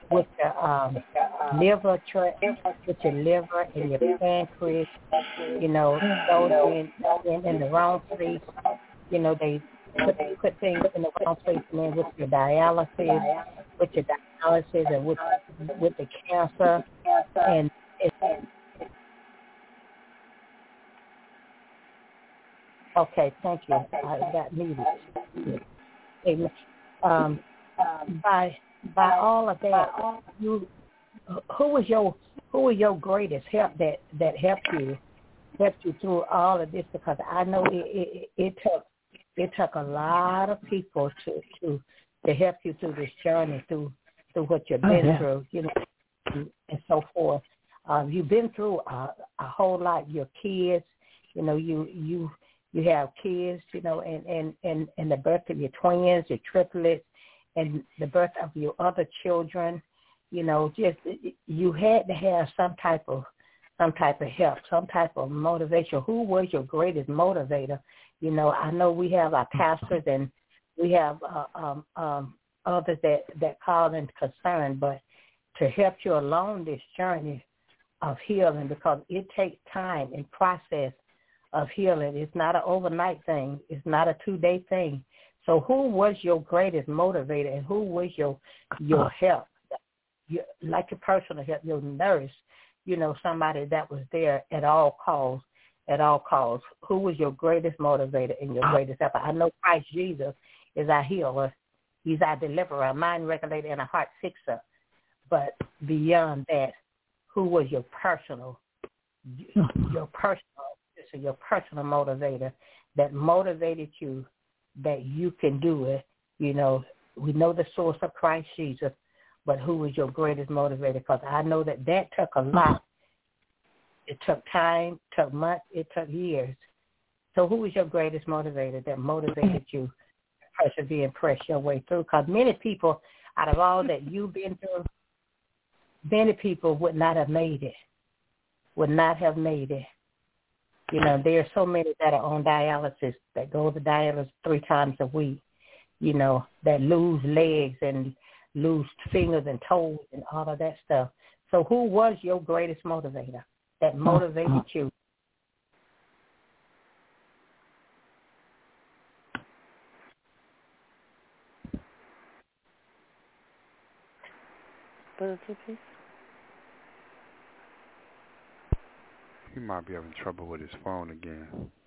liver, with your liver and your pancreas, you know, those in the wrong place, you know, they put things in the wrong place, and then with your dialysis, and with the cancer, and it's okay. Thank you. I got muted. By all of that, who was your greatest help that helped you through all of this? Because I know it took a lot of people to help you through this journey, through what you've been through, you know, and so forth. You've been through a whole lot. Your kids, you know, you have kids, you know, and the birth of your twins, your triplets, and the birth of your other children, you know, just you had to have some type of help, some type of motivation. Who was your greatest motivator? You know, I know we have our pastors and we have others that call in concern, but to help you along this journey of healing, because it takes time and process of healing. It's not an overnight thing. It's not a 2-day thing. So who was your greatest motivator, and who was your help? Like your personal help, your nurse, you know, somebody that was there at all costs. Who was your greatest motivator and your greatest helper? I know Christ Jesus is our healer. He's our deliverer, a mind regulator, and a heart fixer. But beyond that, who was your personal motivator that motivated you that you can do it? You know, we know the source of Christ Jesus, but who was your greatest motivator? Because I know that took a lot. It took time, took months, it took years. So who was your greatest motivator that motivated you to persevere and press your way through? Because many people, out of all that you've been through, many people would not have made it. You know, there are so many that are on dialysis, that go to dialysis 3 times a week, you know, that lose legs and lose fingers and toes and all of that stuff. So who was your greatest motivator that motivated you? He might be having trouble with his phone again.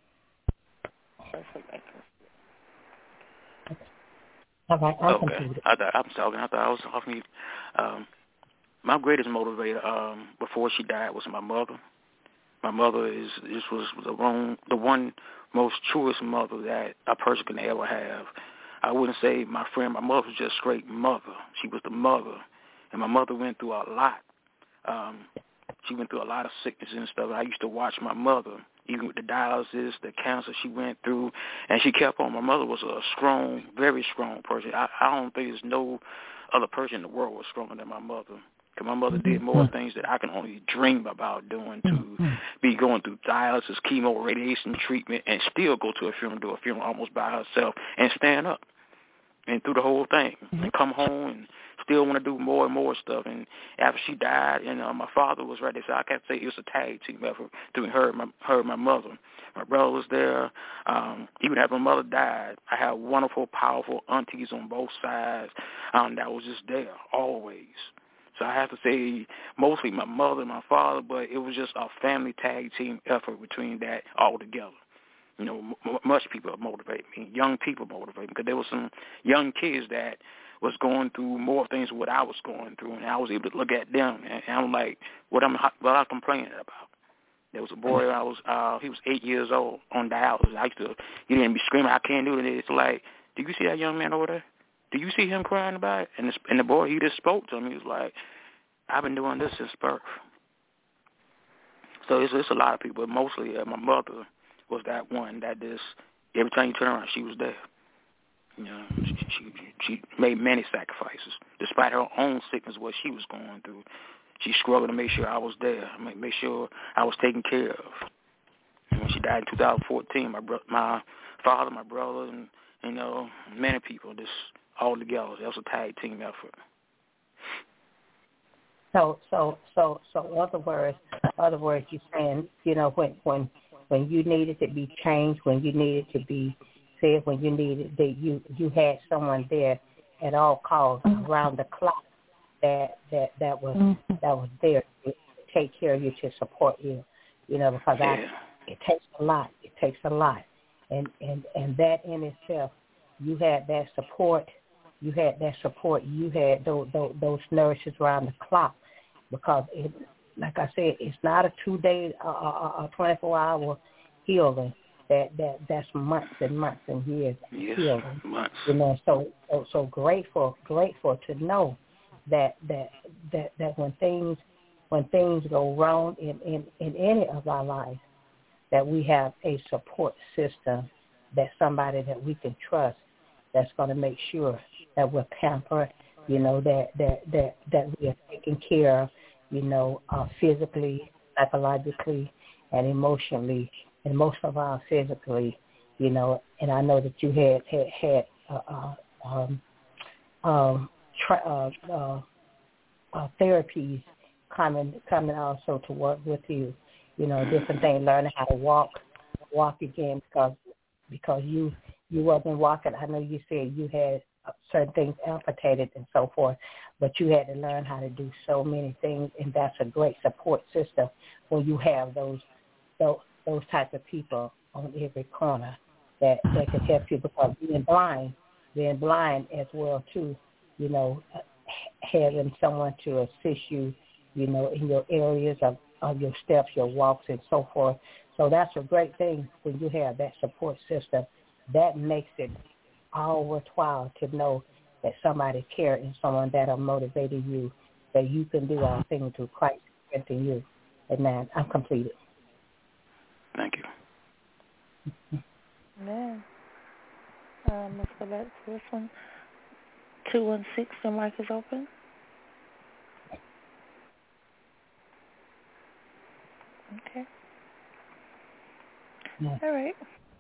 Okay. I'm sorry. I thought I was off mute. My greatest motivator before she died was my mother. My mother was the one most truest mother that a person can ever have. I wouldn't say my friend. My mother was just straight mother. She was the mother, and my mother went through a lot. She went through a lot of sickness and stuff. I used to watch my mother, even with the dialysis, the cancer she went through, and she kept on. My mother was a strong, very strong person. I don't think there's no other person in the world was stronger than my mother. Because my mother did more things that I can only dream about doing, to be going through dialysis, chemo, radiation treatment, and still go to a funeral, do a funeral almost by herself, and stand up and through the whole thing, and come home and still want to do more and more stuff. And after she died, and my father was right there, so I can't say it was a tag team effort between her and my mother. My brother was there. Even after my mother died, I had wonderful, powerful aunties on both sides that was just there always. So I have to say mostly my mother and my father, but it was just a family tag team effort between that all together. You know, much people motivate me. Young people motivate me, because there were some young kids that was going through more things than what I was going through, and I was able to look at them, and I'm like, what I'm complaining about. There was a boy, he was 8 years old on dialysis. He didn't be screaming, I can't do it. It's like, do you see that young man over there? Do you see him crying about it? And the boy, he just spoke to him. He was like, I've been doing this since birth. So it's a lot of people, but mostly my mother was that one that just, every time you turn around, she was there. You know, she made many sacrifices. Despite her own sickness, what she was going through, she struggled to make sure I was there, make sure I was taken care of. And when she died in 2014, my father, my brother, and, you know, many people just all together. That was a tag team effort. So, other words, you're saying, you know, when you needed to be changed, when you needed to be said, when you needed that you had someone there at all costs, around the clock, that was there to take care of you, to support you, you know, because it takes a lot. It takes a lot, and that in itself, you had that support. You had those nurses around the clock, because like I said, it's not a 2-day, a 24-hour healing. That's months and months and years healing. Months. You know, so grateful to know that when things go wrong in any of our lives, that we have a support system, that somebody that we can trust, that's going to make sure that we're pampered, you know, that we are taken care of, you know, physically, psychologically, and emotionally, and most of all physically, you know. And I know that you had therapies coming also to work with you, you know, different things, learning how to walk again, because you wasn't walking. I know you said you had certain things amputated and so forth, but you had to learn how to do so many things, and that's a great support system when you have those type of people on every corner that can help you, because being blind as well too, you know, having someone to assist you, you know, in your areas of your steps, your walks, and so forth. So that's a great thing when you have that support system. That makes it all worthwhile to know that somebody cares and someone that are motivating you, that you can do all things through Christ strengthening you. Amen. I'm completed. Thank you. Amen. Let's go back to this one. 216, the mic is open. Okay. Yeah. All right.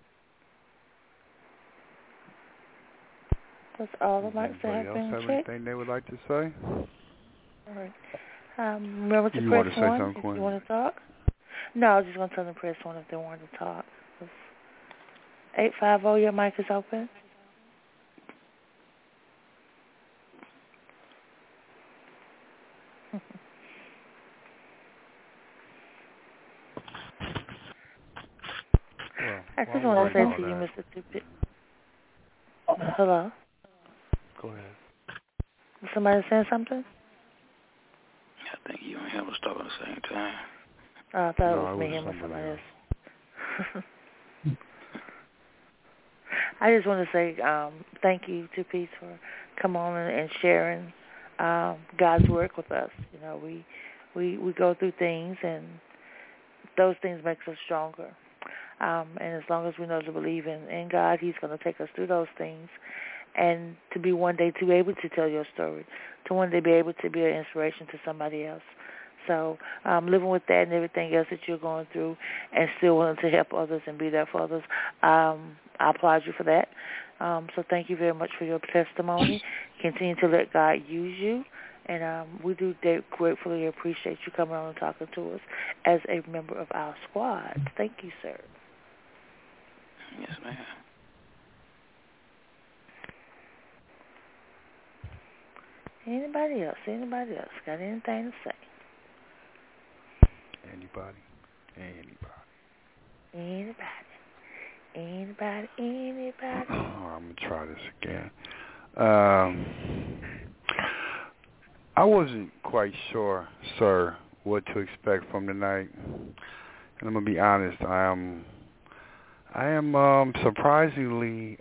That's all the mics that have been checked. Anything they would like to say? All right. Remember to press 1 if you want to talk. No, I was just going to tell them to press 1 if they wanted to talk. 850, your mic is open. I just want to say to you, Mr. Tupi. Hello? Go ahead. Is somebody saying something? I think you and him was talking at the same time. Oh, I thought it was me, him, or somebody else. I just want to say thank you to Peace for coming on and sharing God's work with us. You know, we go through things, and those things make us stronger. And as long as we know to believe in God, He's going to take us through those things, and to be one day to be able to tell your story, to one day be able to be an inspiration to somebody else. So living with that and everything else that you're going through, and still willing to help others and be there for others, I applaud you for that. So thank you very much for your testimony. Continue to let God use you. And we do gratefully appreciate you coming on and talking to us as a member of our squad. Thank you, sir. Yes, ma'am. Anybody else got anything to say? Anybody? Oh, I'm going to try this again. I wasn't quite sure, sir, what to expect from tonight. And I'm going to be honest, I am surprisingly,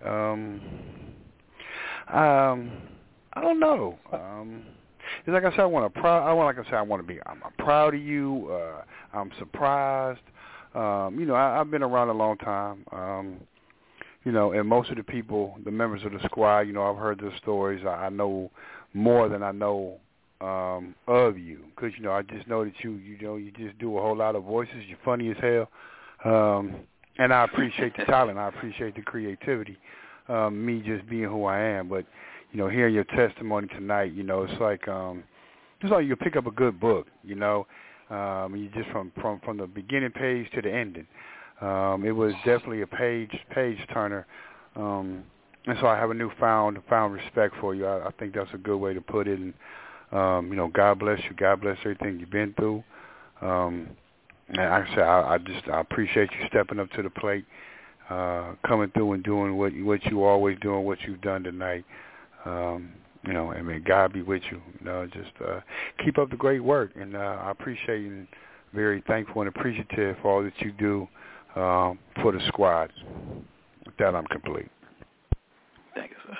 I don't know. It's like I said, I'm proud of you. I'm surprised. I've been around a long time. And most of the people, the members of the squad, I've heard their stories. I know more than I know of you, because I just know that you just do a whole lot of voices. You're funny as hell, and I appreciate the talent. I appreciate the creativity. Me just being who I am, but hearing your testimony tonight, it's like you pick up a good book. You just from the beginning page to the ending. It was definitely a page turner. And so I have a newfound respect for you. I think that's a good way to put it. And God bless you. God bless everything you've been through. And like I said, I appreciate you stepping up to the plate, coming through and doing what you always do and what you've done tonight. And may God be with you. Just keep up the great work. And I appreciate and very thankful and appreciative for all that you do for the squad. With that, I'm complete. Thank you, sir.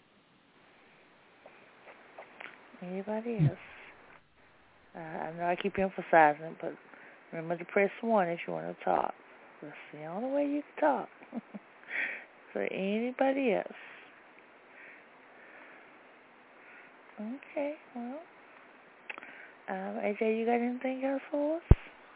Anybody else? I know I keep emphasizing it, but remember to press 1 if you want to talk. That's the only way you can talk. So anybody else? Okay, well, AJ, you got anything else for us?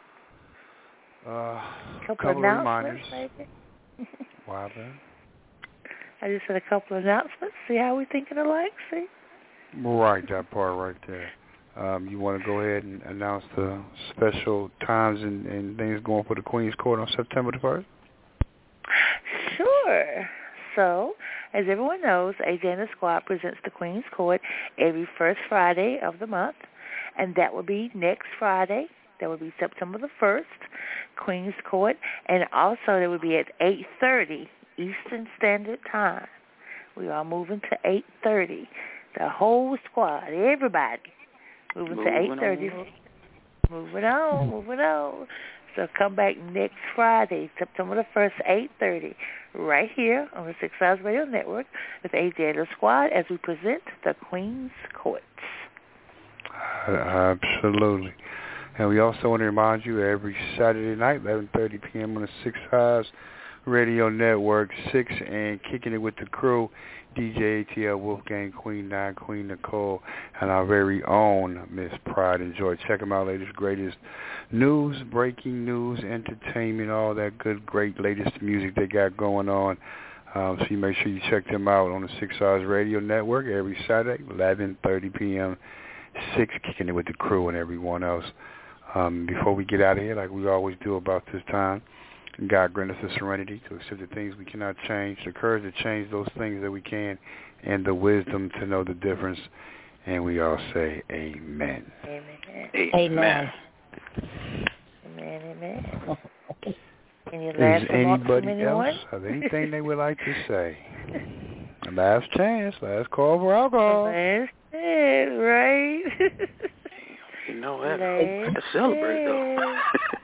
Couple of reminders. Maybe? Why then? I just said a couple of announcements. See how we thinking alike? See? Right, that part right there. You want to go ahead and announce the special times and things going for the Queen's Court on September the 1st? Sure. So, as everyone knows, AJ and the Squad presents the Queen's Court every first Friday of the month, and that will be next Friday. That will be September the 1st, Queen's Court, and also that will be at 8:30 Eastern Standard Time. We are moving to 8:30. The whole squad, everybody, moving to 8:30. Moving on. So come back next Friday, September the 1st, 8:30, right here on the 6 Eyes Radio Network with AJ and the Squad as we present the Queen's Court. Absolutely. And we also want to remind you every Saturday night, 11:30 p.m. on the 6 Eyes Radio Network, 6 and Kicking It With the Crew, DJ ATL, Wolfgang, Queen 9, Queen Nicole, and our very own Miss Pride and Joy. Check them out, latest, greatest news, breaking news, entertainment, all that good, great, latest music they got going on. So you make sure you check them out on the 6 Eyes Radio Network every Saturday, 11:30 p.m., 6, Kicking It With the Crew and everyone else. Before we get out of here, like we always do about this time, God grant us the serenity to accept the things we cannot change, the courage to change those things that we can, and the wisdom to know the difference. And we all say amen. Amen. Does anybody else have anything they would like to say? Last chance, last call for alcohol. Last chance, right? Let's celebrate though.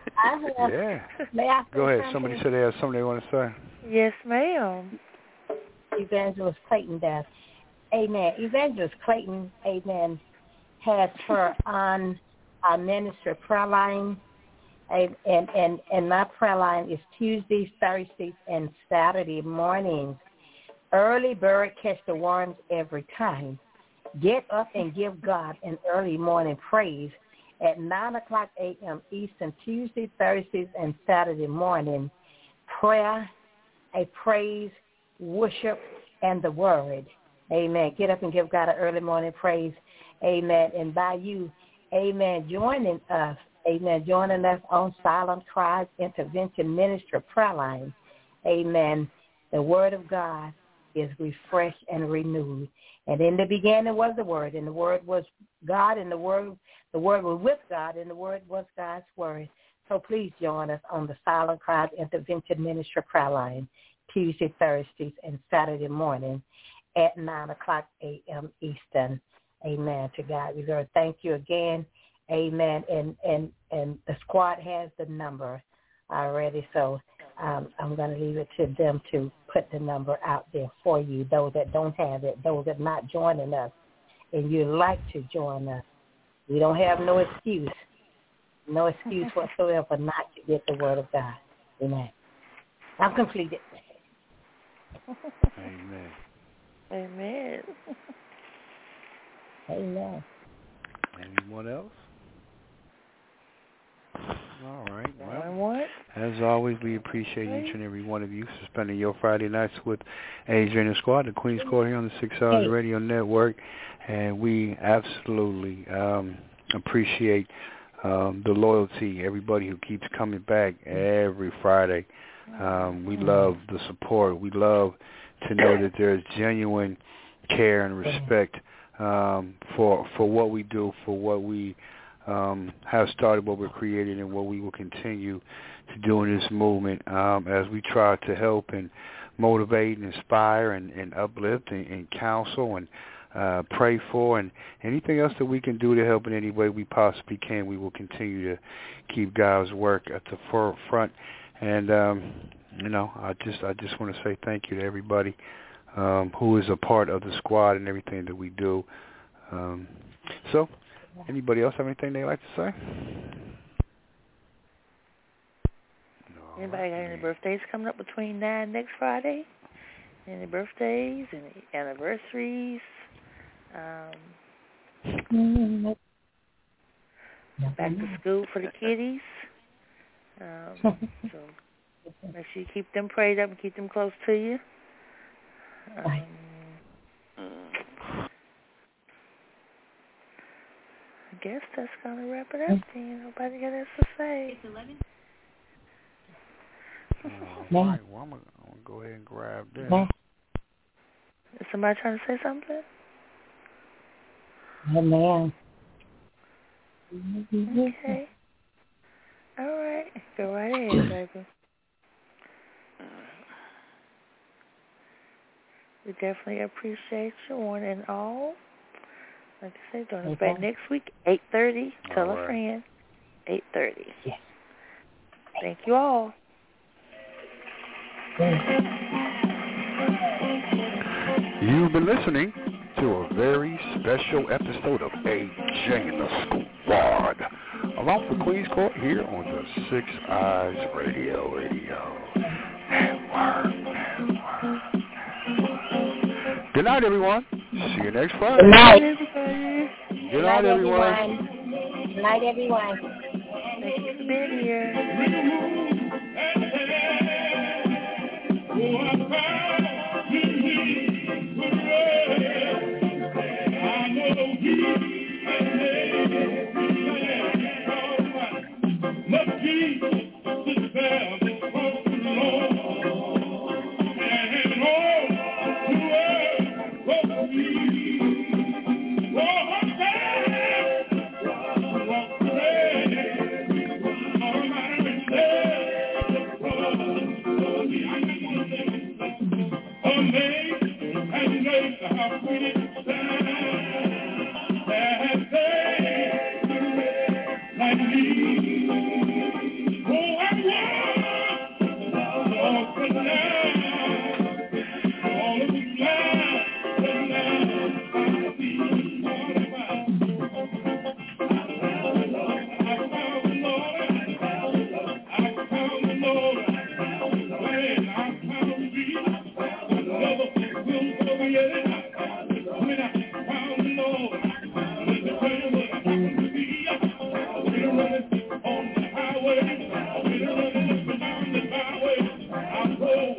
Yeah. Go ahead. Somebody said they have something they want to say. Yes, ma'am. Evangelist Clayton does. Amen. Evangelist Clayton, amen, has her our ministry prayer line. And my prayer line is Tuesdays, Thursdays, and Saturday mornings. Early bird catch the worms every time. Get up and give God an early morning praise at 9 o'clock a.m. Eastern, Tuesday, Thursdays, and Saturday morning. Prayer, a praise, worship, and the word. Amen. Get up and give God an early morning praise. Amen. And by you, amen, joining us on Silent Cries Intervention Ministry prayer line. Amen. The word of God is refreshed and renewed. And in the beginning was the Word, and the Word was God, and the Word was with God, and the Word was God's Word. So please join us on the Silent Cries Intervention Ministry prayer line, Tuesday, Thursdays, and Saturday morning at 9 o'clock a.m. Eastern. Amen. To God be glory. Thank you again. Amen. And the squad has the number already, so I'm going to leave it to them to put the number out there for you, those that don't have it, those that are not joining us, and you'd like to join us. We don't have no excuse whatsoever not to get the word of God. Amen. I'm completed. Amen. Amen. Amen. Anyone else? All right. Well, as always, we appreciate each and every one of you for spending your Friday nights with AJ and the Squad, the Queen's Court here on the 6 Hours Radio Network. And we absolutely appreciate the loyalty, everybody who keeps coming back every Friday. We love the support. We love to know that there's genuine care and respect for what we do, for what we have started, what we're creating, and what we will continue to do in this movement as we try to help and motivate and inspire and uplift and counsel and pray for, and anything else that we can do to help in any way we possibly can. We will continue to keep God's work at the forefront. And I just want to say thank you to everybody who is a part of the squad and everything that we do. So, anybody else have anything they'd like to say? Anybody got any birthdays coming up between now and next Friday? Any birthdays, any anniversaries? Back to school for the kiddies. So make sure you keep them prayed up and keep them close to you. I guess that's going to wrap it up. Nobody got else to say. All right, well, I'm going to go ahead and grab this. Is somebody trying to say something? Amen. Okay. All right. Go right ahead, baby. We definitely appreciate you, one and all. Like I said, join us back next week, 8:30. Tell a friend. 8:30. Yes. Thank you all. You've been listening to a very special episode of AJ and the Squad, along with Queen's Court here on the 6 Eyes Radio Network. Good night, everyone. See you next Friday. Good night. Good night, everyone. Good night, everyone. Thank you for being here.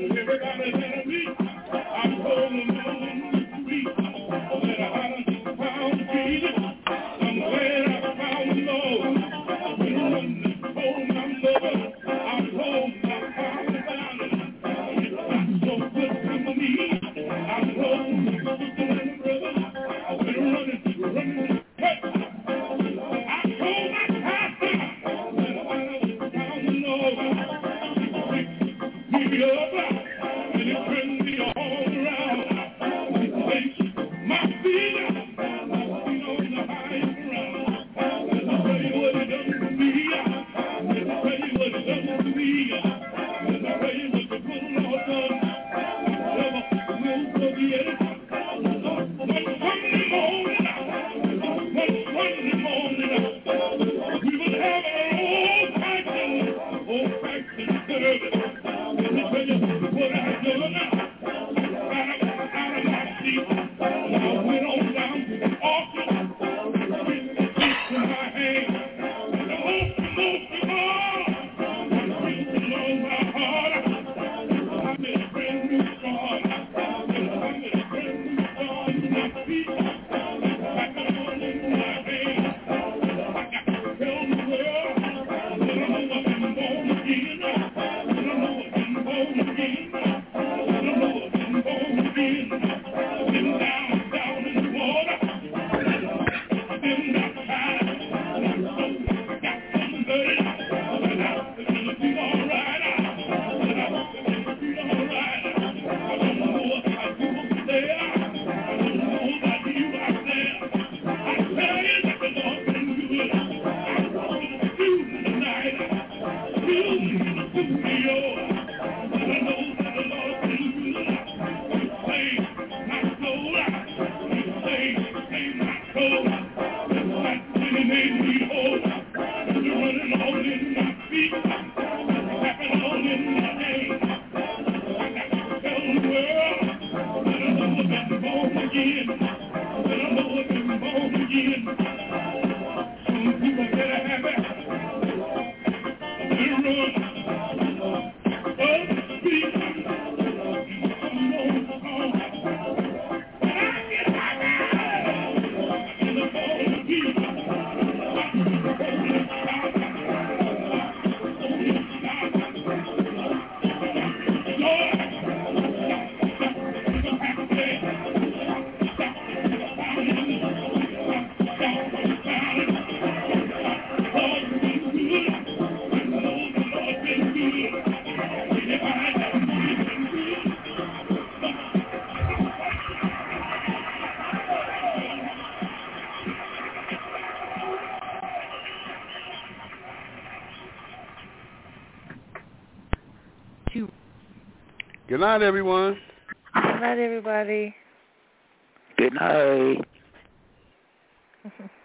Good night, everyone. Good night, everybody. Good night.